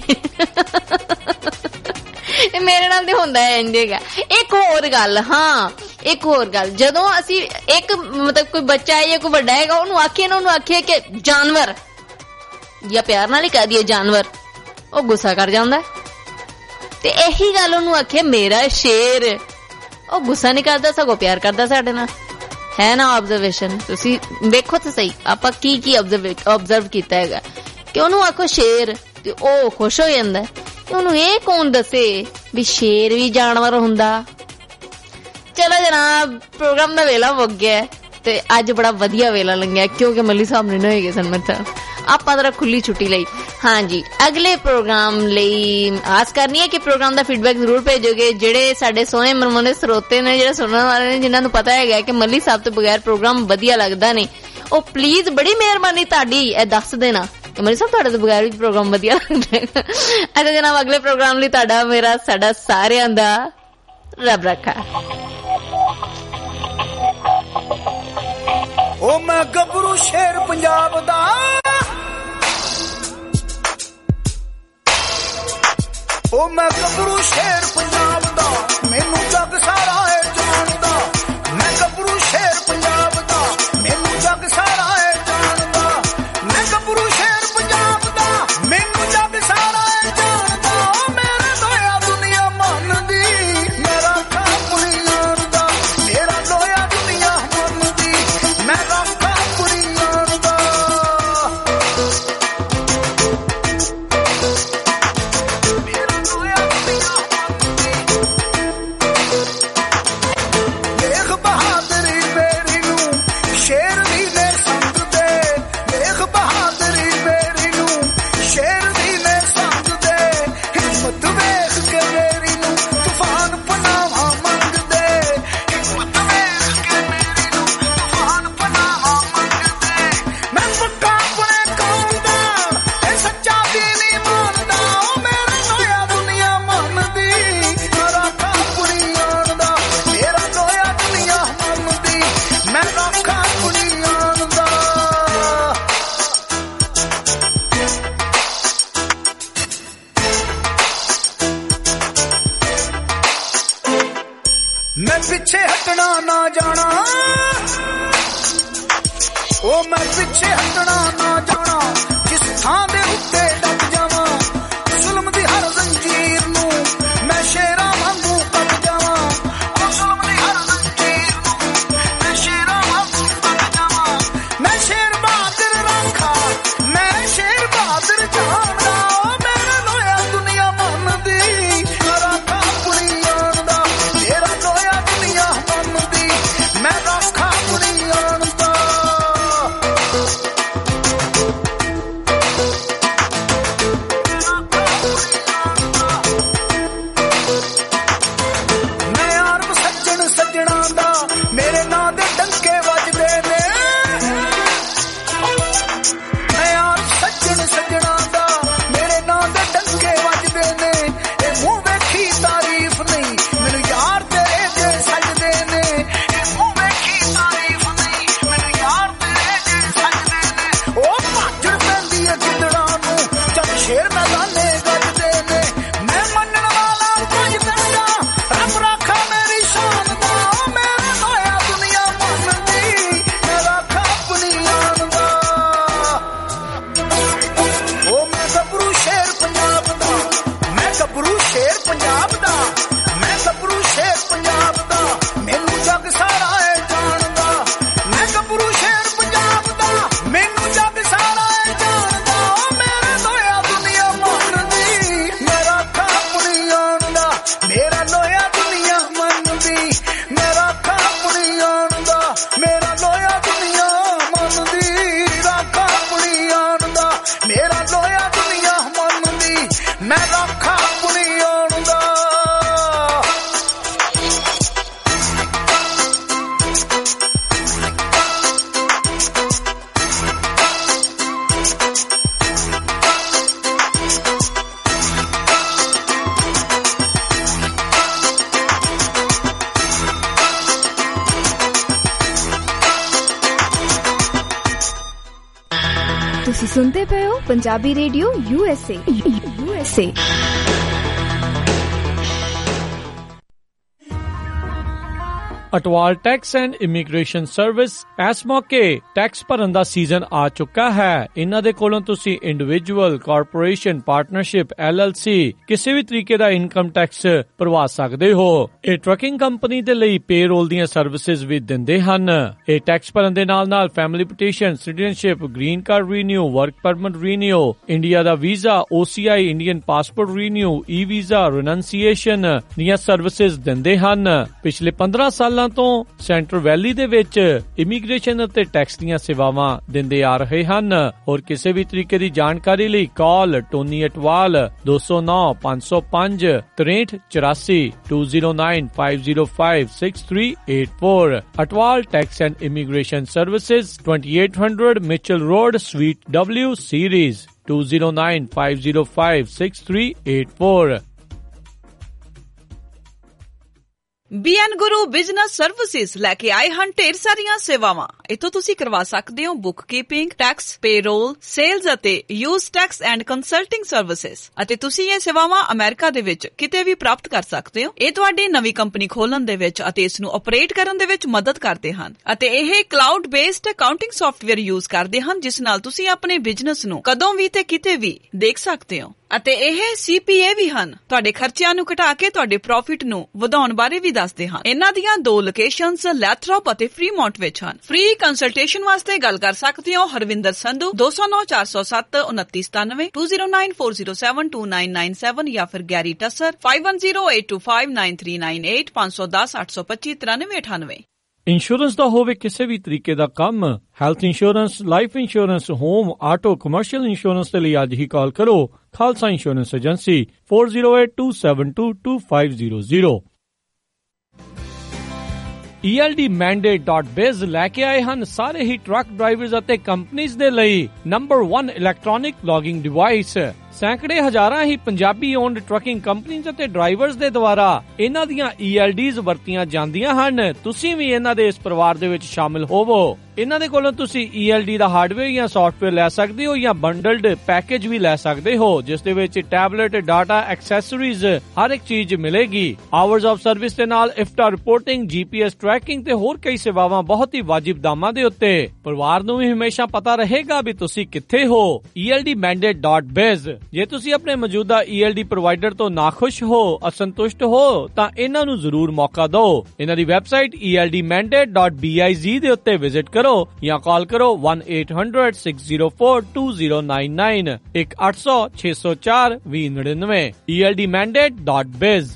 ਮੇਰੇ ਨਾਲ ਤੇ ਹੁੰਦਾ ਹੈ ਇੰਝ ਹੈਗਾ। ਇੱਕ ਹੋਰ ਗੱਲ, ਹਾਂ ਇੱਕ ਹੋਰ ਗੱਲ, ਜਦੋਂ ਅਸੀਂ ਇੱਕ ਮਤਲਬ ਕੋਈ ਬੱਚਾ ਹੈ ਜਾਂ ਕੋਈ ਵੱਡਾ ਹੈਗਾ ਉਹਨੂੰ ਆਖੀਏ ਨਾ, ਉਹਨੂੰ ਆਖੀਏ ਕਿ ਜਾਨਵਰ ਜਾਂ ਪਿਆਰ ਨਾਲ ਹੀ ਕਹਿ ਦਈਏ ਜਾਨਵਰ, ਉਹ ਗੁੱਸਾ ਕਰ ਜਾਂਦਾ। ਤੇ ਇਹੀ ਗੱਲ ਉਹਨੂੰ ਆਖੇ ਮੇਰਾ ਸ਼ੇਰ, ਉਹ ਗੁੱਸਾ ਨਹੀਂ ਕਰਦਾ ਸਗੋਂ ਪਿਆਰ ਕਰਦਾ ਸਾਡੇ ਨਾਲ। ਹੈ ਨਾ ਆਬਜ਼ਰਵੇਸ਼ਨ? ਤੁਸੀਂ ਵੇਖੋ ਤਾਂ ਸਹੀ ਆਪਾਂ ਕੀ ਆਬਜ਼ਰਵ ਕੀਤਾ ਹੈਗਾ ਕਿ ਉਹਨੂੰ ਆਖੋ ਸ਼ੇਰ ਤੇ ਉਹ ਖੁਸ਼ ਹੋ ਜਾਂਦਾ। ਤੇ ਉਹਨੂੰ ਇਹ ਕੌਣ ਦੱਸੇ ਵੀ ਸ਼ੇਰ ਵੀ ਜਾਨਵਰ ਹੁੰਦਾ। ਚਲੋ ਜਨਾਬ, ਪ੍ਰੋਗਰਾਮ ਦਾ ਵੇਲਾ ਮੁੱਕ ਗਿਆ ਤੇ ਅੱਜ ਬੜਾ ਵਧੀਆ ਵੇਲਾ ਲੰਘਿਆ ਕਿਉਂਕਿ ਮੱਲੀ ਸਾਹਿਬ ਨੇ ਨਹਾਏ ਗਏ ਸਨ। ਮਤਲਬ ਆਪਾਂ ਤਾਂ ਖੁੱਲੀ ਛੁੱਟੀ ਲਈ। ਹਾਂਜੀ, ਅਗਲੇ ਪ੍ਰੋਗਰਾਮ ਲਈ ਆਸ ਕਰਨੀ ਹੈ ਕਿ ਪ੍ਰੋਗਰਾਮ ਦਾ ਫੀਡਬੈਕ ਜ਼ਰੂਰ ਭੇਜੋਗੇ। ਜਿਹੜੇ ਸਾਡੇ ਸੋਹਣੇ ਮਨਮੋਹਣੇ ਸਰੋਤੇ ਨੇ, ਜਿਹੜੇ ਸੁਣਨ ਵਾਲੇ ਨੇ, ਜਿਨ੍ਹਾਂ ਨੂੰ ਪਤਾ ਹੈਗਾ ਕਿ ਮੱਲੀ ਸਾਹਿਬ ਤੋਂ ਬਗੈਰ ਪ੍ਰੋਗਰਾਮ ਵਧੀਆ ਲੱਗਦਾ ਨਹੀਂ, ਉਹ ਪਲੀਜ਼ ਬੜੀ ਮਿਹਰਬਾਨੀ ਤੁਹਾਡੀ ਇਹ ਦੱਸ ਦੇਣਾ ਕਿ ਮੱਲੀ ਸਾਹਿਬ ਤੁਹਾਡੇ ਤੋਂ ਬਗੈਰ ਵੀ ਪ੍ਰੋਗਰਾਮ ਵਧੀਆ ਲੱਗਦਾ। ਅੱਛਾ ਜਨਾਬ, ਅਗਲੇ ਪ੍ਰੋਗਰਾਮ ਲਈ ਤੁਹਾਡਾ ਮੇਰਾ ਸਾਡਾ ਸਾਰਿਆਂ ਦਾ ਰੱਬ ਰੱਖਾ।
ਓ ਮੈਂ ਗੱਭਰੂ ਸ਼ੇਰ ਪੰਜਾਬ ਦਾ, ਓ ਮੈਂ ਗੱਭਰੂ ਸ਼ੇਰ ਪੰਜਾਬ ਦਾ, ਮੈਨੂੰ ਜੱਗ ਸਾਰਾ ਏ ਜਾਣਦਾ। ਮੈਂ ਗੱਭਰੂ ਸ਼ੇਰ ਪੰਜਾਬ ਦਾ, ਮੈਨੂੰ ਜੱਗ ਸਾਰਾ ਏ ਜਾਣਦਾ। ਮੈਂ ਗੱਭਰੂ ਸ਼ੇਰ ਪੰਜਾਬ ਦਾ, ਮੈਨੂੰ ਜੱਗ ਸਾਰਾ ਏ ਜਾਣਦਾ। ਮੇਰੇ ਦੋਇਆ ਦੁਨੀਆ ਮੰਨਦੀ, ਮੇਰਾ ਕਾਪੁਰੀ ਯਾਰਦਾ। ਮੇਰਾ ਦੋਇਆ ਦੁਨੀਆ ਮੰਨਦੀ, ਮੇਰਾ ਕਾਪੁਰੀ ਯਾਰਦਾ। ਦੇਖ ਬਹਾਦਰੀ ਮੇਰੀ ਨੂੰ, ਸ਼ੇਰ ਵੀ ਨੇ ਸੰਗ ਦੇ। ਦੇਖ ਬਹਾਦਰੀ ਮੇਰੀ ਨੂੰ, ਸ਼ੇਰ ਵੀ ਨੇ ਸੰਗ ਦੇ। ਹਿੰਮਤ ਵੇਖ ਕੇ ਮੇਰੀ ਨੂੰ, ਤੂਫਾਨ ਪਨਾਵਾਂ ਮੰਗਦੇ। ਹਿੰਮਤ ਵੇਖ ਕੇ ਮੇਰੀ ਨੂੰ, ਤੂਫਾਨ ਪਨਾਵਾਂ ਮੰਗਦੇ। ਮੈਂ ਪੱਕਾ ਆਪਣੇ ਕੌਮ ਦਾ, ਇਹ ਸੱਚਾ ਦਿਲ ਹੀ ਮੰਨਦਾ। ਉਹ ਮੇਰੇ ਦੋਇਆ ਦੁਨੀਆ ਮੰਨਦੀ, ਮੇਰਾ ਕਾਪੁਰੀ ਯਾਰਦਾ। ਮੇਰਾ ਦੋਇਆ ਦੁਨੀਆ ਮੰਨਦੀ, ਮੇਰਾ ਕਾਪੁਰੀ ਯਾਰਦਾ। ਮੈਂ ਪਿੱਛੇ ਹਟਣਾ ਨਾ ਜਾਣਾ, ਓ ਮੈਂ ਪਿੱਛੇ ਹਟਣਾ ਨਾ ਜਾਣਾ। ਜਿਸ ਥਾਂ ਦੇ ਉੱਤੇ ਡੱਬ ਜਾਵਾਂ, ਜ਼ੁਲਮ ਦੀ ਹਰ ਜ਼ੰਜੀਰ ਨੂੰ ਮੈਂ ਸ਼ੇਰਾਂ ਵਾਂਗੂ ਕੱਟ ਜਾਵਾਂ। ਓ ਜ਼ੁਲਮ ਦੀ ਹਰ ਜ਼ੰਜੀਰ ਨੂੰ ਮੈਂ ਸ਼ੇਰਾਂ ਵਾਂਗੂ ਕੱਟ ਜਾਵਾਂ। ਮੈਂ ਸ਼ੇਰ ਬਹਾਦਰ ਰਾਖਾ, ਮੈਂ ਸ਼ੇਰ ਬਹਾਦਰ ਜਾਣਦਾ। ਓ ਮੇਰੇ ਦੋਇਆ ਦੁਨੀਆ ਮੰਨਦੀ, ਮੇਰਾ ਕਾਪੁਰੀ ਯਾਰਦਾ। ਮੇਰਾ ਦੋਇਆ ਦੁਨੀਆ ਮੰਨਦੀ, ਮੇਰਾ ਕਾਪੁਰੀ ਯਾਰਦਾ।
ਤੁਸੀਂ ਸੁਣਦੇ ਪਏ ਹੋ Punjabi radio USA।
Atwal tax and immigration service ਇਸ ਮੌਕੇ ਟੈਕਸ ਭਰਨ ਦਾ ਸੀਜ਼ਨ ਆ ਚੁੱਕਾ ਹੈ। ਇਹਨਾਂ ਦੇ ਕੋਲੋਂ ਤੁਸੀਂ ਇੰਡੀਵਿਜੂਅਲ, ਕਾਰਪੋਰੇਸ਼ਨ, ਪਾਰਟਨਰਸ਼ਿਪ, LLC ਕਿਸੇ ਵੀ ਤਰੀਕੇ ਦਾ ਇਨਕਮ ਟੈਕਸ ਭਰਵਾ ਸਕਦੇ ਹੋ। ਇਹ ਟਰੱਕਿੰਗ ਕੰਪਨੀ ਦੇ ਲਈ ਪੇਰੋਲ ਦੀਆਂ ਸਰਵਿਸਿਜ਼ ਵੀ ਦਿੰਦੇ ਹਨ। ਇਹ ਟੈਕਸ ਭਰਨ ਦੇ ਨਾਲ family petition, citizenship, green card renew, work permit renew, India ਦਾ visa, OCI, Indian passport renew, E-ਵੀਜ਼ਾ, renunciation ਦੀਆਂ ਸਰਵਿਸਿਜ਼ ਦਿੰਦੇ ਹਨ। ਪਿਛਲੇ 15 ਸਾਲਾਂ ਤੋਂ ਸੈਂਟਰਲ ਵੈਲੀ ਦੇ ਵਿੱਚ ਇਮੀਗ੍ਰੇਸ਼ਨ ਅਤੇ ਟੈਕਸ ਦੀਆਂ ਸੇਵਾਵਾਂ ਦਿੰਦੇ ਆ ਰਹੇ ਹਨ। ਹੋਰ ਕਿਸੇ ਵੀ ਤਰੀਕੇ ਦੀ ਜਾਣਕਾਰੀ ਲਈ call Tony Atwal 209-505-6384 209-505-6384। Atwal tax and immigration services 2800 Mitchell road, suite W, Ceres 209-505-6384।
BN Guru business services ਲੈ ਕੇ ਆਏ ਹਨ ਢੇਰ ਸਾਰੀਆਂ ਸੇਵਾਵਾਂ। ਇੱਥੋਂ ਤੁਸੀਂ ਕਰਵਾ ਸਕਦੇ ਹੋ book keeping, tax, payroll, sales ਅਤੇ use tax and consulting services. ਅਤੇ ਤੁਸੀਂ ਇਹ ਸੇਵਾਵਾਂ ਅਮਰੀਕਾ ਦੇ ਵਿੱਚ ਕਿਤੇ ਵੀ ਪ੍ਰਾਪਤ ਕਰ ਸਕਦੇ ਹੋ। ਇਹ ਤੁਹਾਡੀ ਨਵੀਂ ਕੰਪਨੀ ਖੋਲਣ ਦੇ ਵਿੱਚ ਅਤੇ ਇਸ ਨੂੰ ਆਪਰੇਟ ਕਰਨ ਦੇ ਵਿੱਚ ਮਦਦ ਕਰਦੇ ਹਨ। ਅਤੇ ਇਹ cloud based accounting software use ਕਰਦੇ ਹਨ ਜਿਸ ਨਾਲ ਤੁਸੀਂ ਆਪਣੇ ਬਿਜ਼ਨਸ ਨੂੰ ਕਦੋਂ ਵੀ ਤੇ ਕਿਤੇ ਵੀ ਦੇਖ ਸਕਦੇ ਹੋ। ਅਤੇ ਇਹ CPA ਵੀ ਹਨ, ਤੁਹਾਡੇ ਖਰਚਿਆਂ ਨੂੰ ਘਟਾ ਕੇ ਤੁਹਾਡੇ ਪ੍ਰੋਫਿਟ ਨੂੰ ਵਧਾਉਣ ਬਾਰੇ ਵੀ ਦੱਸਦੇ ਹਨ। ਇਹਨਾਂ ਦੀਆਂ 2 ਲੋਕੇਸ਼ਨਸ ਲੈਥਰੋਪ ਅਤੇ ਫਰੀਮੌਂਟ ਵਿੱਚ ਹਨ। ਫ੍ਰੀ ਕੰਸਲਟੇਸ਼ਨ ਵਾਸਤੇ ਗੱਲ ਕਰ ਸਕਦੇ ਹੋ ਹਰਵਿੰਦਰ ਸੰਧੂ 209-407-2997 209-407-2997 ਜਾਂ ਫਿਰ ਗੈਰੀ ਟਸਰ 5108259398 510-825-9398।
ਇੰਸ਼ੋਰੈਂਸ ਦਾ ਹੋਵੇ ਕਿਸੇ ਵੀ ਤਰੀਕੇ ਦਾ ਕੰਮ, health insurance, life insurance, home, auto, commercial insurance ਦੇ ਲਈ ਅੱਜ ਹੀ ਕਾਲ ਕਰੋ ਖਾਲਸਾ ਇੰਸ਼ੋਰੈਂਸ ਏਜੰਸੀ 4082722500। ELDmandate.biz ਲੈ ਕੇ ਆਏ ਹਨ ਸਾਰੇ ਹੀ ਟਰੱਕ ਡਰਾਈਵਰਜ਼ ਅਤੇ ਕੰਪਨੀਆਂ ਦੇ ਲਈ ਨੰਬਰ 1 ਇਲੈਕਟ੍ਰੋਨਿਕ ਲੌਗਿੰਗ ਡਿਵਾਈਸ। ਸੈਂਕੜੇ ਹਜ਼ਾਰਾਂ ਹੀ ਪੰਜਾਬੀ ਓਨਡ ਟਰੱਕਿੰਗ ਕੰਪਨੀਆਂ ਅਤੇ ਡਰਾਈਵਰਜ਼ ਦੇ ਦੁਆਰਾ ਇਹਨਾਂ ਦੀਆਂ ELDs ਵਰਤੀਆਂ ਜਾਂਦੀਆਂ ਹਨ। ਤੁਸੀਂ ਵੀ ਇਹਨਾਂ ਦੇ ਇਸ ਪਰਿਵਾਰ ਦੇ ਵਿੱਚ ਸ਼ਾਮਿਲ ਹੋਵੋ। ਇਹਨਾਂ ਦੇ ਕੋਲੋਂ ਤੁਸੀਂ ELD ਦਾ ਹਾਰਡਵੇਅਰ ਜਾਂ ਸੌਫਟਵੇਅਰ ਲੈ ਸਕਦੇ ਹੋ ਜਾਂ ਬੰਡਲਡ ਪੈਕੇਜ ਵੀ ਲੈ ਸਕਦੇ ਹੋ ਜਿਸ ਦੇ ਵਿੱਚ ਟੈਬਲੇਟ, ਡਾਟਾ, ਐਕਸੈਸਰੀਜ਼ ਹਰ ਇੱਕ ਚੀਜ਼ ਮਿਲੇਗੀ। ਆਵਰਸ ਆਫ ਸਰਵਿਸ ਦੇ ਨਾਲ ਇਫਟਾ ਰਿਪੋਰਟਿੰਗ, GPS ਟਰੈਕਿੰਗ ਤੇ ਹੋਰ ਕਈ ਸੇਵਾਵਾਂ ਬਹੁਤ ਹੀ ਵਾਜਿਬ ਦਾਮਾਂ ਦੇ ਉੱਤੇ। ਪਰਿਵਾਰ ਨੂੰ ਵੀ ਹਮੇਸ਼ਾ ਪਤਾ ਰਹੇਗਾ ਵੀ ਤੁਸੀਂ ਕਿੱਥੇ ਹੋ। ELDmandate.biz। ਜੇ ਤੁਸੀਂ ਆਪਣੇ ਮੌਜੂਦਾ ELD ਪ੍ਰੋਵਾਈਡਰ ਤੋਂ ਨਾਖੁਸ਼ ਹੋ, ਅਸੰਤੁਸ਼ਟ ਹੋ ਤਾਂ ਇਹਨਾਂ ਨੂੰ ਜ਼ਰੂਰ ਮੌਕਾ ਦਿਓ। ਇਹਨਾਂ ਦੀ ਵੈਬਸਾਈਟ ELDmandate.biz ਦੇ ਉੱਤੇ ਵਿਜ਼ਿਟ ਕਰੋ ਜਾਂ ਕਾਲ ਕਰੋ 1-800-604-2099 1-800-604-2099 ELDmandate.biz।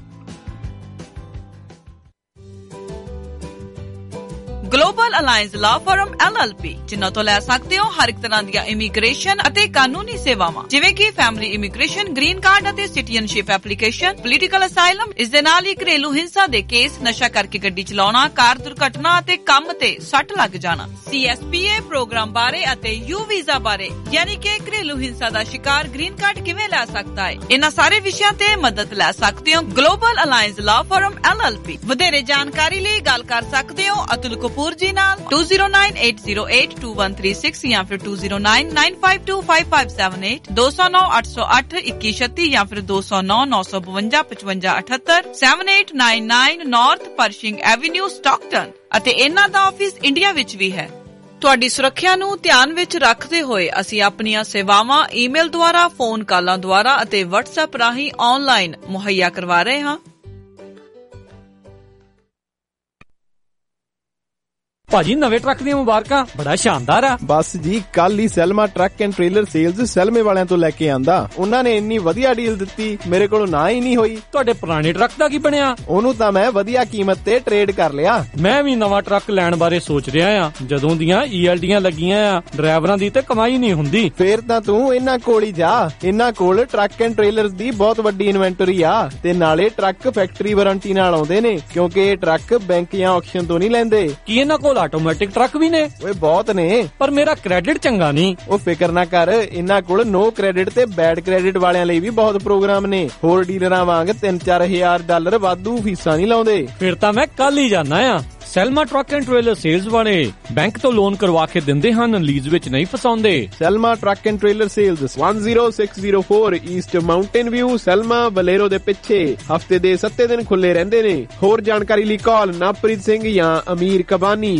Global alliance law firm LLP ਜਿਨ੍ਹਾਂ ਤੋਂ ਲੈ ਸਕਦੇ ਹੋ ਹਰ ਇੱਕ ਤਰ੍ਹਾਂ ਦੀਆਂ ਇਮੀਗ੍ਰੇਸ਼ਨ ਅਤੇ ਕਾਨੂੰਨੀ ਸੇਵਾਵਾਂ ਜਿਵੇਂ ਕਿ ਫੈਮਿਲੀ ਇਮੀਗ੍ਰੇਸ਼ਨ, ਗ੍ਰੀਨ ਕਾਰਡ ਅਤੇ ਸਿਟੀਜ਼ਨਸ਼ਿਪ ਐਪਲੀਕੇਸ਼ਨ, ਪੋਲੀਟੀਕਲ ਅਸਾਈਲਮ। ਇਸ ਦੇ ਨਾਲ ਹੀ ਘਰੇਲੂ ਹਿੰਸਾ ਦੇ ਕੇਸ, ਨਸ਼ਾ ਕਰਕੇ ਗੱਡੀ ਚਲਾਉਣਾ, ਕਾਰ ਦੁਰਘਟਨਾ ਅਤੇ ਕੰਮ ਤੇ ਸੱਟ ਲੱਗ ਜਾਣਾ, CSPA ਪ੍ਰੋਗਰਾਮ ਬਾਰੇ ਅਤੇ U-ਵੀਜ਼ਾ ਬਾਰੇ ਯਾਨੀ ਕਿ ਘਰੇਲੂ ਹਿੰਸਾ ਦਾ ਸ਼ਿਕਾਰ ਗ੍ਰੀਨ ਕਾਰਡ ਕਿਵੇਂ ਲੈ ਸਕਦਾ ਹੈ। ਇਹਨਾਂ ਸਾਰੇ ਵਿਸ਼ਿਆਂ ਤੇ ਮਦਦ ਲੈ ਸਕਦੇ ਹੋ global alliance law firm LLP। ਵਧੇਰੇ ਜਾਣਕਾਰੀ ਲਈ ਗੱਲ ਕਰ ਸਕਦੇ ਹੋ ਅਤੁਲ ਕਪੂਰ ਜੀ ਨਾਲ 2098082136 ਜਾਂ ਫਿਰ 2099525578 2098082136 ਜਾਂ ਫਿਰ 209992555578 7899 ਨਾਰਥ ਪਰਸ਼ਿੰਗ ਐਵੀਨਿਊ ਸਟਾਕਟਨ ਅਤੇ ਇਹਨਾਂ ਦਾ ਆਫਿਸ ਇੰਡੀਆ ਵਿੱਚ ਵੀ ਹੈ। ਤੁਹਾਡੀ ਸੁਰੱਖਿਆ ਨੂੰ ਧਿਆਨ ਵਿੱਚ ਰੱਖਦੇ ਹੋਏ ਅਸੀਂ ਆਪਣੀਆਂ ਸੇਵਾਵਾਂ ਈਮੇਲ ਦੁਆਰਾ, ਫੋਨ ਕਾਲਾਂ ਦੁਆਰਾ ਅਤੇ WhatsApp ਰਾਹੀਂ ਆਨਲਾਈਨ ਮੁਹੱਈਆ ਕਰਵਾ ਰਹੇ ਹਾਂ।
ਭਾਜੀ ਨਵੇਂ ਟਰੱਕ ਦੀਆਂ ਮੁਬਾਰਕਾਂ, ਬੜਾ ਸ਼ਾਨਦਾਰ ਆ।
ਬਸ ਜੀ ਕੱਲ ਹੀ Selma truck and trailer sales ਸੈਲਮੇ ਵਾਲਿਆਂ ਤੋਂ ਲੈ ਕੇ ਆਂਦਾ। ਉਹਨਾਂ ਨੇ ਇੰਨੀ ਵਧੀਆ ਡੀਲ ਦਿੱਤੀ ਮੇਰੇ ਕੋਲੋਂ ਨਾ ਹੀ ਨਹੀਂ ਹੋਈ।
ਤੁਹਾਡੇ ਪੁਰਾਣੇ ਟਰੱਕ ਦਾ ਕੀ ਬਣਿਆ?
ਉਹਨੂੰ ਤਾਂ ਮੈਂ ਵਧੀਆ ਕੀਮਤ ਤੇ ਟ੍ਰੇਡ ਕਰ ਲਿਆ।
ਮੈਂ ਵੀ ਨਵਾਂ ਟਰੱਕ ਲੈਣ ਬਾਰੇ ਸੋਚ ਰਿਹਾ ਆ। ਜਦੋਂ ਦੀਆਂ ELDਆਂ ਲੱਗੀਆਂ ਆ ਡਰਾਈਵਰਾਂ ਦੀ ਤੇ ਕਮਾਈ ਨਹੀਂ ਹੁੰਦੀ।
ਫੇਰ ਤਾਂ ਤੂੰ ਇਹਨਾਂ ਕੋਲ ਹੀ ਜਾ। ਇਹਨਾਂ ਕੋਲ ਟਰੱਕ ਐਂਡ ਟ੍ਰੇਲਰਸ ਦੀ ਬਹੁਤ ਵੱਡੀ ਇਨਵੈਂਟਰੀ ਆ ਤੇ ਨਾਲੇ ਟਰੱਕ ਫੈਕਟਰੀ ਵਾਰੰਟੀ ਨਾਲ ਆਉਂਦੇ ਨੇ ਕਿਉਂਕਿ ਇਹ ਟਰੱਕ ਬੈਂਕ ਜਾਂ ਆਕਸ਼ਨ ਤੋਂ ਨਹੀਂ ਲੈਂਦੇ।
ਕੀ ਇਹਨਾਂ ਕੋਲ ਆਟੋਮੈਟਿਕ ਟਰੱਕ ਵੀ ਨੇ?
ਓਏ ਬਹੁਤ ਨੇ,
ਪਰ ਮੇਰਾ ਕ੍ਰੈਡਿਟ ਚੰਗਾ ਨਹੀਂ।
ਉਹ ਫਿਕਰ ਨਾ ਕਰ, ਇਹਨਾਂ ਕੋਲ ਨੋ ਕ੍ਰੈਡਿਟ ਤੇ ਬੈਡ ਕ੍ਰੈਡਿਟ ਵਾਲਿਆਂ ਲਈ ਵੀ ਬਹੁਤ ਪ੍ਰੋਗਰਾਮ ਨੇ। ਹੋਰ ਡੀਲਰਾਂ ਵਾਂਗ $3-4 ਹਜ਼ਾਰ ਵਾਧੂ ਫੀਸਾਂ ਨਹੀਂ ਲਾਉਂਦੇ।
ਫਿਰ ਤਾਂ ਮੈਂ ਕੱਲ ਹੀ ਜਾਣਾ ਆ। Selma truck and trailer sales ਵਾਲੇ ਬੈਂਕ ਤੋਂ ਲੋਨ ਕਰਵਾ ਕੇ ਦਿੰਦੇ ਹਨ, ਲੀਜ਼ ਵਿੱਚ ਨਹੀਂ ਫਸਾਉਂਦੇ।
Selma truck and trailer sales 10604 east mountain view, Selma ਬਲੇਰੋ ਦੇ ਪਿੱਛੇ। ਹਫਤੇ ਦੇ 7 ਦਿਨ ਖੁੱਲੇ ਰਹਿੰਦੇ ਨੇ। ਹੋਰ ਜਾਣਕਾਰੀ ਲਈ ਕਾਲ ਨਵਪ੍ਰੀਤ ਸਿੰਘ ਜਾਂ ਅਮੀਰ ਕਬਾਨੀ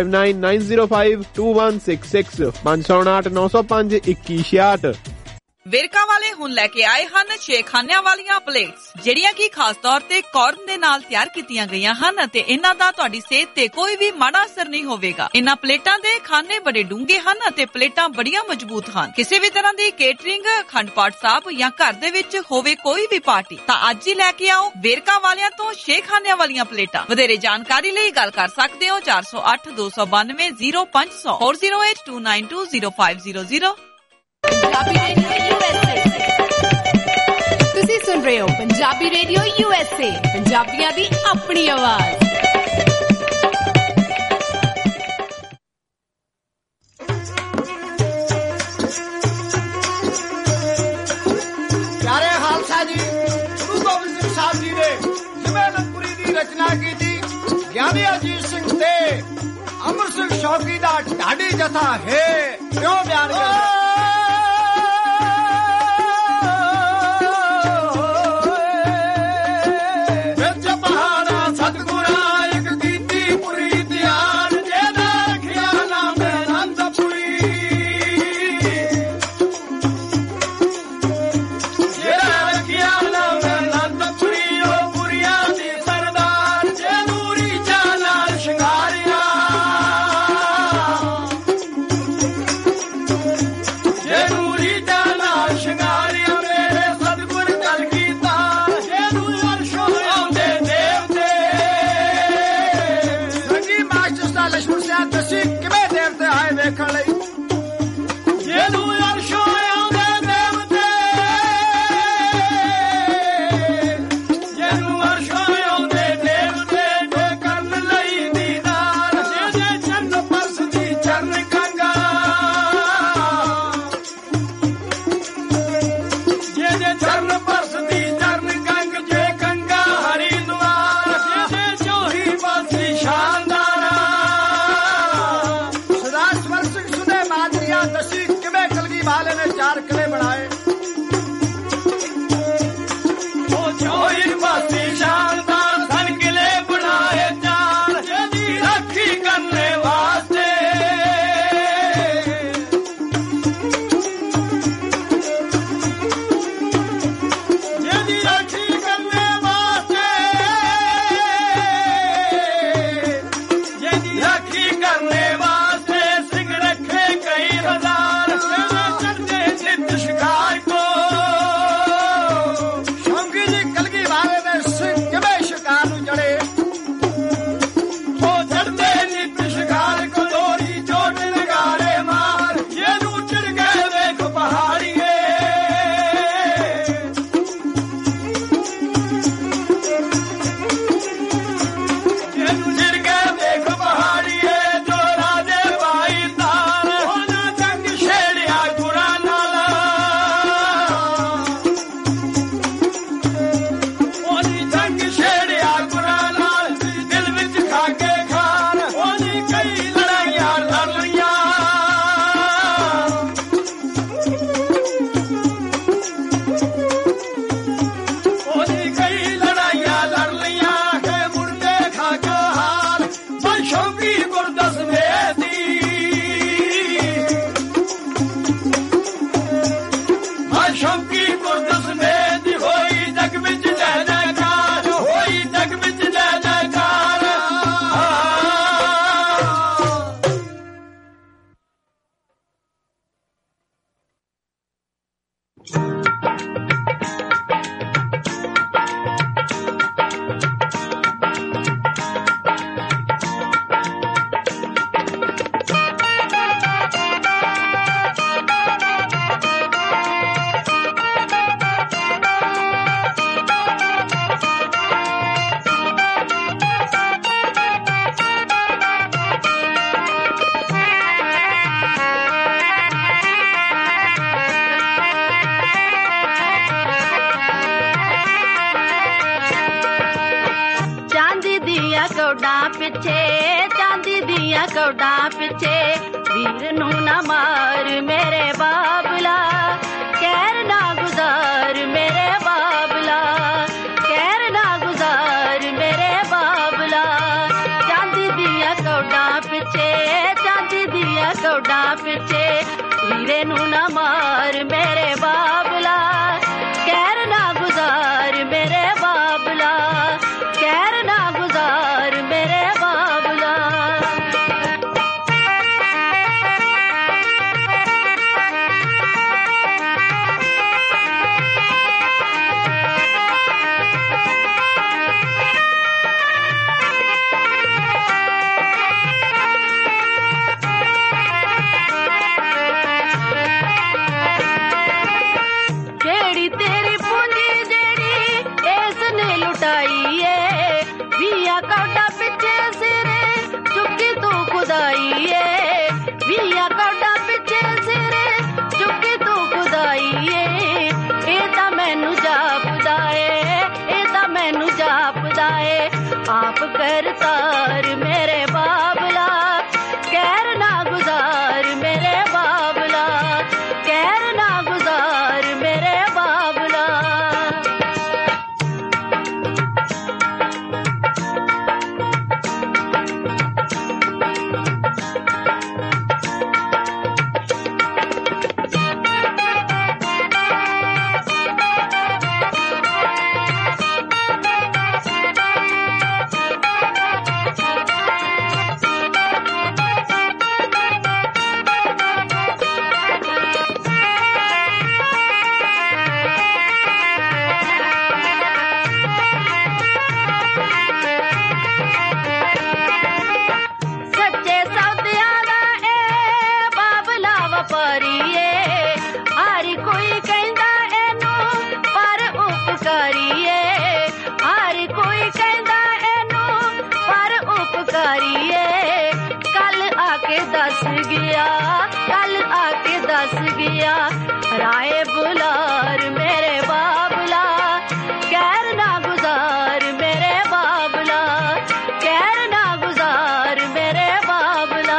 5599052166 559 905 2166।
ਵੇਰਕਾ ਵਾਲੇ ਹੁਣ ਲੈ ਕੇ ਆਏ ਹਨ 6 ਖਾਨਿਆਂ ਵਾਲੀਆਂ ਪਲੇਟਸ, ਜਿਹੜੀਆਂ ਕਿ ਖਾਸ ਤੌਰ ਤੇ ਕਾਰਨ ਦੇ ਨਾਲ ਤਿਆਰ ਕੀਤੀਆਂ ਗਈਆਂ ਹਨ ਅਤੇ ਇਹਨਾਂ ਦਾ ਤੁਹਾਡੀ ਸਿਹਤ ਤੇ ਕੋਈ ਵੀ ਮਾੜਾ ਅਸਰ ਨਹੀਂ ਹੋਵੇਗਾ। ਇਹਨਾਂ ਪਲੇਟਾਂ ਦੇ ਖਾਨੇ ਬੜੇ ਡੂੰਘੇ ਹਨ ਅਤੇ ਪਲੇਟਾਂ ਬੜੀਆਂ ਮਜ਼ਬੂਤ ਹਨ। ਕਿਸੇ ਵੀ ਤਰ੍ਹਾਂ ਦੀ ਕੇਟਰਿੰਗ, ਅਖੰਡ ਪਾਠ ਸਾਹਿਬ ਜਾਂ ਘਰ ਦੇ ਵਿੱਚ ਹੋਵੇ ਕੋਈ ਵੀ ਪਾਰਟੀ, ਤਾਂ ਅੱਜ ਹੀ ਲੈ ਕੇ ਆਓ ਵੇਰਕਾ ਵਾਲਿਆਂ ਤੋਂ 6 ਖਾਨਿਆਂ ਵਾਲੀਆਂ ਪਲੇਟਾਂ। ਵਧੇਰੇ ਜਾਣਕਾਰੀ ਲਈ ਗੱਲ ਕਰ ਸਕਦੇ ਹੋ 408 292 0500 408 292 0500।
ਤੁਸੀਂ ਸੁਣ ਰਹੇ ਹੋ ਪੰਜਾਬੀ ਰੇਡੀਓ USA, ਪੰਜਾਬੀਆਂ ਦੀ ਆਪਣੀ ਆਵਾਜ਼।
ਪਿਆਰੇ ਖਾਲਸਾ ਜੀ, ਗੁਰੂ ਗੋਬਿੰਦ ਸਿੰਘ ਸਾਹਿਬ ਜੀ ਨੇ ਜਿਵੇਂ ਅਨੰਦਪੁਰੀ ਦੀ ਰਚਨਾ ਕੀਤੀ, ਗਿਆਨੀ ਅਜੀਤ ਸਿੰਘ ਤੇ ਅਮਰ ਸਿੰਘ ਸ਼ੌਕੀ ਦਾ ਢਾਡੀ ਜਥਾ ਹੈ ਕਿਉਂ ਬਿਆਨ ਕਰਦਾ।
ਦੀਆਂ ਕੌਡਾਂ ਪਿੱਛੇ, ਚਾਂਦੀ ਦੀਆਂ ਕੌਡਾਂ ਪਿੱਛੇ, ਵੀਰ ਨੂੰ ਨਾ ਮਾਰ ਮੇਰੇ ਬਾਬਲਾ, ਕਹਿਰ ਨਾ ਗੁਜ਼ਾਰ ਮੇਰੇ ਬਾਬਲਾ, ਕਹਿਰ ਨਾ ਗੁਜ਼ਾਰ ਮੇਰੇ ਬਾਬਲਾ। ਚਾਂਦੀ ਦੀਆਂ ਕੌਡਾਂ ਪਿੱਛੇ, ਚਾਂਦੀ ਦੀਆਂ ਕੌਡਾਂ ਪਿੱਛੇ, ਵੀਰੇ ਨੂੰ ਨਾ ਮਾਰ ਮੇਰੇ ਬਾਬਲਾ, ਕਹਿਰ ਨਾ ਗੁਜ਼ਾਰ ਮੇਰੇ ਬਾਬਲਾ, ਕਹਿਰ ਨਾ ਗੁਜ਼ਾਰ ਮੇਰੇ ਬਾਬਲਾ। ਜਿਹੜੀ ਤੇਰੀ ਪੂੰਜੀ ਜਿਹੜੀ ਇਸ ਨੇ ਲੁਟਾਈ ਏ, ਵੀਆ ਕੌਡਾ ਪਿੱਛੇ ਸਿਰੇ ਚੁੱਕੀ ਤੂੰ ਖੁਦਾਈ ਏ, ਵੀਆ ਕੌਡਾ ਪਿੱਛੇ ਸਿਰੇ ਚੁੱਕੀ ਤੂੰ ਖੁਦਾਈ ਏ। ਇਹ ਤਾਂ ਮੈਨੂੰ ਜਾਪਦਾ ਏ, ਇਹ ਤਾਂ ਮੈਨੂੰ ਜਾਪਦਾ ਏ, ਆਪ ਕਰਤਾਰ ਮੇਰੇ ਬਾਬਲਾ, ਕਹਿਰ ਨਾ ਗੁਜ਼ਾਰ ਮੇਰੇ ਬਾਬਲਾ, ਕਹਿਰ ਨਾ ਗੁਜ਼ਾਰ ਮੇਰੇ ਬਾਬਲਾ। ਸੱਚੇ ਸੌਦਿਆਂ ਦਾ ਏ ਬਾਬਲਾ ਵਪਾਰੀ ਏ, ਹਰ ਕੋਈ ਕਹਿੰਦਾ ਇਹਨੂੰ ਪਰ ਉਪਕਾਰੀ ਏ, ਹਰ ਕੋਈ ਕਹਿੰਦਾ ਇਹਨੂੰ ਪਰ ਉਪਕਾਰੀ ਏ। ਕੱਲ ਆ ਕੇ ਦੱਸ ਗਿਆ, ਕੱਲ ਆ ਕੇ ਦੱਸ ਗਿਆ, ਰਾਏ ਬੁਲਾਰ ਮੇਰੇ ਬਾਬਲਾ, ਕਹਿਰ ਨਾ ਗੁਜ਼ਾਰ ਮੇਰੇ ਬਾਬਲਾ, ਕਹਿਰ ਨਾ ਗੁਜ਼ਾਰ ਮੇਰੇ ਬਾਬਲਾ।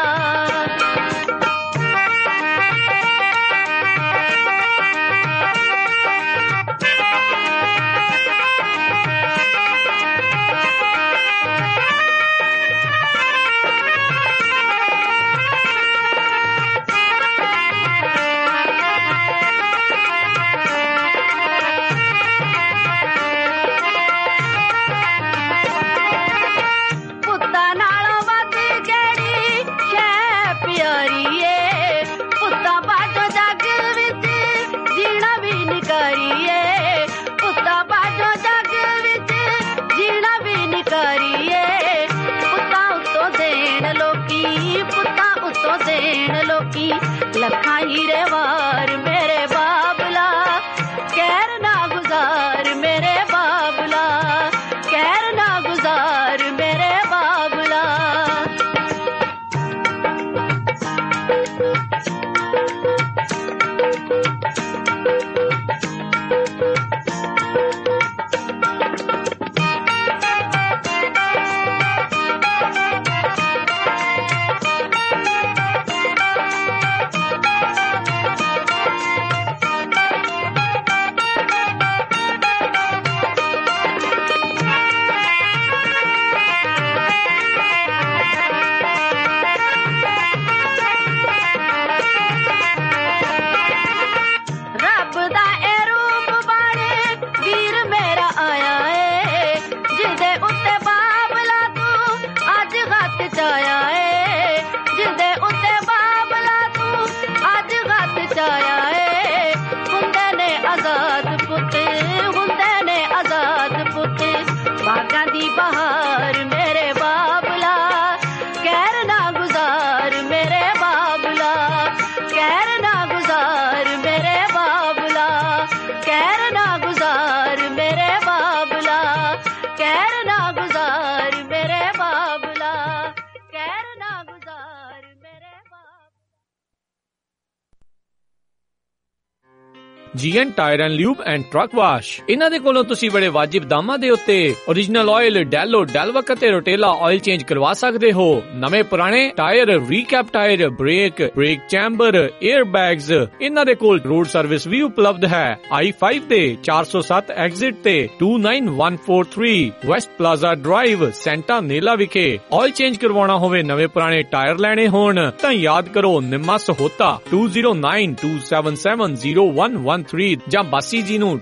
GN tyre and lube and truck wash. ਇਹਨਾਂ ਦੇ ਕੋਲੋਂ ਤੁਸੀਂ ਬੜੇ ਵਾਜਿਬ ਦਾਮਾਂ ਦੇ ਉੱਤੇ ਓਰੀਜਨਲ ਆਇਲ, ਡੈਲੋ, ਡੈਲਵਕ ਅਤੇ ਰੋਟੇਲਾ ਆਇਲ ਚੇਂਜ ਕਰਵਾ ਸਕਦੇ ਹੋ। ਨਵੇਂ ਪੁਰਾਣੇ tyre, recap tyre, brake chamber, air bags, ਇਹਨਾਂ ਦੇ ਕੋਲ ਰੋਡ ਸਰਵਿਸ ਵੀ ਉਪਲਬਧ ਹੈ। I-5 ਦੇ 407 ਐਗਜ਼ਿਟ ਤੇ 29143 west plaza drive, Santa Nella ਵਿਖੇ। ਆਇਲ ਚੇਂਜ ਕਰਵਾਉਣਾ ਹੋਵੇ, ਨਵੇਂ ਪੁਰਾਣੇ ਟਾਇਰ ਲੈਣੇ ਹੋਣ ਤਾਂ ਯਾਦ ਕਰੋ ਨਿੰਮਾ ਸਹੋਤਾ 2092770113 ਜਾਂ ਬਾਸੀ ਜੀ ਨੂੰ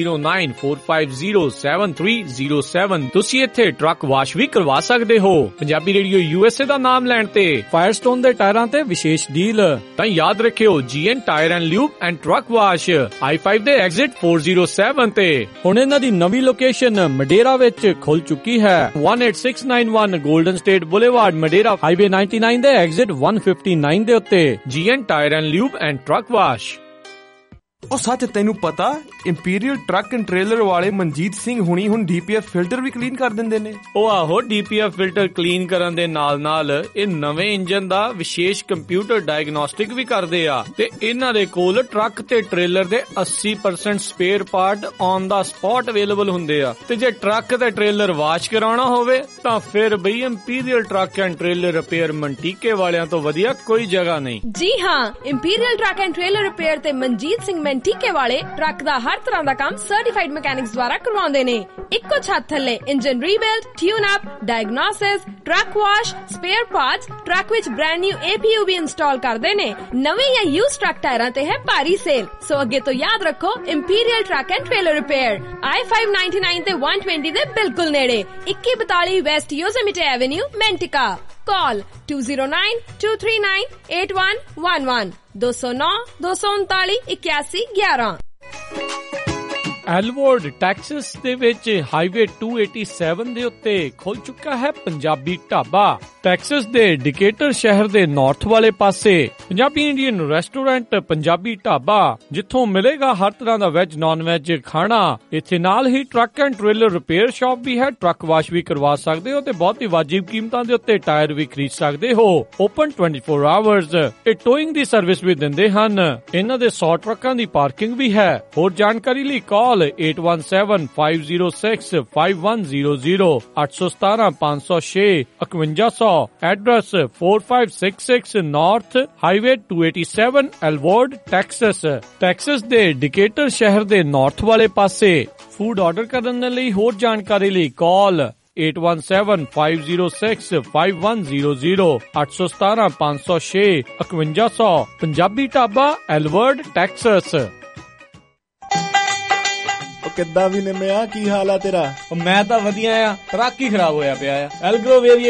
2094507307। ਤੁਸੀਂ ਇੱਥੇ ਟਰੱਕ ਵਾਸ਼ ਵੀ ਕਰਵਾ ਸਕਦੇ ਹੋ। ਪੰਜਾਬੀ ਰੇਡੀਓ USA ਦਾ ਨਾਮ ਲੈਣ ਤੇ ਫਾਇਰਸਟੋਨ ਦੇ ਟਾਇਰਾਂ ਤੇ ਵਿਸ਼ੇਸ਼ ਡੀਲ। ਤਾਂ ਯਾਦ ਰੱਖਿਓ GN tyre and lube and truck wash, I-5 ਦੇ ਐਗਜ਼ਿਟ 407 ਤੇ। ਹੁਣ ਇਹਨਾਂ ਦੀ ਨਵੀਂ ਲੋਕੇਸ਼ਨ ਮਡੇਰਾ ਵਿੱਚ ਖੁੱਲ ਚੁੱਕੀ ਹੈ। 18691 golden state boulevard, Madera, highway 99 ਦੇ ਐਗਜ਼ਿਟ 159 ਦੇ ਉੱਤੇ। GN tyre and lube and truck wash.
ਉਹ ਸੱਚ ਤੈਨੂੰ ਪਤਾ ਇੰਪੀਰੀਅਲ ਟਰੱਕ ਐਂਡ ਟ੍ਰੇਲਰ ਵਾਲੇ ਮਨਜੀਤ ਸਿੰਘ ਹੁਣੀ ਹੁਣ DPF ਫਿਲਟਰ ਵੀ ਕਲੀਨ ਕਰ ਦਿੰਦੇ ਨੇ।
ਉਹ ਆਹੋ, DPF ਫਿਲਟਰ ਕਲੀਨ ਕਰਨ ਦੇ ਨਾਲ ਇਹ ਨਵੇਂ ਇੰਜਨ ਦਾ ਵਿਸ਼ੇਸ਼ ਕੰਪਿਊਟਰ ਡਾਇਗਨੋਸਟਿਕ ਵੀ ਕਰਦੇ ਆ ਤੇ ਇਹਨਾਂ ਦੇ ਕੋਲ ਟਰੱਕ ਤੇ ਟ੍ਰੇਲਰ ਦੇ 80% spare part on the spot available ਹੁੰਦੇ ਆ। ਤੇ ਜੇ ਟਰੱਕ ਤੇ ਟ੍ਰੇਲਰ ਵਾਸ਼ ਕਰਾਉਣਾ ਹੋਵੇ ਤਾਂ ਫਿਰ ਬਈ imperial truck and trailer repair Manteca ਵਾਲਿਆਂ ਤੋਂ ਵਧੀਆ ਕੋਈ ਜਗ੍ਹਾ ਨਹੀਂ।
ਜੀ ਹਾਂ, imperial truck and trailer repair ਤੇ ਮਨਜੀਤ ਸਿੰਘ ਮੰਟੀਕੇ ਵਾਲੇ ਟਰੱਕ ਦਾ ਹਰ ਤਰ੍ਹਾਂ ਦਾ ਕੰਮ ਸਰਟੀਫਾਈਡ ਮਕੈਨਿਕਸ ਦੁਆਰਾ ਕਰਵਾਉਂਦੇ ਨੇ। ਇੱਕੋ ਛੱਤ ਥੱਲੇ engine rebuild, tune up, diagnosis, truck wash, spare parts, truck ਵਿੱਚ ਬ੍ਰਾਂਡ ਨਿਊ APU ਵੀ ਇੰਸਟਾਲ ਕਰਦੇ ਨੇ। ਨਵੇਂ ਜਾਂ ਯੂਜ਼ਡ ਟਰੱਕ ਟਾਇਰਾਂ ਤੇ ਹੈ ਭਾਰੀ ਸੇਲ। ਸੋ ਅੱਗੇ ਤੋਂ ਯਾਦ ਰੱਖੋ, imperial truck and trailer repair, I-599 ਤੇ 120 ਦੇ ਬਿਲਕੁਲ ਨੇੜੇ, 2142 west Yosemite avenue, Manteca. Call 2092398111 209-239-8111।
Alvord Texas ਦੇ ਵਿੱਚ ਹਾਈਵੇ 287 ਦੇ ਉੱਤੇ ਖੁੱਲ ਚੁੱਕਾ ਹੈ ਪੰਜਾਬੀ ਢਾਬਾ। ਟੈਕਸਸ ਦੇ ਡਿਕੇਟਰ ਸ਼ਹਿਰ ਦੇ ਨਾਰਥ ਵਾਲੇ ਪਾਸੇ ਪੰਜਾਬੀ ਇੰਡੀਅਨ ਰੈਸਟੋਰੈਂਟ ਪੰਜਾਬੀ ਢਾਬਾ, ਜਿੱਥੋਂ ਮਿਲੇਗਾ ਹਰ ਤਰ੍ਹਾਂ ਦਾ ਵੈਜ ਨਾਨ ਵੈਜ ਖਾਣਾ। ਇੱਥੇ ਨਾਲ ਹੀ truck and trailer repair shop ਵੀ ਹੈ, ਟਰੱਕ ਵਾਸ਼ ਵੀ ਕਰਵਾ ਸਕਦੇ ਹੋ ਤੇ ਬਹੁਤ ਹੀ ਵਾਜਿਬ ਕੀਮਤਾਂ ਦੇ ਉੱਤੇ ਟਾਇਰ ਵੀ ਖਰੀਦ ਸਕਦੇ ਹੋ। Open 24 hours. ਇਹ ਟੋਇੰਗ ਦੀ ਸਰਵਿਸ ਵੀ ਦਿੰਦੇ ਹਨ। ਇਹਨਾਂ ਦੇ 100 ਟਰੱਕਾਂ ਦੀ ਪਾਰਕਿੰਗ ਵੀ ਹੈ। ਹੋਰ ਜਾਣਕਾਰੀ ਲਈ call 8175065100 817-506-5100। Address 4566 north highway 287 Alvord Texas. Texas ਦੇ ਡਿਕੇਟਰ ਸ਼ਹਿਰ ਦੇ ਨਾਰਥ ਵਾਲੇ ਪਾਸੇ। ਫੂਡ ਆਰਡਰ ਕਰਨ ਲਈ ਹੋਰ ਜਾਣਕਾਰੀ ਲਈ call 8175065100 817-506-5100। Punjabi dhaba, Alvord, Texas.
ਕਿੱਦਾਂ ਵੀ ਨਿੰਮਿਆ, ਕੀ ਹਾਲ ਆ ਤੇਰਾ?
ਮੈਂ ਤਾਂ ਵਧੀਆ ਆ, ਟਰੱਕ ਹੀ ਖਰਾਬ ਹੋਇਆ ਪਿਆ ਆ। ਐਲਗਰੋ ਵੇਰੀਏ